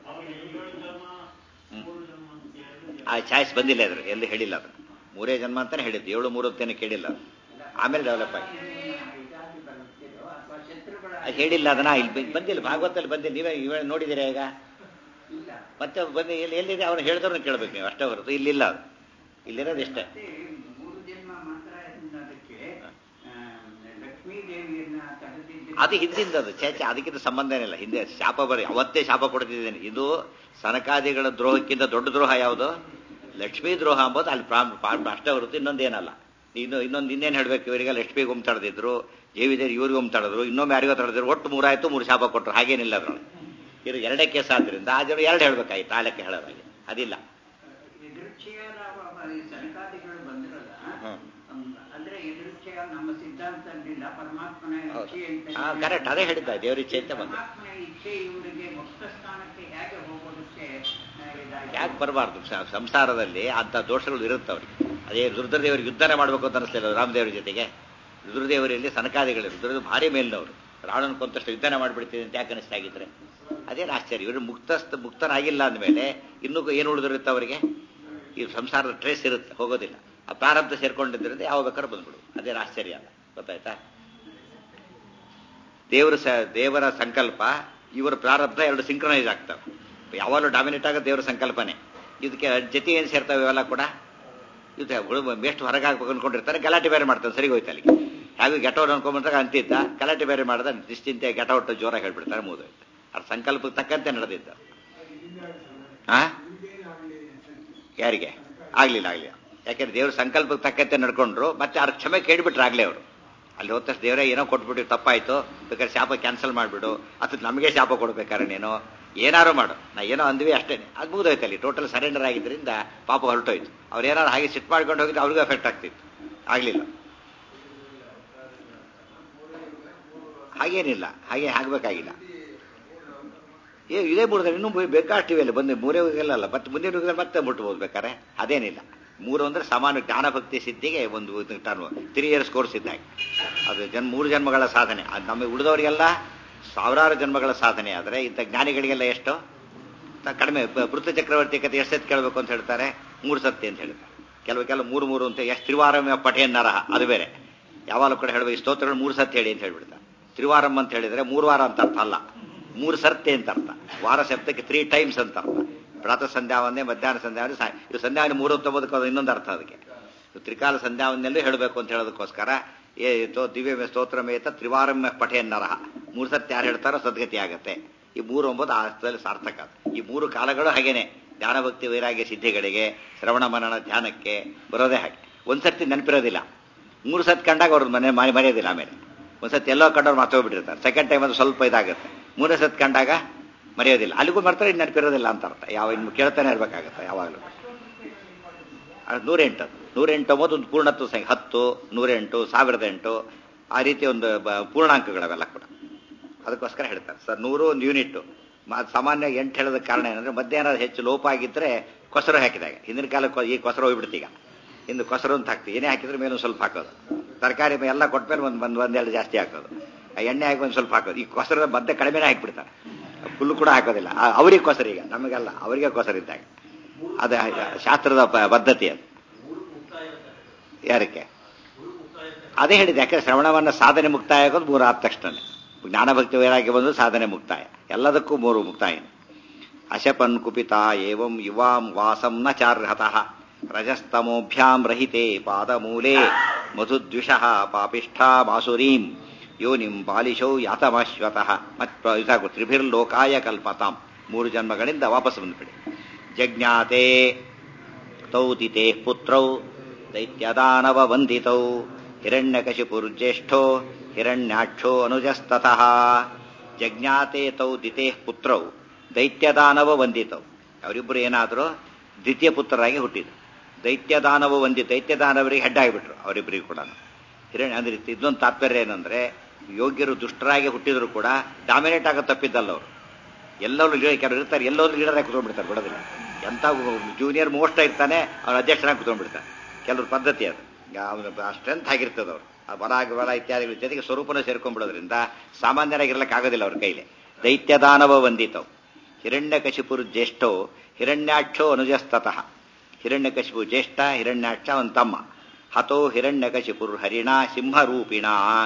ಆ ಚಾಯ್ಸ್ ಬಂದಿಲ್ಲ ಇದ್ರು, ಎಲ್ಲಿ ಹೇಳಿಲ್ಲ. ಅದು 3 ಜನ್ಮ ಅಂತಾನೆ ಹೇಳಿದ್ದು, 7 3 ಅಂತೇನೆ ಕೇಳಿಲ್ಲ. ಆಮೇಲೆ ಡೆವಲಪ್ ಆಗಿ ಹೇಳಿಲ್ಲ. ಅದನ್ನ ಇಲ್ಲಿ ಬಂದಿಲ್ಲ, ಭಾಗವತಲ್ಲಿ ಬಂದಿಲ್ಲ. ನೀವೇ ನೋಡಿದ್ದೀರಾ ಈಗ? ಮತ್ತೆ ಬಂದು ಎಲ್ಲಿದೆ ಅವನು ಹೇಳಿದವ್ರನ್ನ ಕೇಳ್ಬೇಕು ನೀವು, ಅಷ್ಟೇ ಹೊರತು ಇಲ್ಲಿಲ್ಲ. ಅದು ಇಲ್ಲಿರೋದು ಇಷ್ಟೇ. ಅದು ಹಿಂದಿಂದ, ಅದು ಚೇಚೆ ಅದಕ್ಕಿಂತ ಸಂಬಂಧ ಏನಿಲ್ಲ. ಹಿಂದೆ ಶಾಪ ಅವತ್ತೇ ಶಾಪ ಕೊಡ್ತಿದ್ದೇನೆ. ಇದು ಸನಕಾದಿಗಳ ದ್ರೋಹಕ್ಕಿಂತ ದೊಡ್ಡ ದ್ರೋಹ ಯಾವುದು? ಲಕ್ಷ್ಮೀ ದ್ರೋಹ ಅಂಬೋದು ಅಲ್ಲಿ ಅಷ್ಟೇ ಹೊರತು ಇನ್ನೊಂದೇನಲ್ಲ. ಇನ್ನೇನು ಹೇಳ್ಬೇಕು? ಇವರಿಗೆ ಲಕ್ಷ್ಮಿಗೆ ಒಮ್ಮೆ ತಡೆದಿದ್ರು, ಜೇವಿದೇರಿ ಇವ್ರಿಗೆ ಒಮ್ಮೆ ತಡೆದ್ರು, ಇನ್ನೊಮ್ಮೆ ಯಾರಿಗೋ ತಡೆದ್ರು, ಒಟ್ಟು 3 ಆಯ್ತು, 3 ಶಾಪ ಕೊಟ್ಟರು. ಹಾಗೇನಿಲ್ಲ ಅದ್ರೊಳಗೆ. ಇದು 2 ಕೇಸ್ ಆದ್ರಿಂದ ಆ ಜನ 2 ಹೇಳ್ಬೇಕಾಗಿತ್ತು, ಆ ಲೆಕ್ಕ ಹೇಳೋದಾಗಿ ಅದಿಲ್ಲ. ಕರೆಕ್ಟ್, ಅದೇ ಹೇಳಿದ್ದ ದೇವ್ರ ಇಚ್ಛೆ ಅಂತ ಬಂದ. ಯಾಕೆ ಬರಬಾರ್ದು? ಸಂಸಾರದಲ್ಲಿ ಅಂತ ದೋಷಗಳು ಇರುತ್ತೆ ಅವ್ರಿಗೆ. ಅದೇ ರುದ್ರದೇವರಿಗೆ ಯುದ್ಧನೇ ಮಾಡ್ಬೇಕು ಅಂತ ಅನಿಸ್ಲಿಲ್ಲ ರಾಮದೇವರ ಜೊತೆಗೆ. ರುದ್ರದೇವರಲ್ಲಿ ಸನಕಾದಿಗಳು, ರುದ್ರದೇವ ಭಾರಿ ಮೇಲಿನವರು. ರಾವಣನ ಕೊಂತಷ್ಟು ಯುದ್ಧನೇ ಮಾಡಿಬಿಡ್ತೀನಿ ಅಂತ ಯಾಕೆ ಅನಿಸ್ತಾಗಿದ್ರೆ ಅದೇನು ಆಶ್ಚರ್ಯ. ಇವರು ಮುಕ್ತನಾಗಿಲ್ಲ ಅಂದಮೇಲೆ ಇನ್ನೂ ಏನು ಉಳಿದಿರುತ್ತೆ ಅವರಿಗೆ? ಈ ಸಂಸಾರದ ಟ್ರೇಸ್ ಇರುತ್ತೆ, ಹೋಗೋದಿಲ್ಲ. ಆ ಪ್ರಾರಬ್ಧ ಸೇರ್ಕೊಂಡಿದ್ದರಿಂದ ಯಾವ ಬೇಕಾದ್ರೂ ಬಂದ್ಬಿಡು, ಅದೇನು ಆಶ್ಚರ್ಯ ಅಲ್ಲ. ಗೊತ್ತಾಯ್ತಾ? ದೇವರ ಸಂಕಲ್ಪ ಇವರ ಪ್ರಾರಬ್ಧ 2 ಸಿಂಕ್ರನೈಸ್ ಆಗ್ತವೆ. ಯಾವಾಗಲೂ ಡಾಮಿನೇಟ್ ಆಗೋದು ದೇವರ ಸಂಕಲ್ಪನೆ. ಇದಕ್ಕೆ ಜೊತೆ ಏನು ಸೇರ್ತವೆ ಇವೆಲ್ಲ ಕೂಡ. ಇದು ಎಷ್ಟು ಹೊರಗೆ ಹಾಕ್ಬೇಕು ಅನ್ಕೊಂಡಿರ್ತಾರೆ, ಗಲಾಟೆ ಬೇರೆ ಮಾಡ್ತಾರೆ. ಸರಿ ಹೋಯ್ತು ಅಲ್ಲಿಗೆ. ಹಾಗೂ ಗೆಟೌಟ್ ಅನ್ಕೊಂಡ್ಬಂದಾಗ ಅಂತಿದ್ದ, ಗಲಾಟೆ ಬೇರೆ ಮಾಡಿದ ನಿಶ್ಚಿಂತೆ ಗೆಟೌಟ್ ಜೋರಾಗಿ ಹೇಳ್ಬಿಡ್ತಾರೆ, ಮುಗಿದೋಯ್ತು. ಅವ್ರ ಸಂಕಲ್ಪಕ್ಕೆ ತಕ್ಕಂತೆ ನಡೆದಿದ್ದ. ಯಾರಿಗೆ ಆಗ್ಲಿಲ್ಲ. ಯಾಕೆಂದ್ರೆ ದೇವ್ರ ಸಂಕಲ್ಪಕ್ಕೆ ತಕ್ಕಂತೆ ನಡ್ಕೊಂಡ್ರು. ಮತ್ತೆ ಅವ್ರ ಕ್ಷಮೆ ಕೇಳಿಬಿಟ್ರೆ ಆಗ್ಲೇ ಅವರು ಅಲ್ಲಿ ಹೋದ ತಕ್ಷಣ ದೇವರೇ ಏನೋ ಕೊಟ್ಬಿಟ್ಟು ತಪ್ಪಾಯ್ತು, ಬೇಕಾದ್ರೆ ಶಾಪ ಕ್ಯಾನ್ಸಲ್ ಮಾಡಿಬಿಡು, ಅಥವಾ ನಮಗೆ ಶಾಪ ಕೊಡ್ಬೇಕಾರೆ ನೀನು ಏನಾರು ಮಾಡು, ನಾ ಏನೋ ಅಂದ್ವಿ ಅಷ್ಟೇ. ಅದು ಮುಗಿದೋಯ್ತು ಅಲ್ಲಿ. ಟೋಟಲ್ ಸರೆಂಡರ್ ಆಗಿದ್ದರಿಂದ ಪಾಪ ಹೊರಟೋಯ್ತು. ಅವ್ರು ಏನಾರು ಹಾಗೆ ಸಿಟ್ ಮಾಡ್ಕೊಂಡು ಹೋಗಿದ್ದು ಅವ್ರಿಗೂ ಎಫೆಕ್ಟ್ ಆಗ್ತಿತ್ತು. ಆಗಲಿಲ್ಲ. ಹಾಗೇನಿಲ್ಲ, ಹಾಗೆ ಆಗಬೇಕಾಗಿಲ್ಲ. ಇದೇ ಮುರಿದ್ರೆ ಇನ್ನೂ ಬೇಕಾಷ್ಟಿವೆ ಅಲ್ಲಿ ಬಂದು 3 ಯುಗಲ್ಲ. ಮತ್ತೆ ಮುಂದಿನ ಯುಗದಲ್ಲಿ ಮತ್ತೆ ಮುಟ್ಬೋದು ಬೇಕಾರೆ, ಅದೇನಿಲ್ಲ. 3 ಅಂದ್ರೆ ಸಮಾನ ಜ್ಞಾನಭಕ್ತಿ ಸಿದ್ಧಿಗೆ ಒಂದು 3 ಇಯರ್ಸ್ ಕೋರ್ಸ್ ಇದ್ದಾಗ ಅದು 3 ಜನ್ಮಗಳ ಸಾಧನೆ. ಅದು ನಮಗೆ ಉಳಿದವರಿಗೆಲ್ಲ ಸಾವಿರಾರು ಜನ್ಮಗಳ ಸಾಧನೆ. ಆದರೆ ಇಂಥ ಜ್ಞಾನಿಗಳಿಗೆಲ್ಲ ಎಷ್ಟು ಕಡಿಮೆ. ಪೃಥ್ವಿ ಚಕ್ರವರ್ತಿ ಕತೆ ಎಷ್ಟು ಸತಿ ಕೇಳಬೇಕು ಅಂತ ಹೇಳ್ತಾರೆ? 3 ಸತಿ ಅಂತ ಹೇಳ್ತಾರೆ. ಕೆಲವು 3 ಅಂತ. ಎಷ್ಟು ತ್ರಿವಾರಮ್ಯ ಪಠೇನ್ನರ ಅದು ಬೇರೆ. ಯಾವಾಗಲೂ ಕೂಡ ಹೇಳುವ ಈ ಸ್ತೋತ್ರಗಳು 3 ಸತಿ ಹೇಳಿ ಅಂತ ಹೇಳ್ಬಿಡ್ತಾರೆ. ತ್ರಿವಾರಂ ಅಂತ ಹೇಳಿದ್ರೆ 3 ವಾರ ಅಂತ ಅರ್ಥ ಅಲ್ಲ, 3 ಸರ್ತಿ ಅಂತ ಅರ್ಥ. ವಾರ ಶಬ್ದಕ್ಕೆ 3 ಟೈಮ್ಸ್ ಅಂತ ಅರ್ಥ. ಪ್ರಾತಃ ಸಂಧ್ಯಾವಂದೇ, ಮಧ್ಯಾಹ್ನ ಸಂಧ್ಯಾವಂದೇ, ಇದು ಸಂಧ್ಯಾವನೆ 3 ಹೊತ್ತು ಇನ್ನೊಂದು ಅರ್ಥ ಅದಕ್ಕೆ. ತ್ರಿಕಾಲ ಸಂಧ್ಯಾವನ್ನೆಲ್ಲೂ ಹೇಳಬೇಕು ಅಂತ ಹೇಳೋದಕ್ಕೋಸ್ಕರ ದಿವ್ಯ ಸ್ತೋತ್ರಮೇತ ತ್ರಿವಾರಮ್ಯ ಪಠೇನ್ನರ 3 ಸರ್ತಿ ಯಾರು ಹೇಳ್ತಾರೋ ಸದ್ಗತಿ ಆಗತ್ತೆ. ಈ 3 ಎಂಬುದು ಆ ಅರ್ಥದಲ್ಲಿ ಸಾರ್ಥಕ. ಈ 3 ಕಾಲಗಳು ಹಾಗೇನೆ ಜ್ಞಾನಭಕ್ತಿ ವೈರಾಗ್ಯ ಸಿದ್ಧಿಗಳಿಗೆ, ಶ್ರವಣ ಮನನ ಧ್ಯಾನಕ್ಕೆ ಬರೋದೇ ಹಾಗೆ. ಒಂದ್ಸರ್ತಿ ನೆನಪಿರೋದಿಲ್ಲ, 3 ಸತಿ ಕಂಡಾಗ ಅವ್ರ ಮರೆಯೋದಿಲ್ಲ. ಆಮೇಲೆ ಒಂದ್ಸತಿ ಎಲ್ಲೋ ಕಂಡವ್ರು ಮರ್ತೋಗ್ಬಿಟ್ಟಿರ್ತಾರೆ. ಸೆಕೆಂಡ್ ಟೈಮ್ ಅದು ಸ್ವಲ್ಪ ಇದಾಗುತ್ತೆ. 3ನೇ ಸತಿ ಕಂಡಾಗ ಮರೆಯೋದಿಲ್ಲ. ಅಲ್ಲಿಗೂ ಬರ್ತಾರೆ, ಇನ್ನು ನೆನಪಿರೋದಿಲ್ಲ ಅಂತ ಅರ್ಥ. ಇನ್ನು ಕೇಳ್ತಾನೆ ಇರ್ಬೇಕಾಗತ್ತೆ ಯಾವಾಗಲೂ. 108 ಎಂಬುದು ಒಂದು ಪೂರ್ಣತ್ವ ಸಂಖ್ಯೆ. 10, 108, 1008 ಆ ರೀತಿ ಒಂದು ಪೂರ್ಣಾಂಕಗಳವೆಲ್ಲ ಕೂಡ. ಅದಕ್ಕೋಸ್ಕರ ಹೇಳ್ತಾರೆ ಸರ್ 100 ಒಂದು ಯೂನಿಟ್. ಸಾಮಾನ್ಯ 8 ಹೇಳೋದಕ್ಕೆ ಕಾರಣ ಏನಂದ್ರೆ ಮಧ್ಯಾಹ್ನ ಹೆಚ್ಚು ಲೋಪ ಆಗಿದ್ರೆ ಕೊಸರು ಹಾಕಿದಾಗ. ಹಿಂದಿನ ಕಾಲಕ್ಕೆ ಈ ಕೊಸರು ಹೋಗ್ಬಿಡ್ತೀಗ. ಇನ್ನು ಕೊಸರು ಅಂತ ಹಾಕ್ತೀವಿ. ಏನೇ ಹಾಕಿದ್ರೆ ಮೇಲೆ ಒಂದು ಸ್ವಲ್ಪ ಹಾಕೋದು. ತರಕಾರಿ ಎಲ್ಲ ಕೊಟ್ಮೇಲೆ ಒಂದೆರಡು ಜಾಸ್ತಿ ಹಾಕೋದು. ಎಣ್ಣೆ ಹಾಕಿ ಒಂದು ಸ್ವಲ್ಪ ಹಾಕೋದು. ಈ ಕೊಸರದ ಮಧ್ಯೆ ಕಡಿಮೆನೇ ಹಾಕಿಬಿಡ್ತಾರೆ. ಫುಲ್ಲು ಕೂಡ ಹಾಕೋದಿಲ್ಲ. ಅವ್ರಿಗೆ ಕೊಸರು, ಈಗ ನಮಗೆಲ್ಲ ಅವರಿಗೆ ಕೊಸರಿದ್ದಾಗ. ಅದು ಶಾಸ್ತ್ರದ ಪದ್ಧತಿ. ಅದು ಯಾರಕ್ಕೆ ಅದೇ ಹೇಳಿದೆ. ಯಾಕಂದ್ರೆ ಶ್ರವಣವನ್ನ ಸಾಧನೆ ಮುಕ್ತಾಯ ಆಗೋದು 3 ಆದ ತಕ್ಷಣ. ಜ್ಞಾನಭಕ್ತಿ ವೈರಾಗ್ಯ ಬಂದು ಸಾಧನೆ ಮುಕ್ತಾಯ. ಎಲ್ಲದಕ್ಕೂ 3 ಮುಕ್ತಾಯ. ಅಶಪನ್ ಕುಪಿತ ಏವಂ ಯುವಾಂ ವಾಸಂ ನ ಚಾರ್ಹತಃ. ರಜಸ್ತಮೋಭ್ಯಾಂ ರಹಿತೆ ಪಾದಮೂಲೆ ಮಧುದ್ವಿಷಃ ಪಾಪಿಷ್ಠಾ ಮಾಸುರೀಂ ಯೋನಿಂ ಬಾಲಿಶೌ ಯಾತಮಾಶ್ವತಃ ಮತ್ತು ತ್ರಿಭಿರ್ಲೋಕಾಯ ಕಲ್ಪತಾಂ 3 ಜನ್ಮಗಳಿಂದ ವಾಪಸ್ ಬಂದ್ಬಿಡಿ. ಜಜ್ಞಾತೆ ತೌ ದಿತೆ ಪುತ್ರೌ ದೈತ್ಯದಾನವ ವಂದಿತೌ ಹಿರಣ್ಯಕಶಿಪುರ್ಜ್ಯೇಷ್ಠೋ ಹಿರಣ್ಯಾಕ್ಷೋ ಅನುಜಸ್ತತಃ. ಜಜ್ಞಾತೆ ತೌ ದಿತೆ ಪುತ್ರೌ ದೈತ್ಯದಾನವ ವಂದಿತೌ. ಅವರಿಬ್ಬರು ಏನಾದರೂ ದ್ವಿತೀಯ ಪುತ್ರರಾಗಿ ಹುಟ್ಟಿದ್ರು. ದೈತ್ಯದಾನವ ವಂದಿತ, ದೈತ್ಯದಾನವರಿಗೆ ಹೆಡ್ ಆಗಿಬಿಟ್ರು ಅವರಿಬ್ಬರಿಗೂ ಕೂಡ. ಅಂದ್ರೆ ಇದೊಂದು ತಾತ್ಪರ್ಯ ಏನಂದ್ರೆ, ಯೋಗ್ಯರು ದುಷ್ಟರಾಗಿ ಹುಟ್ಟಿದ್ರು ಕೂಡ ಡಾಮಿನೇಟ್ ಆಗೋ ತಪ್ಪಿದ್ದಲ್ಲ ಅವರು. ಎಲ್ಲರೂ ಕೆಲವರು ಇರ್ತಾರೆ, ಎಲ್ಲರೂ ಲೀಡರ್ ಆಗಿ ಕುತ್ಕೊಂಡ್ಬಿಡ್ತಾರೆ, ಬಿಡೋದಿಲ್ಲ. ಎಂಥ ಜೂನಿಯರ್ ಮೋಸ್ಟ್ ಇರ್ತಾನೆ, ಅವ್ರು ಅಧ್ಯಕ್ಷರಾಗಿ ಕುತ್ಕೊಂಡ್ಬಿಡ್ತಾರೆ. ಕೆಲವ್ರ ಪದ್ಧತಿ ಅದು. ಅವನು ಸ್ಟ್ರೆಂತ್ ಆಗಿರ್ತದೆ ಅವರು. ಆ ಬಲ ಇತ್ಯಾದಿಗಳ ಜೊತೆಗೆ ಸ್ವರೂಪನ ಸೇರ್ಕೊಂಡ್ಬಿಡೋದ್ರಿಂದ ಸಾಮಾನ್ಯರಾಗಿರ್ಲಿಕ್ಕೆ ಆಗೋದಿಲ್ಲ ಅವ್ರ ಕೈಲಿ. ದೈತ್ಯದಾನವ ವಂದಿತವು. ಹಿರಣ್ಯಕಶಿಪುರ್ ಜ್ಯೇಷ್ಠೋ ಹಿರಣ್ಯಾಕ್ಷೋ ಅನುಜಸ್ತತಃ. ಹಿರಣ್ಯಕಶಿಪು ಜ್ಯೇಷ್ಠ, ಹಿರಣ್ಯಾಕ್ಷ ಅವನ ತಮ್ಮ. ಹತೋ ಹಿರಣ್ಯಕಶಿಪುರ್ ಹರಿಣ ಸಿಂಹರೂಪಿಣ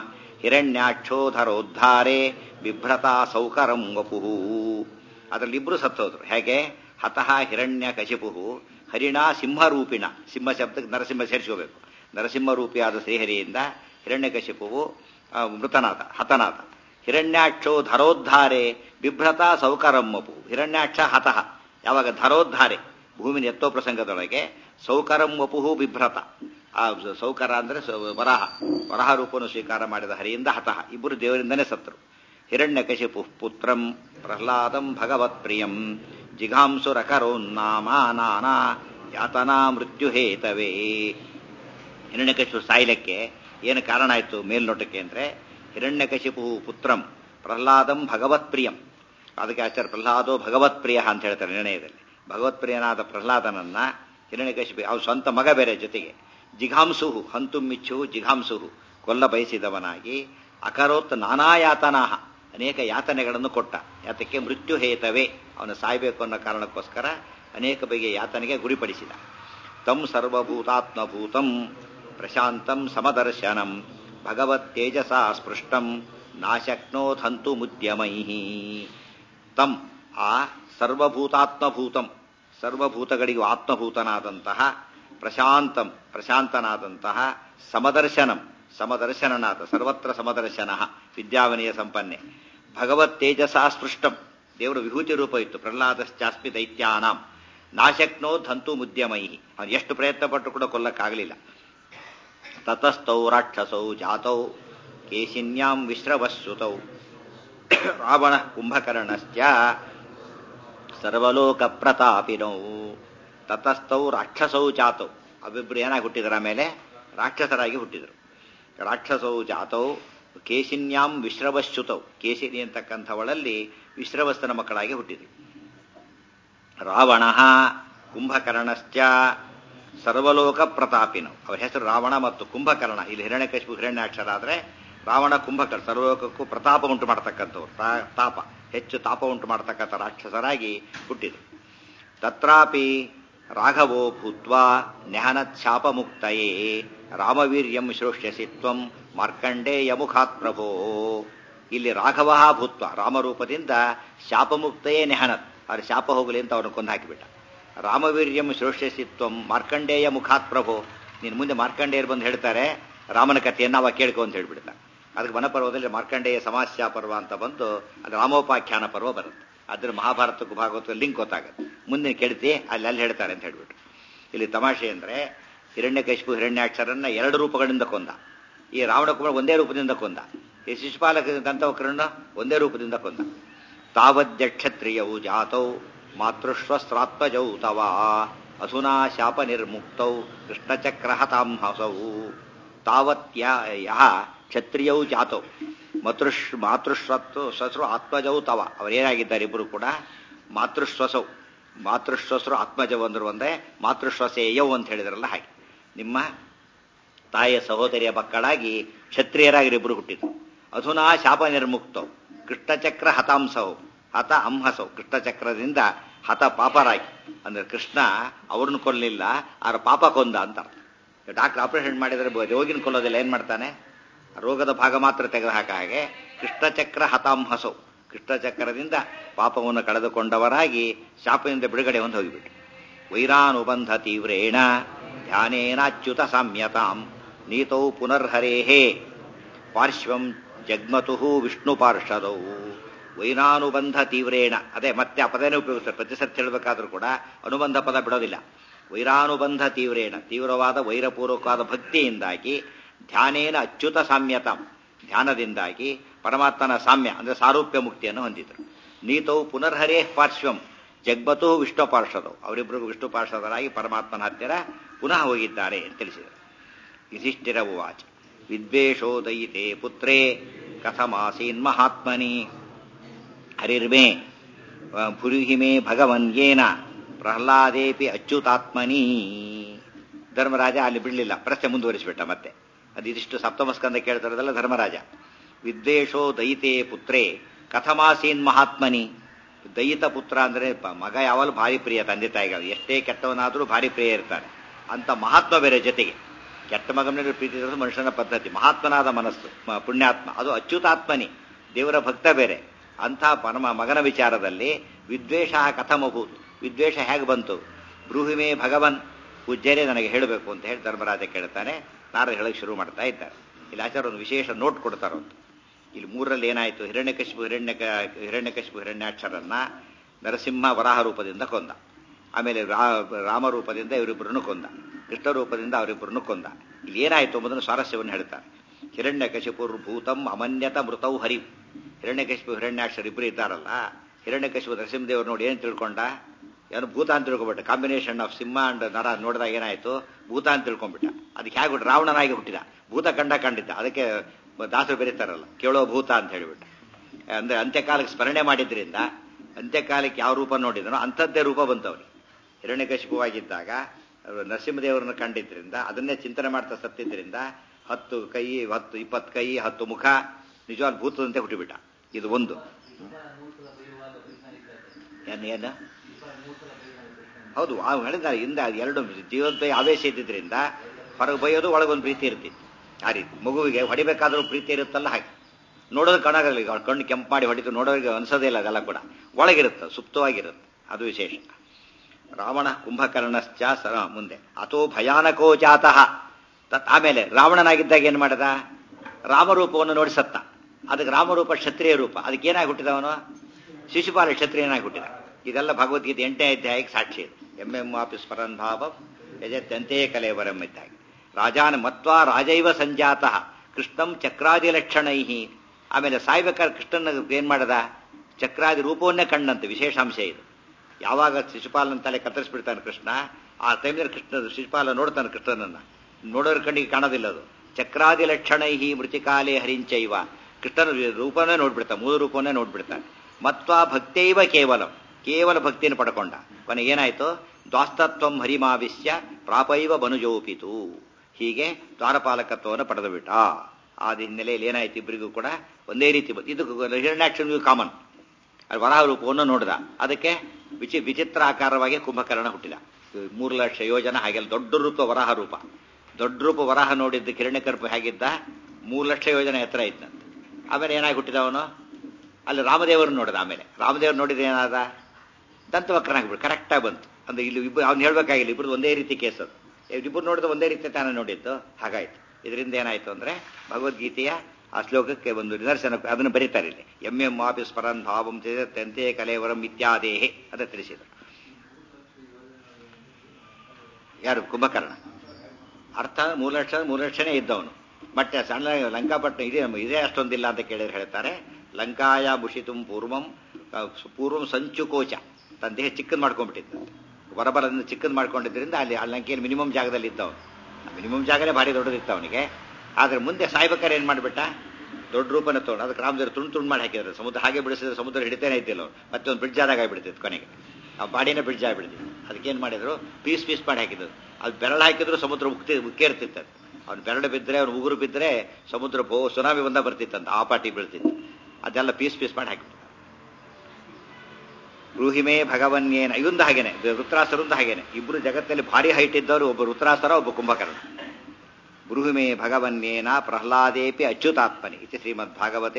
ಹಿರಣ್ಯಾಕ್ಷೋಧರೋದ್ಧಾರೆ ಬಿಭ್ರತಾ ಸೌಕರಂ ವಪುಃ. ಅದರಲ್ಲಿ ಇಬ್ರು ಸತ್ತೋದ್ರು. ಹೇಗೆ? ಹತಃ ಹಿರಣ್ಯಕಶಿಪು ಹರಿಣ ಸಿಂಹರೂಪಿಣ. ಸಿಂಹ ಶಬ್ದಕ್ಕೆ ನರಸಿಂಹ ಸೇರಿಸ್ಕೋಬೇಕು. ನರಸಿಂಹರೂಪಿಯಾದ ಶ್ರೀಹರಿಯಿಂದ ಹಿರಣ್ಯಕಶಿಪುವು ಮೃತನಾದ, ಹತನಾದ. ಹಿರಣ್ಯಾಕ್ಷೋ ಧರೋದ್ಧಾರೆ ಬಿಭ್ರತಾ ಸೌಕರಂ ವಪುಃ. ಹಿರಣ್ಯಾಕ್ಷ ಹತಃ ಯಾವಾಗ? ಧರೋದ್ಧಾರೆ, ಭೂಮಿನ ಎತ್ತೋ ಪ್ರಸಂಗದೊಳಗೆ. ಸೌಕರಂ ವಪುಃ ಬಿಭ್ರತ. ಆ ಸೌಕರ ಅಂದ್ರೆ ವರಾಹ ರೂಪವನ್ನು ಸ್ವೀಕಾರ ಮಾಡಿದ ಹರಿಯಿಂದ ಹತಃ. ಇಬ್ಬರು ದೇವರಿಂದನೇ ಸತ್ತರು. ಹಿರಣ್ಯಕಶಿಪು ಪುತ್ರಂ ಪ್ರಹ್ಲಾದಂ ಭಗವತ್ ಪ್ರಿಯಂ ಜಿಘಾಂಸುರಕರೋನ್ನಾಮ ನಾನಾ ಯಾತನಾ ಮೃತ್ಯುಹೇತವೇ. ಹಿರಣ್ಯಕಶಿಪು ಸಾಯ್ಲಿಕ್ಕೆ ಏನು ಕಾರಣ ಆಯಿತು ಮೇಲ್ನೋಟಕ್ಕೆ ಅಂದ್ರೆ, ಹಿರಣ್ಯಕಶಿಪು ಪುತ್ರಂ ಪ್ರಹ್ಲಾದಂ ಭಗವತ್ ಪ್ರಿಯಂ. ಅದಕ್ಕೆ ಆಚಾರ್ಯ ಪ್ರಹ್ಲಾದೋ ಭಗವತ್ ಪ್ರಿಯ ಅಂತ ಹೇಳ್ತಾರೆ ನಿರ್ಣಯದಲ್ಲಿ. ಭಗವತ್ಪ್ರಿಯನಾದ ಪ್ರಹ್ಲಾದನನ್ನ ಹಿರಣ್ಯಕಶಿಪು ಅವ್ರ ಸ್ವಂತ ಮಗ ಬೇರೆ ಜೊತೆಗೆ. ಜಿಘಾಂಸುಹು ಹಂತುಮ್ಮಿಚ್ಚು ಜಿಘಾಂಸುಹು ಕೊಲ್ಲ ಬಯಸಿದವನಾಗಿ. ಅಕರೋತ್ ನಾನಾ ಯಾತನಾಹ ಅನೇಕ ಯಾತನೆಗಳನ್ನು ಕೊಟ್ಟ. ಯಾತಕ್ಕೆ? ಮೃತ್ಯು ಹೇತವೇ, ಅವನು ಸಾಯ್ಬೇಕು ಅನ್ನೋ ಕಾರಣಕ್ಕೋಸ್ಕರ ಅನೇಕ ಬಗೆಯ ಯಾತನೆಗೆ ಗುರಿಪಡಿಸಿದ. ತಂ ಸರ್ವಭೂತಾತ್ಮಭೂತಂ ಪ್ರಶಾಂತಂ ಸಮದರ್ಶನಂ ಭಗವತ್ ತೇಜಸ ಸ್ಪೃಷ್ಟಂ ನಾಶಕ್ನೋಧಂತು ಮುದ್ಯಮೈಃ. ತಂ ಆ ಸರ್ವಭೂತಾತ್ಮಭೂತಂ, ಸರ್ವಭೂತಗಳಿಗೂ ಆತ್ಮಭೂತನಾದಂತಹ, ಪ್ರಶಾಂತಂ ಪ್ರಶಾಂತನಾದಂತಹ, ಸಮದರ್ಶನಂ ಸಮದರ್ಶನನಾದ, ಸರ್ವತ್ರ ಸಮದರ್ಶನ, ವಿದ್ಯಾವನೆಯ ಸಂಪನ್ನೆ, ಭಗವತ್ ತೇಜಸ ಸ್ಪೃಷ್ಟಂ ದೇವರು ವಿಭೂತಿ ರೂಪ ಇತ್ತು. ಪ್ರಹ್ಲಾದಶ್ಚಾಸ್ಮಿ ದೈತ್ಯಾನಾಂ ನಾಶಕ್ನೋ ಧಂತು ಮುದ್ಯಮೈಹಿ. ಅವನು ಎಷ್ಟು ಪ್ರಯತ್ನ ಪಟ್ಟರು ಕೂಡ ಕೊಲ್ಲಕ್ಕಾಗಲಿಲ್ಲ. ತತಸ್ಥೌ ರಾಕ್ಷಸೌ ಜಾತೌ ಕೇಶಿನ್ಯಾಂ ವಿಶ್ರವಶ್ರುತೌ ರಾವಣ ಕುಂಭಕರ್ಣಶ್ಚ ಸರ್ವಲೋಕ ಪ್ರತಾಪಿನೌ. ತತಸ್ಥೌ ರಾಕ್ಷಸೌ ಜಾತೌ, ಅವಿಬ್ರು ಏನಾಗಿ ಹುಟ್ಟಿದ್ರ ಮೇಲೆ? ರಾಕ್ಷಸರಾಗಿ ಹುಟ್ಟಿದರು. ರಾಕ್ಷಸೌ ಜಾತೌ ಕೇಶಿನ್ಯಾಂ ವಿಶ್ರವಶ್ರುತೌ, ಕೇಶಿನಿ ಅಂತಕ್ಕಂಥವಳಲ್ಲಿ ವಿಶ್ರವಸ್ತನ ಮಕ್ಕಳಾಗಿ ಹುಟ್ಟಿದರು. ರಾವಣ ಕುಂಭಕರ್ಣಶ್ಚ ಸರ್ವಲೋಕ ಪ್ರತಾಪಿನವು. ಅವರ ಹೆಸರು ರಾವಣ ಮತ್ತು ಕುಂಭಕರ್ಣ. ಇಲ್ಲಿ ಹಿರಣ್ಯಕಶಿಪು ಹಿರಣ್ಯಾಕ್ಷರಾದರೆ ರಾವಣ ಕುಂಭಕರ್ಣ ಸರ್ವಲೋಕಕ್ಕೂ ಪ್ರತಾಪ ಉಂಟು ಮಾಡತಕ್ಕಂಥವ್ರು. ತಾಪ ಹೆಚ್ಚು ತಾಪ ಉಂಟು ಮಾಡತಕ್ಕಂಥ ರಾಕ್ಷಸರಾಗಿ ಹುಟ್ಟಿದರು. ತತ್ರಾಪಿ ರಾಘವೋ ಭೂತ್ವಾ ನ್ಯಹನತ್ ಶಾಪಮುಕ್ತಯೇ ರಾಮವೀರ್ಯಂ ಶ್ರೋಷ್ಯಸಿ ತ್ವಂ ಮಾರ್ಕಂಡೇಯ ಮುಖಾತ್ ಪ್ರಭೋ. ಇಲ್ಲಿ ರಾಘವ ಭೂತ್ವ ರಾಮರೂಪದಿಂದ ಶಾಪಮುಕ್ತಯೇ ನೆಹನತ್, ಅವ್ರ ಶಾಪ ಹೋಗಲಿ ಅಂತ ಅವನು ಕೊಂದು ಹಾಕಿಬಿಟ್ಟ. ರಾಮವೀರ್ಯಂ ಶ್ರೋಷ್ಯಸಿ ತ್ವಂ ಮಾರ್ಕಂಡೇಯ ಮುಖಾತ್ ಪ್ರಭೋ. ನೀನು ಮುಂದೆ ಮಾರ್ಕಂಡೇಯರು ಬಂದು ಹೇಳ್ತಾರೆ ರಾಮನ ಕಥೆಯನ್ನು ಅವ ಕೇಳ್ಕೊ ಅಂತ ಹೇಳ್ಬಿಡ್ತಾರೆ. ಅದಕ್ಕೆ ವನಪರ್ವದಲ್ಲಿ ಮಾರ್ಕಂಡೇಯ ಸಮಾಸ್ಯ ಪರ್ವ ಅಂತ ಬಂದು ಅದು ರಾಮೋಪಾಖ್ಯಾನ ಪರ್ವ ಬರುತ್ತೆ. ಅದ್ರ ಮಹಾಭಾರತಕ್ಕೂ ಭಾಗವತ ಲಿಂಕ್ ಗೊತ್ತಾಗುತ್ತೆ. ಮುಂದೆ ಕೇಳ್ತಿ ಅಲ್ಲಿ ಹೇಳ್ತಾರೆ ಅಂತ ಹೇಳ್ಬಿಟ್ಟು. ಇಲ್ಲಿ ತಮಾಷೆ ಅಂದ್ರೆ ಹಿರಣ್ಯಕಶಿಪು ಹಿರಣ್ಯಾಕ್ಷರನ್ನ 2 ರೂಪಗಳಿಂದ ಕೊಂದ. ಈ ರಾವಣ ಕುಮಾರ ಒಂದೇ ರೂಪದಿಂದ ಕೊಂದ. ಈ ಶಿಶುಪಾಲ ದಂತವಕ್ರನ್ನ ಒಂದೇ ರೂಪದಿಂದ ಕೊಂದ. ತಾವದ್ಯಕ್ಷತ್ರಿಯೌ ಜಾತೌ ಮಾತೃಶ್ವಸ್ತ್ರಾತ್ಮಜೌ ತವ ಅಧುನಾ ಶಾಪ ನಿರ್ಮುಕ್ತೌ ಕೃಷ್ಣಚಕ್ರಹತಾಂ ಹಸೌ. ತಾವತ್ಯಃ ಕ್ಷತ್ರಿಯೌ ಜಾತೌ ಮಾತೃಶ್ವಸ್ರು ಆತ್ಮಜೌ ತವ. ಅವರೇನಾಗಿದ್ದಾರೆ ಇಬ್ಬರು ಕೂಡ? ಮಾತೃಶ್ವಸೌ, ಮಾತೃಶ್ವಸರು ಆತ್ಮಜವು ಅಂದ್ರು ಒಂದೇ, ಮಾತೃಶ್ವಸೇಯೌ ಅಂತ ಹೇಳಿದ್ರಲ್ಲ ಹಾಗೆ. ನಿಮ್ಮ ತಾಯಿಯ ಸಹೋದರಿಯ ಮಕ್ಕಳಾಗಿ ಕ್ಷತ್ರಿಯರಾಗಿ ಇಬ್ಬರು ಹುಟ್ಟಿದ್ರು. ಅಧುನಾ ಶಾಪ ನಿರ್ಮುಕ್ತವು ಕೃಷ್ಣಚಕ್ರ ಹತಾಂಸವು ಹತ ಅಂಹಸೌ. ಕೃಷ್ಣಚಕ್ರದಿಂದ ಹತ ಪಾಪರಾಗಿ, ಅಂದ್ರೆ ಕೃಷ್ಣ ಅವ್ರನ್ನ ಕೊಲ್ಲಲಿಲ್ಲ, ಅವ್ರ ಪಾಪ ಕೊಂದ ಅಂತ. ಡಾಕ್ಟರ್ ಆಪರೇಷನ್ ಮಾಡಿದರೆ ರೋಗಿನ ಕೊಲ್ಲೋದಿಲ್ಲ, ಏನ್ ಮಾಡ್ತಾನೆ? ರೋಗದ ಭಾಗ ಮಾತ್ರ ತೆಗೆದು ಹಾಕ ಹಾಗೆ ಕೃಷ್ಣಚಕ್ರ ಹತಾಂಹಸೌ, ಕೃಷ್ಣಚಕ್ರದಿಂದ ಪಾಪವನ್ನು ಕಳೆದುಕೊಂಡವರಾಗಿ ಶಾಪದಿಂದ ಬಿಡುಗಡೆ ಹೊಂದಿ ಹೋಗಿಬಿಟ್ಟು. ವೈರಾನುಬಂಧ ತೀವ್ರೇಣ ಧ್ಯಾನೇನಾಚ್ಯುತ ಸಾಮ್ಯತಾಂ ನೀತೌ ಪುನರ್ಹರೇಃ ಪಾರ್ಶ್ವಂ ಜಗ್ಮತುಃ ವಿಷ್ಣು ಪಾರ್ಷದೌ. ವೈರಾನುಬಂಧ ತೀವ್ರೇಣ, ಅದೇ ಮತ್ತೆ ಆ ಪದನೇ ಉಪಯೋಗಿಸ್ತಾರೆ. ಪ್ರತಿ ಸತಿ ಹೇಳಬೇಕಾದ್ರೂ ಕೂಡ ಅನುಬಂಧ ಪದ ಬಿಡೋದಿಲ್ಲ. ವೈರಾನುಬಂಧ ತೀವ್ರೇಣ, ತೀವ್ರವಾದ ವೈರಪೂರ್ವಕವಾದ ಭಕ್ತಿಯಿಂದಾಗಿ ಧ್ಯಾನೇನ ಅಚ್ಯುತ ಸಾಮ್ಯತಾಂ, ಧ್ಯಾನದಿಂದಾಗಿ ಪರಮಾತ್ಮನ ಸಾಮ್ಯ ಅಂದರೆ ಸಾರೂಪ್ಯ ಮುಕ್ತಿಯನ್ನು ಹೊಂದಿದರು. ನೀತೌ ಪುನರ್ಹರೇಃ ಪಾರ್ಶ್ವಂ ಜಗ್ಮತುಃ ವಿಷ್ಣು ಪಾರ್ಷದವು, ಅವರಿಬ್ಬರಿಗೂ ವಿಷ್ಣು ಪಾರ್ಷದರಾಗಿ ಪರಮಾತ್ಮನ ಹತ್ತಿರ ಪುನಃ ಹೋಗಿದ್ದಾರೆ ಅಂತ ತಿಳಿಸಿದರು. ಯುಧಿಷ್ಠಿರ ಉವಾಚ ವಿದ್ವೇಷೋ ದಯಿತೆ ಪುತ್ರೇ ಕಥಮಾಸೀನ್ ಮಹಾತ್ಮನಿ ಹರಿರ್ಮೇ ಭುರಿಹಿಮೇ ಭಗವನ್ಯೇನ ಪ್ರಹ್ಲಾದೇಪಿ ಅಚ್ಯುತಾತ್ಮನಿ. ಧರ್ಮರಾಜ ಅಲ್ಲಿ ಬಿಡಲಿಲ್ಲ, ಪ್ರಶ್ನೆ ಮುಂದುವರಿಸಿಬಿಟ್ಟ ಮತ್ತೆ. ಅದು ಇದಿಷ್ಟು ಸಪ್ತಮ ಸ್ಕಂದ ಕೇಳ್ತಾರದಲ್ಲ ಧರ್ಮರಾಜ. ವಿದ್ವೇಷೋ ದಯಿತೆ ಪುತ್ರೇ ಕಥಮಾಸೀನ್ ಮಹಾತ್ಮನಿ. ದಯಿತ ಪುತ್ರ ಅಂದ್ರೆ ಮಗ ಯಾವಾಗಲೂ ಭಾರಿ ಪ್ರಿಯ ತಂದೆ ತಾಯಿಗಳು, ಎಷ್ಟೇ ಕೆಟ್ಟವನಾದರೂ ಭಾರಿ ಪ್ರಿಯ ಇರ್ತಾರೆ. ಅಂತ ಮಹಾತ್ಮ ಬೇರೆ ಜೊತೆಗೆ. ಕೆಟ್ಟ ಮಗನ ಪ್ರೀತಿ ಇರೋದು ಮನುಷ್ಯನ ಪದ್ಧತಿ. ಮಹಾತ್ಮನಾದ ಮನಸ್ಸು, ಪುಣ್ಯಾತ್ಮ, ಅದು ಅಚ್ಯುತಾತ್ಮನಿ, ದೇವರ ಭಕ್ತ ಬೇರೆ. ಅಂಥ ಪರಮ ಮಗನ ವಿಚಾರದಲ್ಲಿ ವಿದ್ವೇಷ ಕಥಮಭೂತ್, ವಿದ್ವೇಷ ಹೇಗೆ ಬಂತು? ಬ್ರೂಹಿಮೇ ಭಗವನ್, ಪೂಜ್ಯರೇ ನನಗೆ ಹೇಳಬೇಕು ಅಂತ ಹೇಳಿ ಧರ್ಮರಾಜ ಕೇಳ್ತಾನೆ. ನಾರದ ಹೇಳಕ್ಕೆ ಶುರು ಮಾಡ್ತಾ ಇದ್ದಾರೆ. ಇಲ್ಲಿ ಆಚಾರ ಒಂದು ವಿಶೇಷ ನೋಟ್ ಕೊಡ್ತಾರಂತ. ಇಲ್ಲಿ ಮೂರರಲ್ಲಿ ಏನಾಯಿತು? ಹಿರಣ್ಯಕಶಿಪು ಹಿರಣ್ಯಾಕ್ಷರನ್ನ ನರಸಿಂಹ ವರಾಹ ರೂಪದಿಂದ ಕೊಂದ. ಆಮೇಲೆ ರಾಮರೂಪದಿಂದ ಇವರಿಬ್ಬರನ್ನು ಕೊಂದ. ಕೃಷ್ಣ ರೂಪದಿಂದ ಅವರಿಬ್ಬರನ್ನು ಕೊಂದ. ಇಲ್ಲಿ ಏನಾಯಿತು ಎಂಬುದನ್ನು ಸ್ವಾರಸ್ಯವನ್ನು ಹೇಳ್ತಾರೆ. ಹಿರಣ್ಯಕಶಿಪುರ್ಭೂತಂ ಅಮನ್ಯತ ಮೃತೌ ಹರಿ. ಹಿರಣ್ಯಕಶಿಪು ಹಿರಣ್ಯಾಕ್ಷರ ಇಬ್ಬರು ಇದ್ದಾರಲ್ಲ, ಹಿರಣ್ಯಕಶಿಪು ನರಸಿಂಹದೇವರು ನೋಡಿ ಏನು ತಿಳ್ಕೊಂಡ? ಏನು ಭೂತ ಅಂತ ತಿಳ್ಕೊಂಬಿಟ್ಟ. ಕಾಂಬಿನೇಷನ್ ಆಫ್ ಸಿಂಹ ಅಂಡ್ ನರ ನೋಡಿದಾಗ ಏನಾಯಿತು? ಭೂತ ಅಂತ ತಿಳ್ಕೊಂಡ್ಬಿಟ್ಟ. ಅದಕ್ಕೆ ಹೇಗೆ ಬಿಟ್ಟು ರಾವಣನಾಗಿ ಹುಟ್ಟಿದ, ಭೂತ ಕಂಡಿದ್ದ. ಅದಕ್ಕೆ ದಾಸರು ಬೆರೀತಾರಲ್ಲ, ಕೇಳೋ ಭೂತ ಅಂತ ಹೇಳಿಬಿಟ್ಟ. ಅಂದ್ರೆ ಅಂತ್ಯಕಾಲಕ್ಕೆ ಸ್ಮರಣೆ ಮಾಡಿದ್ರಿಂದ ಅಂತ್ಯಕಾಲಕ್ಕೆ ಯಾವ ರೂಪ ನೋಡಿದನೋ ಅಂಥದ್ದೇ ರೂಪ ಬಂತವನಿಗೆ. ಹಿರಣ್ಯಕಶಿಪುವಾಗಿದ್ದಾಗ ನರಸಿಂಹದೇವರನ್ನು ಕಂಡಿದ್ರಿಂದ, ಅದನ್ನೇ ಚಿಂತನೆ ಮಾಡ್ತಾ ಸತ್ತಿದ್ರಿಂದ 10 ಕೈ 20 ಕೈ 10 ಮುಖ, ನಿಜವಾದ ಭೂತದಂತೆ ಹುಟ್ಟಿಬಿಟ್ಟ. ಇದು ಒಂದು. ಏನು ಹೌದು, ಹೇಳಿದ್ದಾರೆ ಹಿಂದೆ ಎರಡು ಜೀವದ ಆವೇಶ ಇದ್ದಿದ್ರಿಂದ ಹೊರಗೆ ಬೈಯೋದು, ಒಳಗೊಂದು ಪ್ರೀತಿ ಇರ್ತಿತ್ತು. ಆ ರೀತಿ ಮಗುವಿಗೆ ಹೊಡಿಬೇಕಾದ್ರೂ ಪ್ರೀತಿ ಇರುತ್ತಲ್ಲ, ಹಾಗೆ ನೋಡೋದು ಕಣಾಗಲ್ಲ. ಕಣ್ಣು ಕೆಂಪು ಮಾಡಿ ಹೊಡಿತು ನೋಡೋರಿಗೆ ಅನಿಸೋದೇ ಇಲ್ಲ. ಅದೆಲ್ಲ ಕೂಡ ಒಳಗಿರುತ್ತೆ, ಸುಪ್ತವಾಗಿರುತ್ತೆ. ಅದು ವಿಶೇಷ. ರಾವಣ ಕುಂಭಕರ್ಣಶ್ಚ ಮುಂದೆ ಅಥೋ ಭಯಾನಕೋ ಜಾತಃ. ಆಮೇಲೆ ರಾವಣನಾಗಿದ್ದಾಗ ಏನ್ ಮಾಡಿದ? ರಾಮರೂಪವನ್ನು ನೋಡಿ ಸತ್ತ. ಅದಕ್ಕೆ ರಾಮರೂಪ ಕ್ಷತ್ರಿಯ ರೂಪ. ಅದಕ್ಕೆ ಏನಾಗಿ ಹುಟ್ಟಿದವನು? ಶಿಶುಪಾಲ ಕ್ಷತ್ರಿಯನಾಗಿ ಹುಟ್ಟಿದ. ಇದೆಲ್ಲ ಭಗವದ್ಗೀತೆ 8ನೇ ಅಧ್ಯಾಯಕ್ಕೆ ಸಾಕ್ಷಿ ಇದೆ. ಎಂ ಸ್ಮರನ್ ಭಾವಂ ಯಜತ್ಯಂತೆ ಕಲೇವರಂ ಇದ್ದಾಗಿ. ರಾಜಾನ ಮತ್ವಾ ರಾಜೈವ ಸಂಜಾತಃ ಕೃಷ್ಣಂ ಚಕ್ರಾದಿ ಲಕ್ಷಣೈ. ಆಮೇಲೆ ಸಾಯ್ಬೇಕಾದ್ರೆ ಕೃಷ್ಣನ ಏನ್ ಮಾಡದ? ಚಕ್ರಾದಿ ರೂಪವನ್ನೇ ಕಂಡಂತೆ. ವಿಶೇಷಾಂಶ ಇದು. ಯಾವಾಗ ಶಿಶುಪಾಲನ ತಲೆ ಕತ್ತರಿಸ್ಬಿಡ್ತಾನೆ ಕೃಷ್ಣ, ಆ ಟೈಮ್ನಲ್ಲಿ ಕೃಷ್ಣ ಶಿಶುಪಾಲ ನೋಡ್ತಾನೆ. ಕೃಷ್ಣನನ್ನ ನೋಡೋರ ಕಣ್ಣಿಗೆ ಕಾಣೋದಿಲ್ಲ ಅದು. ಚಕ್ರಾದಿ ಲಕ್ಷಣೈ ಮೃತಿಕಾಲೇ ಹರಿಂಚೈವ. ಕೃಷ್ಣನ ರೂಪನೇ ನೋಡ್ಬಿಡ್ತಾನೆ, ಮೂಲ ರೂಪವನ್ನೇ ನೋಡ್ಬಿಡ್ತಾನೆ. ಮತ್ವಾ ಭಕ್ತೈವ ಕೇವಲ ಭಕ್ತಿಯನ್ನು ಪಡ್ಕೊಂಡ. ಕೊನೆಗೆ ಏನಾಯ್ತು? ದ್ವಾಸ್ತತ್ವಂ ಹರಿಮಾವಿಶ್ಯ ಪ್ರಾಪೈವ ಬನುಜೋಪಿತು. ಹೀಗೆ ದ್ವಾರಪಾಲಕತ್ವವನ್ನು ಪಡೆದು ಬಿಟ್ಟ. ಆದ ಹಿನ್ನೆಲೆಯಲ್ಲಿ ಏನಾಯ್ತು? ಇಬ್ಬರಿಗೂ ಕೂಡ ಒಂದೇ ರೀತಿ ಇದು ಹಿರಣ್ಯಾಕ್ಷನಿಗೂ ಕಾಮನ್. ಅಲ್ಲಿ ವರಾಹ ರೂಪವನ್ನು ನೋಡಿದ. ಅದಕ್ಕೆ ವಿಚಿತ್ರ ಆಕಾರವಾಗಿ ಕುಂಭಕರ್ಣ ಹುಟ್ಟಿದ. 3 ಲಕ್ಷ ಯೋಜನ ಹಾಗೆಲ್ಲ ದೊಡ್ಡ ರೂಪ ವರಾಹ ರೂಪ. ದೊಡ್ಡ ರೂಪ ವರಾಹ ನೋಡಿದ್ದು ಹಿರಣ್ಯಕರ್ಪ ಹೇಗಿದ್ದ? 3 ಲಕ್ಷ ಯೋಜನೆ ಎತ್ತರ ಇದ್ದಂತೆ. ಆಮೇಲೆ ಏನಾಗಿ ಹುಟ್ಟಿದವನು? ಅಲ್ಲಿ ರಾಮದೇವರನ್ನು ನೋಡಿದ. ಆಮೇಲೆ ರಾಮದೇವರು ನೋಡಿದ್ರೆ ಏನಾದ? ದಂತವಕ್ರನಾಗ್ಬಿಟ್ಟು ಕರೆಕ್ಟಾಗಿ ಬಂತು. ಅಂದ್ರೆ ಇಲ್ಲಿ ಇಬ್ಬರು ಅವ್ನು ಹೇಳ್ಬೇಕಾಗಿಲ್ಲ, ಇಬ್ಬರು ಒಂದೇ ರೀತಿ ಕೇಸ್. ಅದು ಇಬ್ಬರು ನೋಡಿದ ಒಂದೇ ರೀತಿ ತಾನೇ ನೋಡಿದ್ದು. ಹಾಗಾಯ್ತು. ಇದರಿಂದ ಏನಾಯ್ತು ಅಂದ್ರೆ ಭಗವದ್ಗೀತೆಯ ಆ ಶ್ಲೋಕಕ್ಕೆ ಒಂದು ನಿದರ್ಶನ ಅದನ್ನು ಬರೀತಾರೆ ಇಲ್ಲಿ. ಸ್ಮರನ್ ಭಾವಂ ಚೇತಂತೆ ಕಲೇವರಂ ಇತ್ಯಾದೇಹೆ ಅಂತ ತಿಳಿಸಿದರು. ಯಾರು? ಕುಂಭಕರ್ಣ. ಅರ್ಥ 3 ಲಕ್ಷನೇ ಇದ್ದವನು. ಬಟ್ ಸಣ್ಣ ಲಂಕಾಪಟ್ಟಣ ಇದೇ ಅಷ್ಟೊಂದಿಲ್ಲ ಅಂತ ಕೇಳಿದ್ರೆ ಹೇಳ್ತಾರೆ, ಲಂಕಾಯ ಮುಷಿತುಂ ಪೂರ್ವಂ ಸಂಚುಕೋಚ. ತನ್ನ ದೇಹ ಚಿಕ್ಕದ್ ಮಾಡ್ಕೊಂಡ್ಬಿಟ್ಟಿದ್ದಂತೆ. ಹೊರಬಲದಿಂದ ಚಿಕ್ಕದ್ ಮಾಡ್ಕೊಂಡಿದ್ರಿಂದ ಅಲ್ಲಿ ಆ ಲಂಕೆಯಲ್ಲಿ ಮಿನಿಮಮ್ ಜಾಗದಲ್ಲಿ ಇದ್ದವನು. ಮಿನಿಮಮ್ ಜಾಗನೇ ಭಾರಿ ದೊಡ್ಡದಿತ್ತು ಅವನಿಗೆ. ಆದ್ರೆ ಮುಂದೆ ಸಾಯ್ಬೇಕಾದ್ರೆ ಏನ್ ಮಾಡ್ಬಿಟ್ಟ? ದೊಡ್ಡ ರೂಪನ ತಗೊಂಡು ಅದಕ್ಕೆ ರಾಮದೇವರು ತುಂಡು ಮಾಡಿ ಹಾಕಿದ್ರು. ಸಮುದ್ರ ಹಾಗೆ ಬಿಡಿಸಿದ್ರೆ ಸಮುದ್ರ ಹಿಡಿತೇನೆ ಇದ್ದಿಲ್ಲ ಅವ್ರು. ಮತ್ತೆ ಒಂದು ಬ್ರಿಡ್ಜ್ ಆದಾಗ ಆಗಿಬಿಡ್ತಿತ್ತು. ಕೊನೆಗೆ ಆ ಬಾಡಿನ ಬ್ರಿಡ್ಜ್ ಆಗಿಬಿಡ್ತಿತ್ತು. ಅದಕ್ಕೇನು ಮಾಡಿದ್ರು? ಪೀಸ್ ಮಾಡಿ ಹಾಕಿದ್ರು. ಅದು ಬೆರಳು ಹಾಕಿದ್ರು ಸಮುದ್ರ ಉಕ್ಕೇರ್ತಿತ್ತು. ಅವ್ನು ಬೆರಳು ಬಿದ್ದರೆ, ಅವ್ನು ಉಗುರು ಬಿದ್ದರೆ ಸಮುದ್ರ ಸುನಾಮಿ ಬಂದ ಬರ್ತಿತ್ತಂತ. ಆ ಪಾಟಿ ಬೀಳ್ತಿತ್ತು. ಅದೆಲ್ಲ ಪೀಸ್ ಮಾಡಿ ಹಾಕಿಬಿಟ್ಟು ಬ್ರೂಹಿಮೇ ಭಗವನ್ಯೇನ. ಇವೊಂದು ಹಾಗೇನೆ, ವೃತ್ರಾಸುರೊಂದು ಹಾಗೇನೆ. ಇಬ್ರು ಜಗತ್ತಲ್ಲಿ ಭಾರಿ ಹೈಟ್ ಇದ್ದವರು, ಒಬ್ಬ ವೃತ್ರಾಸುರ, ಒಬ್ಬ ಕುಂಭಕರ್ಣ. ಬ್ರೂಹಿಮೇ ಭಗವನ್ಯೇನ ಪ್ರಹ್ಲಾದೇಪಿ ಅಚ್ಯುತಾತ್ಮನಿ ಇತಿ ಶ್ರೀಮದ್ಭಾಗವತೆ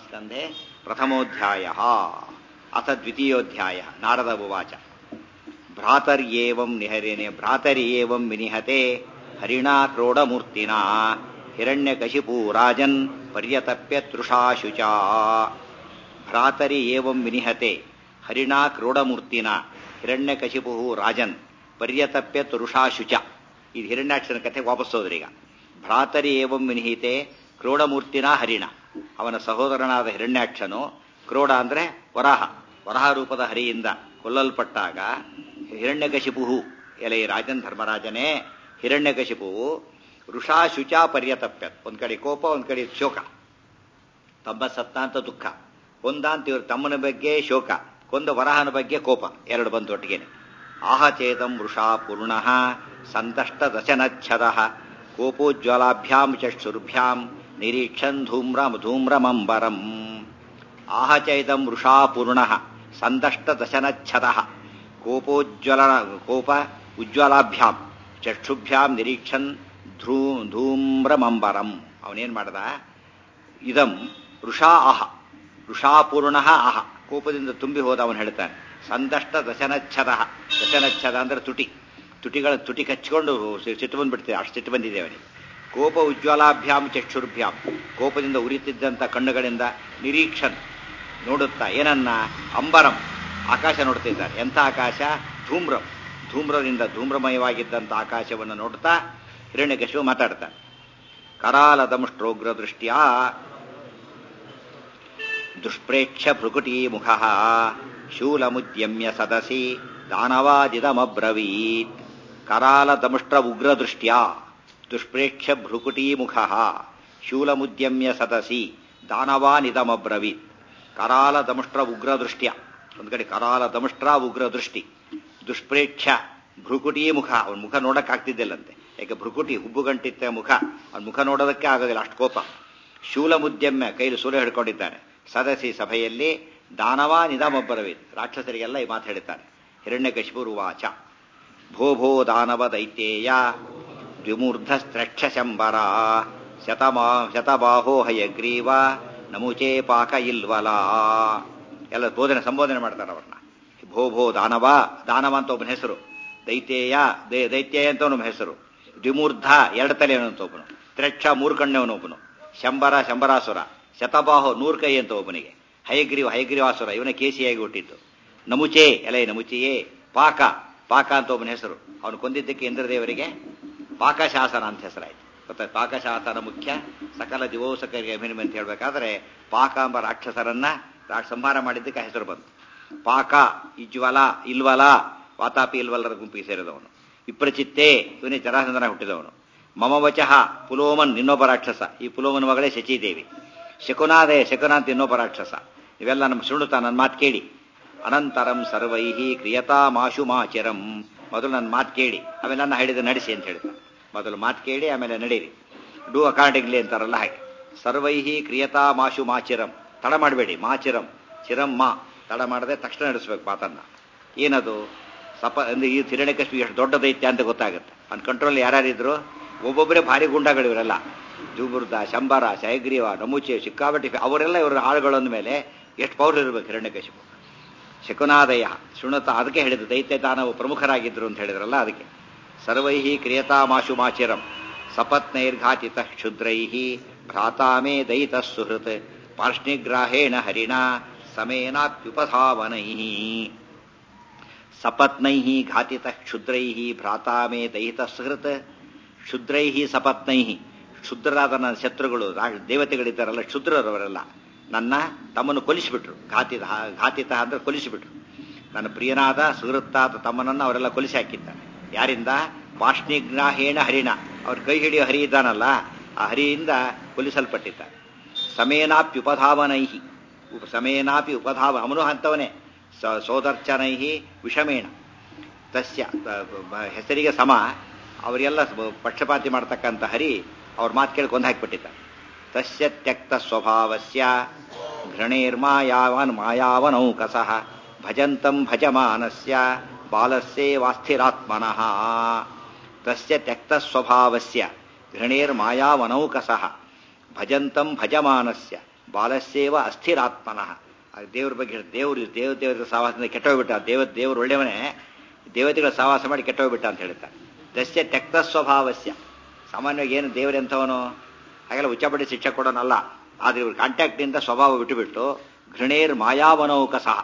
ಸಪ್ತಮಸ್ಕಂಧೆ ಪ್ರಥಮೋಧ್ಯಾಯ. ಅಥ ದ್ವಿತೀಯೋಧ್ಯಾಯ. ನಾರದ ಉವಾಚ ಭ್ರಾತರ್ಯೇವಂ ನಿಹರೇನೆ ಭ್ರಾತರ್ಯೇವಂ ವಿನಿಹತೆ ಹರಿಣಾ ಕ್ರೋಡಮೂರ್ತಿನ ಹಿರಣ್ಯಕಶಿಪು ರಾಜನ್ ಪರ್ಯತಪ್ಯ ತೃಷಾಶುಚ ಭ್ರಾತರಿ ಏವಂ ವಿನಿಹತೆ ಹರಿಣಾ ಕ್ರೋಡಮೂರ್ತಿನ ಹಿರಣ್ಯಕಶಿಪು ರಾಜನ್ ಪರ್ಯತಪ್ಯ ತೃಷಾಶುಚ. ಇದು ಹಿರಣ್ಯಾಕ್ಷನ ಕಥೆ ವಾಪಸ್ ಹೋದ್ರೀಗ. ಭ್ರಾತರಿ ಏವಂ ವಿನಿಹಿತೆ ಕ್ರೋಡಮೂರ್ತಿನ ಹರಿಣ, ಅವನ ಸಹೋದರನಾದ ಹಿರಣ್ಯಾಕ್ಷನು ಕ್ರೋಡ ಅಂದ್ರೆ ವರಾಹ ರೂಪದ ಹರಿಯಿಂದ ಕೊಲ್ಲಲ್ಪಟ್ಟಾಗ ಹಿರಣ್ಯಕಶಿಪು ಎಲೆ ರಾಜನ್ ಧರ್ಮರಾಜನೇ ಹಿರಣ್ಯಕಶಿಪು ಋಷಾಶುಚ ಪರ್ಯತಪ್ಯ. ಒಂದ್ ಕಡೆ ಕೋಪ, ಒಂದ್ ಕಡೆ ಶೋಕ. ತಮ್ಮ ಸತ್ತ ಅಂತ ದುಃಖ, ಕೊಂದ ಅಂತ ಇವರು ತಮ್ಮನ ಬಗ್ಗೆ ಶೋಕ, ಕೊಂದ ವರಾಹನ ಬಗ್ಗೆ ಕೋಪ, ಎರಡು ಬಂತು ಒಟ್ಟಿಗೆನೆ. ಆಹಚೇತಂ ವೃಷಾ ಪೂರ್ಣಃ ಸಂತಷ್ಟ ದಶನಚ್ಛದ ಕೋಪೋಜ್ವಲಾಭ್ಯಾಂ ಚಕ್ಷುರ್ಭ್ಯಾಂ ನಿರೀಕ್ಷನ್ ಧೂಮ್ರಮಂಬರಂ. ಆಹಚೈತಂ ವೃಷಾ ಪೂರ್ಣಃ ಸಂದಷ್ಟ ದಶನಚ್ಛದ ಕೋಪ ಉಜ್ವಲಾಭ್ಯಾಂ ಚಕ್ಷುಭ್ಯಾಂ ನಿರೀಕ್ಷನ್ ಧೂಮ್ರಮಂಬರಂ. ಅವನೇನ್ ಮಾಡದ, ಇದಂ ವೃಷಾಪೂರ್ಣ ಆಹ, ಕೋಪದಿಂದ ತುಂಬಿ ಹೋದ ಅವನು ಹೇಳ್ತಾನೆ. ಸಂದಷ್ಟ ದಶನಚ್ಛದ ಅಂದ್ರೆ ತುಟಿ ಕಚ್ಚಿಕೊಂಡು ಸಿಟ್ಟು ಬಂದ್ಬಿಡ್ತೇವೆ, ಅಷ್ಟು ಸಿಟ್ಟು ಬಂದಿದೆ ಅವನಿಗೆ. ಕೋಪ ಉಜ್ವಲಾಭ್ಯಾಂ ಚಕ್ಷುರ್ಭ್ಯಾಂ, ಕೋಪದಿಂದ ಉರಿತಿದ್ದಂಥ ಕಣ್ಣುಗಳಿಂದ ನಿರೀಕ್ಷನ್ ನೋಡುತ್ತಾ ಏನನ್ನ, ಅಂಬರಂ ಆಕಾಶ ನೋಡ್ತಿದ್ದಾನೆ. ಎಂಥ ಆಕಾಶ? ಧೂಮ್ರದಿಂದ ಧೂಮ್ರಮಯವಾಗಿದ್ದಂಥ ಆಕಾಶವನ್ನು ನೋಡ್ತಾ ಹಿರಣ್ಯಕಶಿಪು ಮಾತಾಡ್ತಾನೆ. ಕರಾಲದಮುಷ್ಟ್ರೋಗ್ರ ದೃಷ್ಟ್ಯ ದುಷ್ಪ್ರೇಕ್ಷ ಭೃಕುಟೀ ಮುಖ ಶೂಲಮುದ್ಯಮ್ಯ ಸದಸಿ ದಾನವಾದಿದಮಬ್ರವೀತ್. ಕರಾಲದಮುಷ್ಟ್ರ ಉಗ್ರ ದೃಷ್ಟ್ಯ ದುಷ್ಪ್ರೇಕ್ಷ ಭೃಕುಟೀ ಮುಖ ಶೂಲಮುದ್ಯಮ್ಯ ಸದಸಿ ದಾನವಾನಿದಮಬ್ರವೀತ್. ಕರಾಲದಮುಷ್ಟ್ರ ಉಗ್ರ ದೃಷ್ಟ್ಯ, ಒಂದು ಕಡೆ ಕರಾಲದಮುಷ್ಟ್ರ ಉಗ್ರ ದೃಷ್ಟಿ, ದುಷ್ಪ್ರೇಕ್ಷ ಭ್ರುಕುಟಿ ಮುಖ, ಅವನ ಮುಖ ನೋಡಕ್ಕಾಗ್ತಿದ್ದಿಲ್ಲಂತೆ. ಯಾಕೆ ಭ್ರುಕುಟಿ ಹುಬ್ಬುಗಂಟಿತ್ತ ಮುಖ, ಅವನ ಮುಖ ನೋಡೋದಕ್ಕೆ ಆಗೋದಿಲ್ಲ, ಅಷ್ಟು ಕೋಪ. ಶೂಲಮುದ್ಯಮ್ಯ, ಕೈಲಿ ಸೂರ್ಯ ಹಿಡ್ಕೊಂಡಿದ್ದಾನೆ. ಸದಸಿ ಸಭೆಯಲ್ಲಿ ದಾನವ ನಿಧಮೊಬ್ಬರವೀತ್, ರಾಕ್ಷಸರಿಗೆಲ್ಲ ಈ ಮಾತು ಹೇಳಿದ್ದಾನೆ. ಹಿರಣ್ಯಕಶಿಪು ವಾಚ ಭೋ ದಾನವ ದೈತ್ಯೇಯ ದ್ವಿಮೂರ್ಧಸ್ತ್ರಕ್ಷ ಶಂಬರ ಶತಬಾಹೋ ಹಯಗ್ರೀವ ನಮುಚೇ ಪಾಕ ಇಲ್ವಲ. ಎಲ್ಲ ಸಂಬೋಧನೆ ಮಾಡ್ತಾರೆ ಅವ್ರನ್ನ. ಭೋ ದಾನವ ಅಂತ ಒಬ್ಬನ ಹೆಸರು, ದೈತ್ಯೇಯ ಅಂತ ಅವನ ಹೆಸರು, ದ್ವಿಮೂರ್ಧ ಎರಡು ತಲೆ ಅಂತ ಒಬ್ಬನು, ತ್ರಕ್ಷ ಮೂರು ಕಣ್ಣವನೊಬ್ಬನು, ಶಂಬರಾಸುರ, ಶತಬಾಹೋ 100 ಕೈ ಅಂತ ಒಬ್ಬನಿಗೆ, ಹಯಗ್ರೀವಾಸುರ ಇವನ ಕೇಸಿಯಾಗಿ ಹುಟ್ಟಿದ್ದು, ನಮುಚೆ ನಮುಚಿಯೇ, ಪಾಕ ಅಂತ ಒಬ್ಬನ ಹೆಸರು, ಅವನು ಕೊಂದಿದ್ದಕ್ಕೆ ಇಂದ್ರದೇವರಿಗೆ ಪಾಕಶಾಸನ ಅಂತ ಹೆಸರಾಯ್ತು. ಗೊತ್ತಾ, ಪಾಕಶಾಸನ ಮುಖ್ಯ ಸಕಲ ದಿವೋಸಕರಿಗೆ ಅಭಿನಮ ಅಂತ ಹೇಳ್ಬೇಕಾದ್ರೆ ಪಾಕ ಎಂಬ ರಾಕ್ಷಸರನ್ನ ಸಂಹಾರ ಮಾಡಿದ್ದಕ್ಕೆ ಹೆಸರು ಬಂತು. ಪಾಕ, ಇಜ್ವಲ, ಇಲ್ವಲ, ವಾತಾಪಿ ಇಲ್ವಲರ ಗುಂಪಿಗೆ ಸೇರಿದವನು. ವಿಪ್ರಚಿತ್ತೇ, ಇವನೇ ಜರಾಸಂಧನ ಹುಟ್ಟಿದವನು. ಮಮವಚಃ ಪುಲೋಮನ್, ಇನ್ನೊಬ್ಬ ರಾಕ್ಷಸ, ಈ ಪುಲೋಮನ್ ಮಗಳೇ ಶಚೀದೇವಿ. ಶಕುನ ಅಂತ ಇನ್ನೊಬ್ಬ ರಾಕ್ಷಸ. ಇವೆಲ್ಲ ನಮ್ಮ ಶೃಣುತ್ತಾ, ನನ್ನ ಮಾತು ಕೇಳಿ. ಅನಂತರಂ ಸರ್ವೈಹಿ ಕ್ರಿಯತಾಮಾಶು ಮಾಚಿರಂ, ಮೊದಲು ನನ್ನ ಮಾತು ಕೇಳಿ ಆಮೇಲೆ ನನ್ನ ಹೇಳಿದ ನಡೆಸಿ ಅಂತ ಹೇಳ್ತಾರೆ. ಮೊದಲು ಮಾತು ಕೇಳಿ ಆಮೇಲೆ ನಡೀರಿ, ಡೂ ಅಕಾರ್ಡಿಂಗ್ಲಿ ಅಂತಾರಲ್ಲ ಹಾಗೆ. ಸರ್ವೈಹಿ ಕ್ರಿಯತಾಮಾಶು ಮಾಚಿರಂ, ತಡ ಮಾಡಬೇಡಿ. ಮಾಚಿರಂ, ಚಿರಂ ಮಾ, ತಡ ಮಾಡದೆ ತಕ್ಷಣ ನಡೆಸ್ಬೇಕು ಮಾತನ್ನ. ಏನದು ಅಂದ್ರೆ ಈ ಹಿರಣ್ಯಕಶಿಪು ಎಷ್ಟು ದೊಡ್ಡ ದೈತ್ಯ ಅಂತ ಗೊತ್ತಾಗುತ್ತೆ. ಅವ್ನ ಕಂಟ್ರೋಲ್ ಯಾರ್ಯಾರಿದ್ರು, ಒಬ್ಬೊಬ್ಬರೇ ಭಾರಿ ಗುಂಡಗಳು ಇವರೆಲ್ಲ. ಜೂಬುರ್ದ, ಶಂಬರ, ಶಯಗ್ರೀವ, ನಮುಚೆ, ಸಿಕ್ಕಾಬಟ್ಟಿ, ಅವರೆಲ್ಲ ಇವರ ಆಳುಗಳಂದ ಮೇಲೆ ಎಷ್ಟು ಪೌರ್ ಇರಬೇಕು ಹಿರಣ್ಯಕಶಿಪು. ಶಕುನಾದಯ ಶೃಣುತ, ಅದಕ್ಕೆ ಹೇಳಿದ್ರು ದೈತ್ಯ ದಾನವು ಪ್ರಮುಖರಾಗಿದ್ರು ಅಂತ ಹೇಳಿದ್ರಲ್ಲ ಅದಕ್ಕೆ. ಸರ್ವೈಹಿ ಕ್ರಿಯತಾಮಾಶು ಮಾಚಿರಂ ಸಪತ್ನೈರ್ಘಾತಿತ ಕ್ಷುದ್ರೈಹಿ ಭ್ರಾತಾಮೇ ದಯಿತ ಸುಹೃತ್ ಪಾರ್ಷ್ಣಿಗ್ರಾಹೇಣ ಹರಿಣ ಸಮೇನಾಪ್ಯುಪಧಾವನೈಹಿ. ಸಪತ್ನೈಹಿ ಘಾತಿತ ಕ್ಷುದ್ರೈಹಿ ಭ್ರಾತಾಮೇ ದಯಿತ ಸುಹೃತ್. ಕ್ಷುದ್ರೈಹಿ ಸಪತ್ನೈಹಿ, ಕ್ಷುದ್ರರಾದ ನನ್ನ ಶತ್ರುಗಳು ದೇವತೆಗಳಿದ್ದಾರಲ್ಲ, ಕ್ಷುದ್ರರವರೆಲ್ಲ ನನ್ನ ತಮ್ಮನ್ನು ಕೊಲಿಸಿಬಿಟ್ರು. ಘಾತಿತ ಅಂದ್ರೆ ಕೊಲಿಸಿಬಿಟ್ರು. ನನ್ನ ಪ್ರಿಯನಾದ ಸುಹೃತ್ತಾದ ತಮ್ಮನನ್ನು ಅವರೆಲ್ಲ ಕೊಲಿಸಿ ಹಾಕಿದ್ದಾರೆ. ಯಾರಿಂದ? ಪಾಷ್ಣಿಗ್ರಾಹೇಣ ಹರಿಣ, ಅವ್ರ ಕೈ ಹಿಡಿಯೋ ಹರಿ ಇದ್ದಾನಲ್ಲ, ಆ ಹರಿಯಿಂದ ಕೊಲಿಸಲ್ಪಟ್ಟಿದ್ದಾರೆ. ಸಮೇನಾಪ್ಯುಪಧಾವನೈಹಿ, ಸಮೇನಾಪಿ ಉಪಧಾವ, ಅವನು ಅಂತವನೇ. ಸೋದರ್ಚನೈಹಿ ವಿಷಮೇಣ, ತಸ್ಯ ಹೆಸರಿಗೆ ಸಮ, ಅವರೆಲ್ಲ ಪಕ್ಷಪಾತಿ ಮಾಡ್ತಕ್ಕಂಥ ಹರಿ ಅವ್ರ ಮಾತು ಕೇಳಿ ಕೊಂದು ಹಾಕಿಬಿಟ್ಟಿದ್ದಾರೆ. ತಸ್ಯ ತ್ಯಕ್ತ ಸ್ವಭಾವಸ್ಯ ಮಾಯಾವನೌಕಸಃ ಭಜಂತಂ ಭಜಮಾನಸ್ಯ ಬಾಲಸ್ಯೇವಾಸ್ಥಿರಾತ್ಮನಃ. ತಸ್ಯ ತ್ಯಕ್ತ ಸ್ವಭಾವಸ್ಯ ಮಾಯಾವನೌಕಸಃ ಭಜಂತಂ ಭಜಮಾನಸ್ಯ ಬಾಲಸ್ಯೇವ ಅಸ್ಥಿರಾತ್ಮನಃ. ದೇವ್ರ ಬಗ್ಗೆ ದೇವ್ರ ಸಹವಾಸದಿಂದ ಕೆಟ್ಟೋಗ್ಬಿಟ್ಟ. ದೇವ್ರು ಒಳ್ಳೆಯವನೇ, ದೇವತೆಗಳ ಸಹವಾಸ ಮಾಡಿ ಕೆಟ್ಟೋಗ್ಬಿಟ್ಟ ಅಂತ ಹೇಳ್ತಾರೆ. ದಸ್ಯ ತ್ಯಕ್ತ ಸ್ವಭಾವಸ್ಯ, ಸಾಮಾನ್ಯವಾಗಿ ಏನು ದೇವರೆಂಥವನು ಹಾಗೆಲ್ಲ ಉಚ್ಚಪಡಿ ಶಿಕ್ಷೆ ಕೊಡೋನಲ್ಲ. ಆದರೆ ಇವ್ರ ಕಾಂಟ್ಯಾಕ್ಟ್ನಿಂದ ಸ್ವಭಾವ ಬಿಟ್ಟುಬಿಟ್ಟು ಘೃಣೇರ್ ಮಾಯಾವನೌಕ ಸಹ,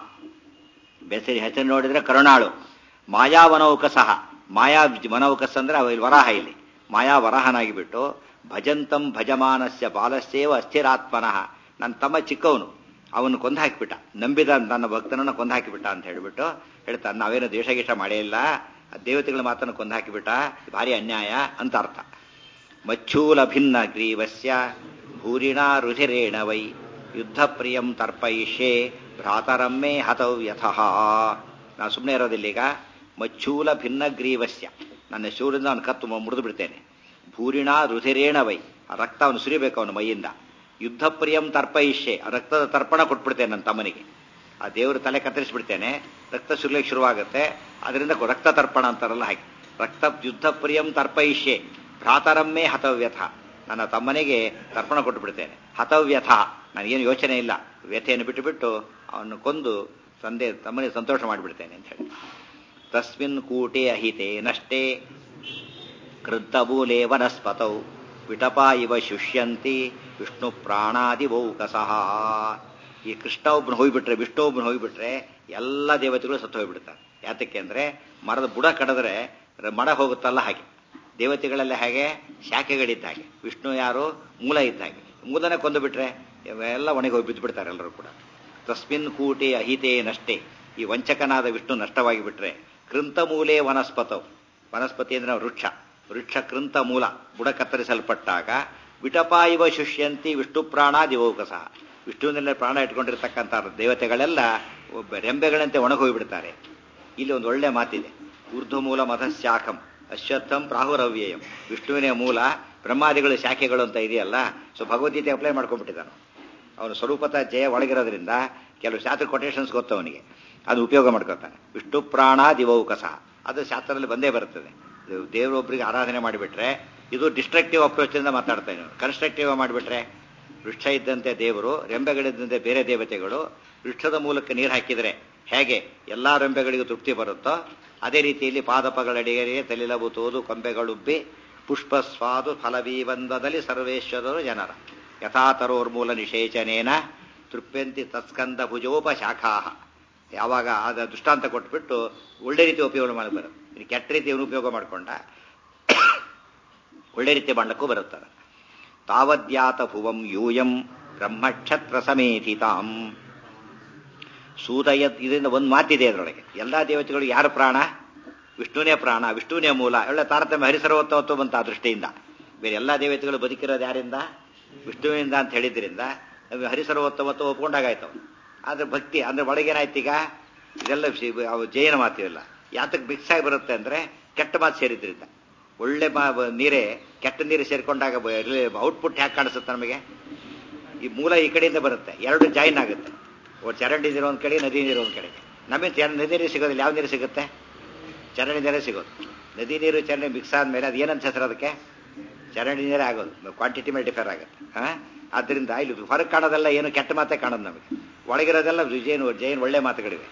ಹೆಸರು ನೋಡಿದ್ರೆ ಕರುಣಾಳು, ಮಾಯಾವನೌಕ ಸಹ, ಮಾಯಾ ವನೌಕಸ್ ಅಂದ್ರೆ ವರಾಹ, ಇಲ್ಲಿ ಮಾಯಾ ವರಾಹನಾಗಿಬಿಟ್ಟು ಭಜಂತಂ ಭಜಮಾನಸ್ಯ ಬಾಲಸ್ಯೇವ ಅಸ್ಥಿರಾತ್ಮನಃ, ನನ್ನ ತಮ್ಮ ಚಿಕ್ಕವನು, ಅವನು ಕೊಂದು ಹಾಕಿಬಿಟ್ಟ, ನಂಬಿದ ನನ್ನ ಭಕ್ತನನ್ನು ಕೊಂದು ಹಾಕಿಬಿಟ್ಟ ಅಂತ ಹೇಳಿಬಿಟ್ಟು ಹೇಳ್ತಾನೆ. ನಾವೇನು ದ್ವೇಷಗೀಷ ಮಾಡೇ ಇಲ್ಲ, ದೇವತೆಗಳ ಮಾತನ್ನು ಕೊಂದು ಹಾಕಿಬಿಟ್ಟ, ಭಾರಿ ಅನ್ಯಾಯ ಅಂತ ಅರ್ಥ. ಮಚ್ಚೂಲ ಭಿನ್ನ ಗ್ರೀವಸ್ಯ ಭೂರಿಣಾ ರುಧಿರೇಣ ವೈ ಯುದ್ಧ ಪ್ರಿಯಂ ತರ್ಪಯಿಷ್ಯೆ ಭ್ರಾತರಮ್ಮೆ ಹತವ್ಯಥಃ. ನಾನು ಸುಮ್ಮನೆ ಇರೋದಿಲ್ಲ ಈಗ. ಮಚ್ಚೂಲ ಭಿನ್ನ ಗ್ರೀವಸ್ಯ, ನನ್ನ ಶೂರಿಂದ ಅವನು ಕತ್ತು ಮುರಿದು ಬಿಡ್ತೇನೆ. ಭೂರಿಣಾ ರುಧಿರೇಣ ವೈ, ಆ ರಕ್ತ ಅವನು ಸುರಿಬೇಕು ಅವನ ಮೈಯಿಂದ. ಯುದ್ಧ ಪ್ರಿಯಂ ತರ್ಪಯಿಷ್ಯೆ, ಆ ರಕ್ತದ ತರ್ಪಣ ಕೊಟ್ಬಿಡ್ತೇನೆ ನನ್ನ ತಮ್ಮನಿಗೆ. ಆ ದೇವರು ತಲೆ ಕತ್ತರಿಸ್ಬಿಡ್ತೇನೆ, ರಕ್ತ ಸುರ್ಲಿಕ್ಕೆ ಶುರುವಾಗುತ್ತೆ, ಅದರಿಂದ ರಕ್ತ ತರ್ಪಣ ಅಂತಾರಲ್ಲ ಹಾಗೆ. ರಕ್ತ ಯುದ್ಧ ಪ್ರಿಯಂ ತರ್ಪಯಿಷ್ಯೆ ಭ್ರಾತರಮ್ಮೆ ಹತವ್ಯಥ, ನನ್ನ ತಮ್ಮನಿಗೆ ತರ್ಪಣ ಕೊಟ್ಟು ಬಿಡ್ತೇನೆ. ಹತವ್ಯಥ, ನನಗೇನು ಯೋಚನೆ ಇಲ್ಲ, ವ್ಯಥೆಯನ್ನು ಬಿಟ್ಟುಬಿಟ್ಟು ಅವನು ಕೊಂದು ತಮ್ಮನಿಗೆ ಸಂತೋಷ ಮಾಡಿಬಿಡ್ತೇನೆ ಅಂತ ಹೇಳಿ. ತಸ್ಮಿನ್ ಕೂಟೆ ಅಹಿತೆ ನಷ್ಟೇ ಕೃತ್ತಬೂಲೆ ವನಸ್ಪತೌ ವಿಟಪಾ ಇವ ಶುಷ್ಯಂತಿ ವಿಷ್ಣು ಪ್ರಾಣಾದಿವೌಕಸಃ. ಈ ಕೃಷ್ಣ ಒಬ್ಬನು ಹೋಗ್ಬಿಟ್ರೆ, ವಿಷ್ಣು ಒಬ್ಬನು ಹೋಗ್ಬಿಟ್ರೆ ಎಲ್ಲ ದೇವತೆಗಳು ಸತ್ತು ಹೋಗ್ಬಿಡ್ತಾರೆ. ಯಾತಕ್ಕೆ ಅಂದ್ರೆ ಮರದ ಬುಡ ಕಡಿದ್ರೆ ಮಡ ಹೋಗುತ್ತಲ್ಲ ಹಾಗೆ. ದೇವತೆಗಳೆಲ್ಲ ಹಾಗೆ ಶಾಖೆಗಳಿದ್ದ ಹಾಗೆ, ವಿಷ್ಣು ಯಾರು ಮೂಲ ಇದ್ದ ಹಾಗೆ. ಮೂಲನೇ ಕೊಂದು ಬಿಟ್ರೆ ಎಲ್ಲ ಒಣಗಿ ಹೋಗಿ ಬಿದ್ದುಬಿಡ್ತಾರೆ ಎಲ್ಲರೂ ಕೂಡ. ತಸ್ಮಿನ್ ಕೂಟೆ ಅಹಿತೆ ನಷ್ಟೇ, ಈ ವಂಚಕನಾದ ವಿಷ್ಣು ನಷ್ಟವಾಗಿ ಬಿಟ್ರೆ ಕೃಂತ ಮೂಲೆ ವನಸ್ಪತವು, ವನಸ್ಪತಿ ಅಂದ್ರೆ ವೃಕ್ಷ, ವೃಕ್ಷ ಕೃಂತ ಮೂಲ ಬುಡ ಕತ್ತರಿಸಲ್ಪಟ್ಟಾಗ ವಿಟಪಾ ಇವ ಶುಷ್ಯಂತಿ ವಿಷ್ಣು ಪ್ರಾಣಾದಿವೌಕಸಃ, ವಿಷ್ಣುವಿನಲ್ಲಿ ಪ್ರಾಣ ಇಟ್ಕೊಂಡಿರ್ತಕ್ಕಂಥ ದೇವತೆಗಳೆಲ್ಲ ರೆಂಬೆಗಳಂತೆ ಒಣಗೋಗ್ಬಿಡ್ತಾರೆ. ಇಲ್ಲಿ ಒಂದು ಒಳ್ಳೆ ಮಾತಿದೆ, ಊರ್ಧ್ವ ಮೂಲ ಮಧಶಾಖಂ ಅಶ್ವತ್ಥಂ ಪ್ರಾಹುರವ್ಯಯಂ. ವಿಷ್ಣುವಿನ ಮೂಲ ಬ್ರಹ್ಮಾದಿಗಳು ಶಾಖೆಗಳು ಅಂತ ಇದೆಯಲ್ಲ, ಸೊ ಭಗವದ್ಗೀತೆ ಅಪ್ಲೈ ಮಾಡ್ಕೊಂಡ್ಬಿಟ್ಟಿದ್ದಾನೆ ಅವನು. ಸ್ವರೂಪತ ಜಯ ಒಳಗಿರೋದ್ರಿಂದ ಕೆಲವು ಶಾಸ್ತ್ರ ಕೊಟೇಶನ್ಸ್ ಗೊತ್ತು ಅವನಿಗೆ, ಅದು ಉಪಯೋಗ ಮಾಡ್ಕೊತಾನೆ. ವಿಷ್ಣು ಪ್ರಾಣಾದಿವೌಕಸ, ಅದು ಶಾಸ್ತ್ರದಲ್ಲಿ ಬಂದೇ ಬರ್ತದೆ. ದೇವರೊಬ್ಬರಿಗೆ ಆರಾಧನೆ ಮಾಡಿಬಿಟ್ರೆ ಇದು ಡಿಸ್ಟ್ರಕ್ಟಿವ್ ಅಪ್ರೋಚ್ ಇಂದ ಮಾತಾಡ್ತಾನೆ. ಕನ್ಸ್ಟ್ರಕ್ಟಿವ್ ಮಾಡಿಬಿಟ್ರೆ ವೃಕ್ಷ ಇದ್ದಂತೆ ದೇವರು, ರೆಂಬೆಗಳಿದ್ದಂತೆ ಬೇರೆ ದೇವತೆಗಳು. ವೃಕ್ಷದ ಮೂಲಕ ನೀರು ಹಾಕಿದರೆ ಹೇಗೆ ಎಲ್ಲಾ ರೆಂಬೆಗಳಿಗೂ ತೃಪ್ತಿ ಬರುತ್ತೋ, ಅದೇ ರೀತಿಯಲ್ಲಿ ಪಾದಪಗಳಡಿಗೆ ತಲಿಲಬುತೋದು ಕೊಂಬೆಗಳುಬ್ಬಿ ಪುಷ್ಪ ಸ್ವಾದು ಫಲವೀವಂದದಲ್ಲಿ ಸರ್ವೇಶ್ವರರು ಜನರ ಯಥಾತರೋರ್ಮೂಲ ನಿಷೇಚನೇನ ತೃಪ್ಯಂತಿ ತತ್ಸ್ಕಂದ ಭುಜೋಪಶಾಖಾ. ಯಾವಾಗ ಅದ ದೃಷ್ಟಾಂತ ಕೊಟ್ಬಿಟ್ಟು ಒಳ್ಳೆ ರೀತಿ ಉಪಯೋಗ ಮಾಡಿ ಬರುತ್ತೆ. ಇದು ಕೆಟ್ಟ ರೀತಿ ಉಪಯೋಗ ಮಾಡಿಕೊಂಡ ಒಳ್ಳೆ ರೀತಿ ಮಾಡಲಿಕ್ಕೂ ಬರುತ್ತದೆ. ತಾವದ್ಯಾತ ಭುವಂ ಯೂಯಂ ಬ್ರಹ್ಮಕ್ಷತ್ರ ಸಮೇಧಿತಾಂ ಸೂದಯ. ಇದರಿಂದ ಒಂದು ಮಾತಿದೆ ಅದರೊಳಗೆ, ಎಲ್ಲಾ ದೇವತೆಗಳು ಯಾರು ಪ್ರಾಣ? ವಿಷ್ಣುನೇ ಪ್ರಾಣ, ವಿಷ್ಣುನೇ ಮೂಲ. ಒಳ್ಳೆ ತಾರತಮ್ಯ ಹರಿಸರ್ವೋತ್ತಮತ್ವ ಬಂತ ಆ ದೃಷ್ಟಿಯಿಂದ. ಬೇರೆ ಎಲ್ಲಾ ದೇವತೆಗಳು ಬದುಕಿರೋದು ಯಾರಿಂದ? ವಿಷ್ಣುವಿನಿಂದ ಅಂತ ಹೇಳಿದ್ರಿಂದ ಹರಿಸರ್ವೋತ್ತಮತ್ವ ಒಪ್ಕೊಂಡಾಗಾಯ್ತು. ಆದ್ರೆ ಭಕ್ತಿ ಅಂದ್ರೆ ಒಳಗೇನಾಯ್ತು ಈಗ? ಇದೆಲ್ಲ ಜೈನ ಮಾತಿಲ್ಲ. ಯಾತಕ್ಕೆ ಮಿಕ್ಸ್ ಆಗಿ ಬರುತ್ತೆ ಅಂದ್ರೆ ಕೆಟ್ಟ ಮಾತು ಸೇರಿದ್ರಿಂದ. ಒಳ್ಳೆ ನೀರೇ ಕೆಟ್ಟ ನೀರು ಸೇರ್ಕೊಂಡಾಗ ಔಟ್ಪುಟ್ ಹ್ಯಾಕ್ ಕಾಣಿಸುತ್ತೆ ನಮಗೆ? ಈ ಮೂಲ ಈ ಕಡೆಯಿಂದ ಬರುತ್ತೆ, ಎರಡು ಜಾಯಿನ್ ಆಗುತ್ತೆ. ಚರಂಡಿ ನೀರು ಒಂದ್ ಕಡೆ, ನದಿ ನೀರು ಒಂದ್ ಕಡೆ. ನಮಗೆ ನದಿ ನೀರು ಸಿಗೋದಿಲ್ಲ. ಯಾವ ನೀರು ಸಿಗುತ್ತೆ? ಚರಂಡಿ ನೀರೇ ಸಿಗೋದು. ನದಿ ನೀರು ಚರಂಡಿ ಮಿಕ್ಸ್ ಆದ್ಮೇಲೆ ಅದು ಏನಂತ ಹೆಸರು ಅದಕ್ಕೆ? ಚರಂಡಿ ನೀರೇ ಆಗೋದು. ಕ್ವಾಂಟಿಟಿ ಮೇಲೆ ಡಿಫರ್ ಆಗುತ್ತೆ. ಆದ್ರಿಂದ ಇಲ್ಲಿ ಹೊರಗೆ ಕಾಣೋದೆಲ್ಲ ಏನು ಕೆಟ್ಟ ಮಾತೇ ಕಾಣೋದು ನಮಗೆ. ಒಳಗಿರೋದೆಲ್ಲ ಜೈನ್ ಒಳ್ಳೆ ಮಾತುಗಳಿವೆ.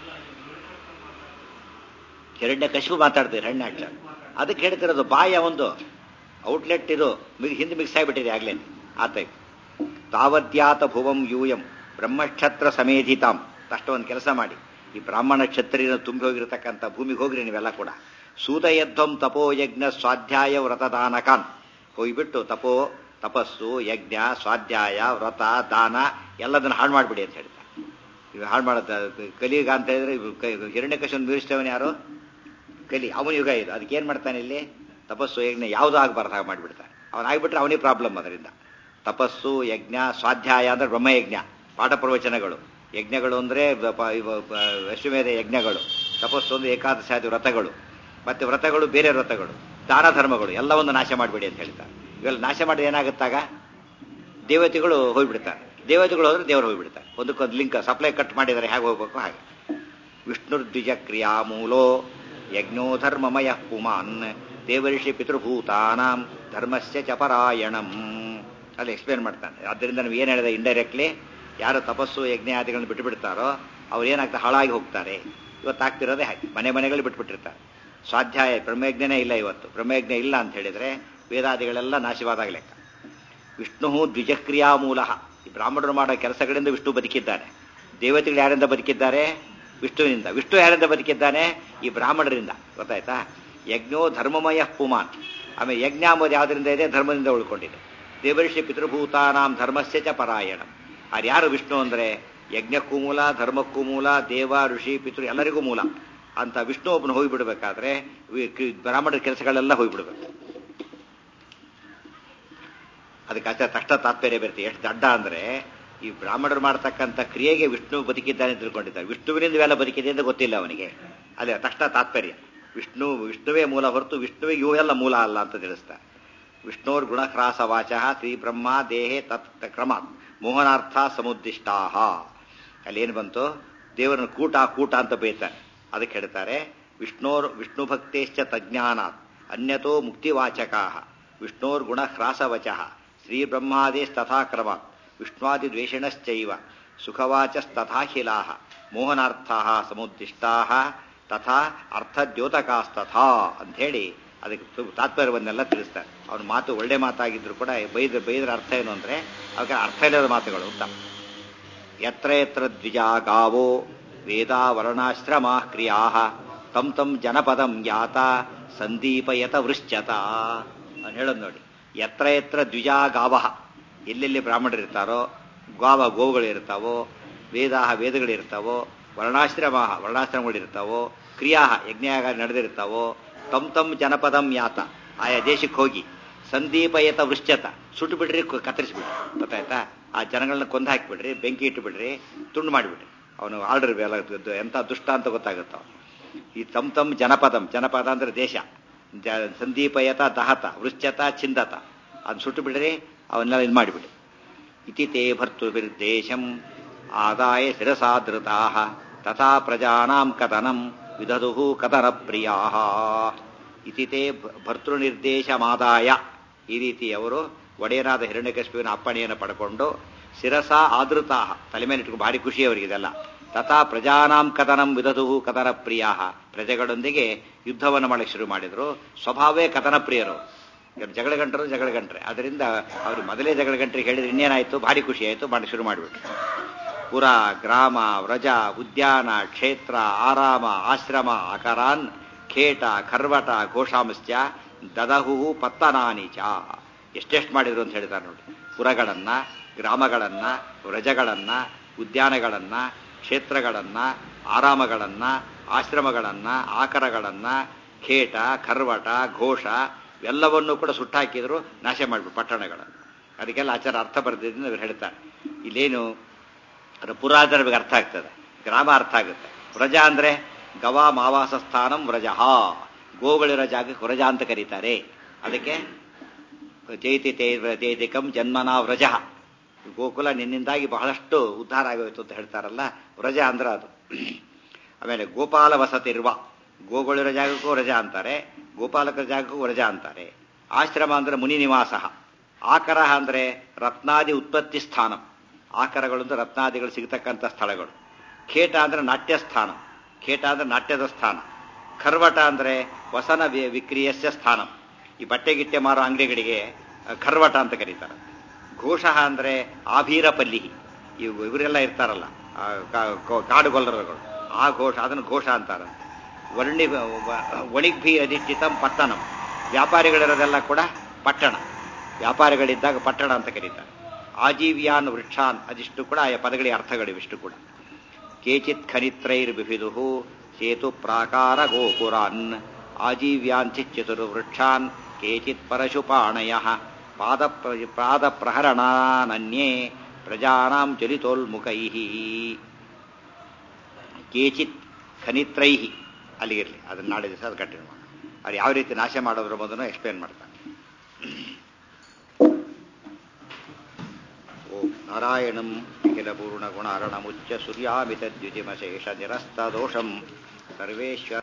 ಹಿರಣ್ಯ ಕಶಿಪು ಮಾತಾಡ್ತೀವಿ ಹಣ್ಣಾಟ, ಅದಕ್ಕೆ ಹೇಳ್ತಿರೋದು ಬಾಯ ಒಂದು ಔಟ್ಲೆಟ್ ಇದು ಹಿಂದೆ ಮಿಕ್ಸ್ ಆಗಿಬಿಟ್ಟಿದೆ ಆಗ್ಲೇ ಆತ. ತಾವದ್ಯಾತ ಭುವಂ ಯೂಯಂ ಬ್ರಹ್ಮಕ್ಷತ್ರ ಸಮೇಧಿತಾಂ. ಅಷ್ಟು ಒಂದು ಕೆಲಸ ಮಾಡಿ, ಈ ಬ್ರಾಹ್ಮಣ ಕ್ಷತ್ರಿಯನ ತುಂಬಿ ಹೋಗಿರತಕ್ಕಂಥ ಭೂಮಿಗೆ ಹೋಗ್ರಿ ನೀವೆಲ್ಲ ಕೂಡ. ಸೂದಯಧ್ವಂ ತಪೋ ಯಜ್ಞ ಸ್ವಾಧ್ಯಾಯ ವ್ರತದಾನಕಾನ್. ಹೋಗಿಬಿಟ್ಟು ತಪಸ್ಸು, ಯಜ್ಞ, ಸ್ವಾಧ್ಯಾಯ, ವ್ರತ, ದಾನ ಎಲ್ಲದನ್ನು ಹಾಳು ಮಾಡಿಬಿಡಿ ಅಂತ ಹೇಳ್ತಾರೆ. ಇವು ಹಾಳು ಮಾಡೋದ ಕಲಿಯುಗ ಅಂತ ಹೇಳಿದ್ರೆ ಹಿರಣ್ಯಕಶಿಪುವನ್ನು ಮೀರಿಸಿದವನು ಯಾರು? ಕಲಿ. ಅವನ ಯುಗ ಇದು. ಅದಕ್ಕೆ ಏನ್ ಮಾಡ್ತಾನೆ ಇಲ್ಲಿ? ತಪಸ್ಸು, ಯಜ್ಞ ಯಾವುದೂ ಆಗಬಾರ್ದು ಹಾಗೆ ಮಾಡಿಬಿಡ್ತಾನೆ. ಅವನಾಗ್ಬಿಟ್ರೆ ಅವನಿಗೆ ಪ್ರಾಬ್ಲಮ್. ಅದರಿಂದ ತಪಸ್ಸು, ಯಜ್ಞ, ಸ್ವಾಧ್ಯಾಯ ಅಂದ್ರೆ ಬ್ರಹ್ಮಯಜ್ಞ, ಪಾಠ ಪ್ರವಚನಗಳು. ಯಜ್ಞಗಳು ಅಂದ್ರೆ ಅಶ್ವಮೇಧ ಯಜ್ಞಗಳು. ತಪಸ್ಸು ಅಂದ್ರೆ ಏಕಾದಶಾದಿ ವ್ರತಗಳು. ಮತ್ತೆ ವ್ರತಗಳು ಬೇರೆ ವ್ರತಗಳು, ದಾನ ಧರ್ಮಗಳು ಎಲ್ಲವನ್ನು ನಾಶ ಮಾಡಬೇಡಿ ಅಂತ ಹೇಳ್ತಾರೆ. ಇವೆಲ್ಲ ನಾಶ ಮಾಡಿದ್ರೆ ಏನಾಗುತ್ತಾಗ? ದೇವತೆಗಳು ಹೋಗ್ಬಿಡ್ತಾರೆ. ದೇವತೆಗಳು ಹೋದ್ರೆ ದೇವರು ಹೋಗ್ಬಿಡ್ತಾರೆ. ಒಂದಕ್ಕೊಂದು ಲಿಂಕ್ ಸಪ್ಲೈ ಕಟ್ ಮಾಡಿದರೆ ಹೇಗೆ ಹೋಗ್ಬೇಕು ಹಾಗೆ. ವಿಷ್ಣುರ್ದ್ವಿಜ ಕ್ರಿಯಾ ಮೂಲೋ ಯಜ್ಞೋ ಧರ್ಮಮಯ ಪುಮಾನ್ ದೇವರ್ಷಿ ಪಿತೃಭೂತಾನಾಂ ಧರ್ಮಸ್ಯ ಚಪರಾಯಣಂ ಅಲ್ಲಿ ಎಕ್ಸ್ಪ್ಲೇನ್ ಮಾಡ್ತಾನೆ. ಆದ್ದರಿಂದ ನಾವು ಏನು ಹೇಳಿದೆ ಇಂಡೈರೆಕ್ಟ್ಲಿ, ಯಾರು ತಪಸ್ಸು ಯಜ್ಞಾದಿಗಳನ್ನು ಬಿಟ್ಟು ಬಿಡ್ತಾರೋ ಅವ್ರು ಏನಾಗ್ತಾರೆ? ಹಾಳಾಗಿ ಹೋಗ್ತಾರೆ. ಇವತ್ತು ಆಗ್ತಿರೋದೇ ಹಾಗೆ, ಮನೆ ಮನೆಗಳು ಬಿಟ್ಬಿಟ್ಟಿರ್ತಾರೆ. ಸ್ವಾಧ್ಯಾಯ ಬ್ರಹ್ಮಯಜ್ಞನೇ ಇಲ್ಲ ಇವತ್ತು. ಬ್ರಹ್ಮಯಜ್ಞ ಇಲ್ಲ ಅಂತ ಹೇಳಿದ್ರೆ ವೇದಾದಿಗಳೆಲ್ಲ ನಾಶವಾದಾಗ ಲೆಕ್ಕ. ವಿಷ್ಣು ದ್ವಿಜಕ್ರಿಯಾ ಮೂಲ. ಈ ಬ್ರಾಹ್ಮಣರು ಮಾಡೋ ಕೆಲಸಗಳಿಂದ ವಿಷ್ಣು ಬದುಕಿದ್ದಾನೆ. ದೇವತೆಗಳು ಯಾರಿಂದ ಬದುಕಿದ್ದಾರೆ? ವಿಷ್ಣುವಿನಿಂದ. ವಿಷ್ಣು ಯಾರಿಂದ ಬದುಕಿದ್ದಾನೆ? ಈ ಬ್ರಾಹ್ಮಣರಿಂದ. ಗೊತ್ತಾಯ್ತಾ? ಯಜ್ಞೋ ಧರ್ಮಮಯ ಪುಮಾನ್. ಆಮೇಲೆ ಯಜ್ಞ ಅಂಬೋದು ಯಾವುದರಿಂದ ಇದೆ? ಧರ್ಮದಿಂದ ಉಳ್ಕೊಂಡಿದೆ. ದೇವರ್ಷಿ ಪಿತೃಭೂತಾನಾಂ ಧರ್ಮಸ್ಯ ಚ ಪರಾಯಣ. ಅದು ಯಾರು ವಿಷ್ಣು ಅಂದರೆ ಯಜ್ಞಕ್ಕೂ ಮೂಲ, ಧರ್ಮಕ್ಕೂ ಮೂಲ, ದೇವ ಋಷಿ ಪಿತೃ ಎಲ್ಲರಿಗೂ ಮೂಲ ಅಂತ ವಿಷ್ಣು ಒಬ್ಬನು ಹೋಗಿಬಿಡ್ಬೇಕಾದ್ರೆ ಬ್ರಾಹ್ಮಣರ ಕೆಲಸಗಳೆಲ್ಲ ಹೋಗಿಬಿಡ್ಬೇಕು. ಅದಕ್ಕೆ ತಕ್ಷಣ ತಾತ್ಪರ್ಯ ಬರುತ್ತೆ. ಎಷ್ಟು ದಡ್ಡ ಅಂದರೆ ಈ ಬ್ರಾಹ್ಮಣರು ಮಾಡ್ತಕ್ಕಂಥ ಕ್ರಿಯೆಗೆ ವಿಷ್ಣು ಬದುಕಿದ್ದಾನೆ ತಿಳ್ಕೊಂಡಿದ್ದಾರೆ. ವಿಷ್ಣುವಿನಿಂದ ಇವೆಲ್ಲ ಬದುಕಿದೆ ಅಂತ ಗೊತ್ತಿಲ್ಲ ಅವನಿಗೆ. ಅದೇ ತಕ್ಷಣ ತಾತ್ಪರ್ಯ. ವಿಷ್ಣುವೇ ಮೂಲ ಹೊರತು ವಿಷ್ಣುವಿಗೆ ಇವೆಲ್ಲ ಮೂಲ ಅಲ್ಲ ಅಂತ ತಿಳಿಸ್ತಾರೆ. ವಿಷ್ಣೋರ್ ಗುಣಹ್ರಾಸ ವಾಚ ಶ್ರೀ ಬ್ರಹ್ಮ ದೇಹೇ ತತ್ ಕ್ರಮ ಮೋಹನಾರ್ಥ ಸಮುದ್ದಿಷ್ಟಾ. ಅಲ್ಲೇನು ಬಂತು? ದೇವರನ್ನು ಕೂಟ ಅಂತ ಬೈತಾರೆ. ಅದಕ್ಕೆ ಹೇಳ್ತಾರೆ ವಿಷ್ಣು ಭಕ್ತೇಶ್ಚ ತಜ್ಞಾನಾತ್ ಅನ್ಯತೋ ಮುಕ್ತಿವಾಚಕಾ ವಿಷ್ಣೋರ್ ಗುಣಹ್ರಾಸವಚ ಶ್ರೀ ಬ್ರಹ್ಮಾದೇಸ್ತಥಾ ಕ್ರಮಾತ್ ವಿಷ್ಣುವಾದಿ ದ್ವೇಷಣಶ್ಚೈವ ಸುಖವಾಚಸ್ತಥಾಖಿಲಾ ಮೋಹನಾರ್ಥಾ ಸಮುದ್ದಿಷ್ಟಾ ತಥಾ ಅರ್ಥದ್ಯೋತಕಾಸ್ತಥಾ ಅಂಥೇಳಿ ಅದಕ್ಕೆ ತಾತ್ಪರ್ಯವನ್ನೆಲ್ಲ ತಿಳಿಸ್ತಾರೆ. ಅವನ ಮಾತು ಒಳ್ಳೆ ಮಾತಾಗಿದ್ರು ಕೂಡ ಬೈದ್ರ ಅರ್ಥ ಏನು ಅಂದರೆ ಅವಕ್ಕೆ ಅರ್ಥ ಇಲ್ಲದ ಮಾತುಗಳು ಅಂತ. ಯತ್ರ ಯತ್ರ ದ್ವಿಜಾ ಗಾವೋ ವೇದಾ ವರ್ಣಾಶ್ರಮಾ ಕ್ರಿಯಾ ತಂ ತಂ ಜನಪದಂ ಯಾತ ಸಂದೀಪಯತ ವೃಶ್ಚತ ಅವ್ನು ಹೇಳೋದು ನೋಡಿ. ಯತ್ರ ಯತ್ರ ದ್ವಿಜಾ ಗಾವ, ಎಲ್ಲೆಲ್ಲಿ ಬ್ರಾಹ್ಮಣರಿರ್ತಾರೋ ಗೋವುಗಳಿರ್ತಾವೋ, ವೇದಗಳಿರ್ತಾವೋ, ವರ್ಣಾಶ್ರಮಗಳಿರ್ತಾವೋ, ಕ್ರಿಯಾ ಯಜ್ಞಯಾಗ ನಡೆದಿರ್ತಾವೋ, ತಂ ತಂ ಜನಪದಂ ಯಾತ ಆಯಾ ದೇಶಕ್ಕೆ ಹೋಗಿ ಸಂದೀಪಯತ ವೃಶ್ಚತ ಸುಟ್ಟು ಬಿಡ್ರಿ, ಕತ್ತರಿಸ್ಬಿಡ್ರಿ. ಗೊತ್ತಾಯ್ತಾ? ಆ ಜನಗಳನ್ನ ಕೊಂದು ಹಾಕಿಬಿಡ್ರಿ, ಬೆಂಕಿ ಇಟ್ಟುಬಿಡ್ರಿ, ತುಂಡು ಮಾಡಿಬಿಡ್ರಿ. ಅವನು ಆರ್ಡರ್ ಎಂಥ ದುಷ್ಟ ಅಂತ ಗೊತ್ತಾಗುತ್ತ. ಈ ತಂ ಜನಪದ ಅಂದ್ರೆ ದೇಶ. ಸಂದೀಪಯತ ದಹತ ವೃಶ್ಚತ ಛಿಂದತ, ಅದನ್ನ ಸುಟ್ಟು ಬಿಡ್ರಿ, ಅವನ್ನೆಲ್ಲ ಇದು ಮಾಡಿಬಿಡ್ರಿ. ಇತಿ ತೇ ಭರ್ತೃರ್ದೇಶಂ ಆದಾಯ ಶಿರಸಾದೃತಾ ತಥಾ ಪ್ರಜಾನಾಂ ಕಥನಂ ವಿದಧು ಕಥನ ಪ್ರಿಯಾ. ಇತಿ ತೇ ಭರ್ತೃನಿರ್ದೇಶಮಾದಾಯ, ಈ ರೀತಿ ಅವರು ಒಡೆಯನಾದ ಹಿರಣ್ಯಕಶಿಪುವಿನ ಅಪ್ಪಣೆಯನ್ನು ಪಡ್ಕೊಂಡು ಶಿರಸ ಆದೃತಾ, ತಲೆ ಮೇಲೆ ಇಟ್ಕೊಂಡು ಭಾರಿ ಖುಷಿ ಅವರಿಗಿದೆಲ್ಲ. ತಥಾ ಪ್ರಜಾನಾಂ ಕಥನಂ ವಿದಧು ಕಥನ ಪ್ರಿಯಾ, ಪ್ರಜೆಗಳೊಂದಿಗೆ ಯುದ್ಧವನ್ನು ಮಾಡಕ್ಕೆ ಶುರು ಮಾಡಿದ್ರು. ಸ್ವಭಾವೇ ಕಥನ ಪ್ರಿಯರು, ಜಗಳಗಂಟ್ರೆ. ಅದರಿಂದ ಅವರು ಮೊದಲೇ ಜಗಳಗಂಟ್ರಿಗೆ ಹೇಳಿದ್ರೆ ಇನ್ನೇನಾಯಿತು, ಭಾರಿ ಖುಷಿ ಆಯಿತು, ಮಾಡಿ ಶುರು ಮಾಡಿಬಿಟ್ರು. ಪುರ ಗ್ರಾಮ ವ್ರಜ ಉದ್ಯಾನ ಕ್ಷೇತ್ರ ಆರಾಮ ಆಶ್ರಮ ಅಕರಾನ್ ಖೇಟ ಖರ್ವಟ ಘೋಷಾಂಶ್ಚ ದದಹು ಪತ್ತನಾನೀಚ. ಎಷ್ಟೆಷ್ಟು ಮಾಡಿದ್ರು ಅಂತ ಹೇಳ್ತಾರೆ ನೋಡಿ. ಪುರಗಳನ್ನ, ಗ್ರಾಮಗಳನ್ನ, ವ್ರಜಗಳನ್ನ, ಉದ್ಯಾನಗಳನ್ನ, ಕ್ಷೇತ್ರಗಳನ್ನ, ಆರಾಮಗಳನ್ನ, ಆಶ್ರಮಗಳನ್ನ, ಆಕರಗಳನ್ನ, ಖೇಟ ಖರ್ವಟ ಘೋಷ ಎಲ್ಲವನ್ನೂ ಕೂಡ ಸುಟ್ಟಾಕಿದ್ರು, ನಾಶ ಮಾಡಿಬಿಟ್ಟು ಪಟ್ಟಣಗಳನ್ನು. ಅದಕ್ಕೆಲ್ಲ ಆಚಾರ ಅರ್ಥ ಬರೆದಿದ್ದು ಅವ್ರು ಹೇಳ್ತಾರೆ. ಇಲ್ಲೇನು ಪುರ ಅಂದ್ರೆ ನಮಗೆ ಅರ್ಥ ಆಗ್ತದೆ, ಗ್ರಾಮ ಅರ್ಥ ಆಗುತ್ತೆ. ವ್ರಜ ಅಂದ್ರೆ ಗವಾ ಮಾವಾಸ ಸ್ಥಾನಂ ವ್ರಜಃ, ಗೋಗಳಿರೋ ಜಾಗಕ್ಕೆ ವ್ರಜ ಅಂತ ಕರೀತಾರೆ. ಅದಕ್ಕೆ ಜೈತಿಕಂ ಜನ್ಮನಾ ವ್ರಜ, ಗೋಕುಲ ನಿನ್ನಿಂದಾಗಿ ಬಹಳಷ್ಟು ಉದ್ಧಾರ ಆಗೋಯ್ತು ಅಂತ ಹೇಳ್ತಾರಲ್ಲ, ವ್ರಜ ಅಂದ್ರೆ ಅದು. ಆಮೇಲೆ ಗೋಪಾಲ ವಸತಿರುವ, ಗೋಗಳಿರೋ ಜಾಗಕ್ಕೂ ವ್ರಜ ಅಂತಾರೆ, ಗೋಪಾಲಕರ ಜಾಗಕ್ಕೂ ವ್ರಜ ಅಂತಾರೆ. ಆಶ್ರಮ ಅಂದ್ರೆ ಮುನಿ ನಿವಾಸ. ಆಕರ ಅಂದ್ರೆ ರತ್ನಾದಿ ಉತ್ಪತ್ತಿ ಸ್ಥಾನ, ಆಕರಗಳು ಅಂದ್ರೆ ರತ್ನಾದಿಗಳು ಸಿಗತಕ್ಕಂಥ ಸ್ಥಳಗಳು. ಖೇಟ ಅಂದ್ರೆ ನಾಟ್ಯ ಸ್ಥಾನ, ಖೇಟ ಅಂದ್ರೆ ನಾಟ್ಯದ ಸ್ಥಾನ. ಖರ್ವಟ ಅಂದ್ರೆ ವಸನ ವಿಕ್ರಿಯಸ್ಯ ಸ್ಥಾನ, ಈ ಬಟ್ಟೆ ಗಿಟ್ಟೆ ಮಾರೋ ಅಂಗಡಿಗಳಿಗೆ ಖರ್ವಟ ಅಂತ ಕರೀತಾರೆ. ಘೋಷ ಅಂದ್ರೆ ಆಭೀರ ಪಲ್ಲಿಹಿ, ಇವರೆಲ್ಲ ಇರ್ತಾರಲ್ಲ ಕಾಡುಗೊಲ್ಲರಗಳು, ಆ ಘೋಷ, ಅದನ್ನು ಘೋಷ ಅಂತಾರಂತೆ. ವಣಿಗ್ಭಿ ಅಧಿಷ್ಠಿತಂ ಪಟ್ಟಣಂ, ವ್ಯಾಪಾರಿಗಳಿರೋದೆಲ್ಲ ಕೂಡ ಪಟ್ಟಣ, ವ್ಯಾಪಾರಿಗಳಿದ್ದಾಗ ಪಟ್ಟಣ ಅಂತ ಕರೀತಾರೆ. ಆಜೀವ್ಯಾನ್ ವೃಕ್ಷಾನ್, ಅದಿಷ್ಟು ಕೂಡ ಆಯಾ ಪದಗಳಿಗೆ ಅರ್ಥಗಳಿವಿಷ್ಟು ಕೂಡ. ಕೇಚಿತ್ ಖನಿತ್ರೈರ್ಬಿಭಿದು ಸೇತು ಪ್ರಾಕಾರ ಗೋಪುರಾನ್ ಆಜೀವ್ಯಾನ್ ಚಿಚ್ಚತುರ್ವೃಕ್ಷಾನ್ ಕೇಚಿತ್ ಪರಶುಪಾಣಯ ಪಾದ ಪ್ರಹರಣಾನನ್ಯೇ ಪ್ರಜಾನಾಂ ಚಲಿತೋಲ್ಮುಖೈ. ಕೇಚಿತ್ ಖನಿತ್ರೈಹಿ ಅಲ್ಲಿಗಿರಲಿ, ಅದನ್ನ ನಾಳೆ ದಿವಸ ಅದು ಕಂಟಿನ್ಯೂ ಮಾಡೋಣ. ಅವ್ರು ಯಾವ ರೀತಿ ನಾಶ ಮಾಡೋದ್ರ ಮೊದಲು ಎಕ್ಸ್ಪ್ಲೇನ್ ಮಾಡ್ತಾರೆ. ಓಂ ನಾರಾಯಣಂ ಅಖಿಲ ಪೂರ್ಣ ಗುಣ ಅರಣಮುಚ್ಚ ಸೂರ್ಯಾಮಿತ ದ್ಯುತಿಮಶೇಷ ನಿರಸ್ತ ದೋಷಂ ಸರ್ವೇಶ್ವರ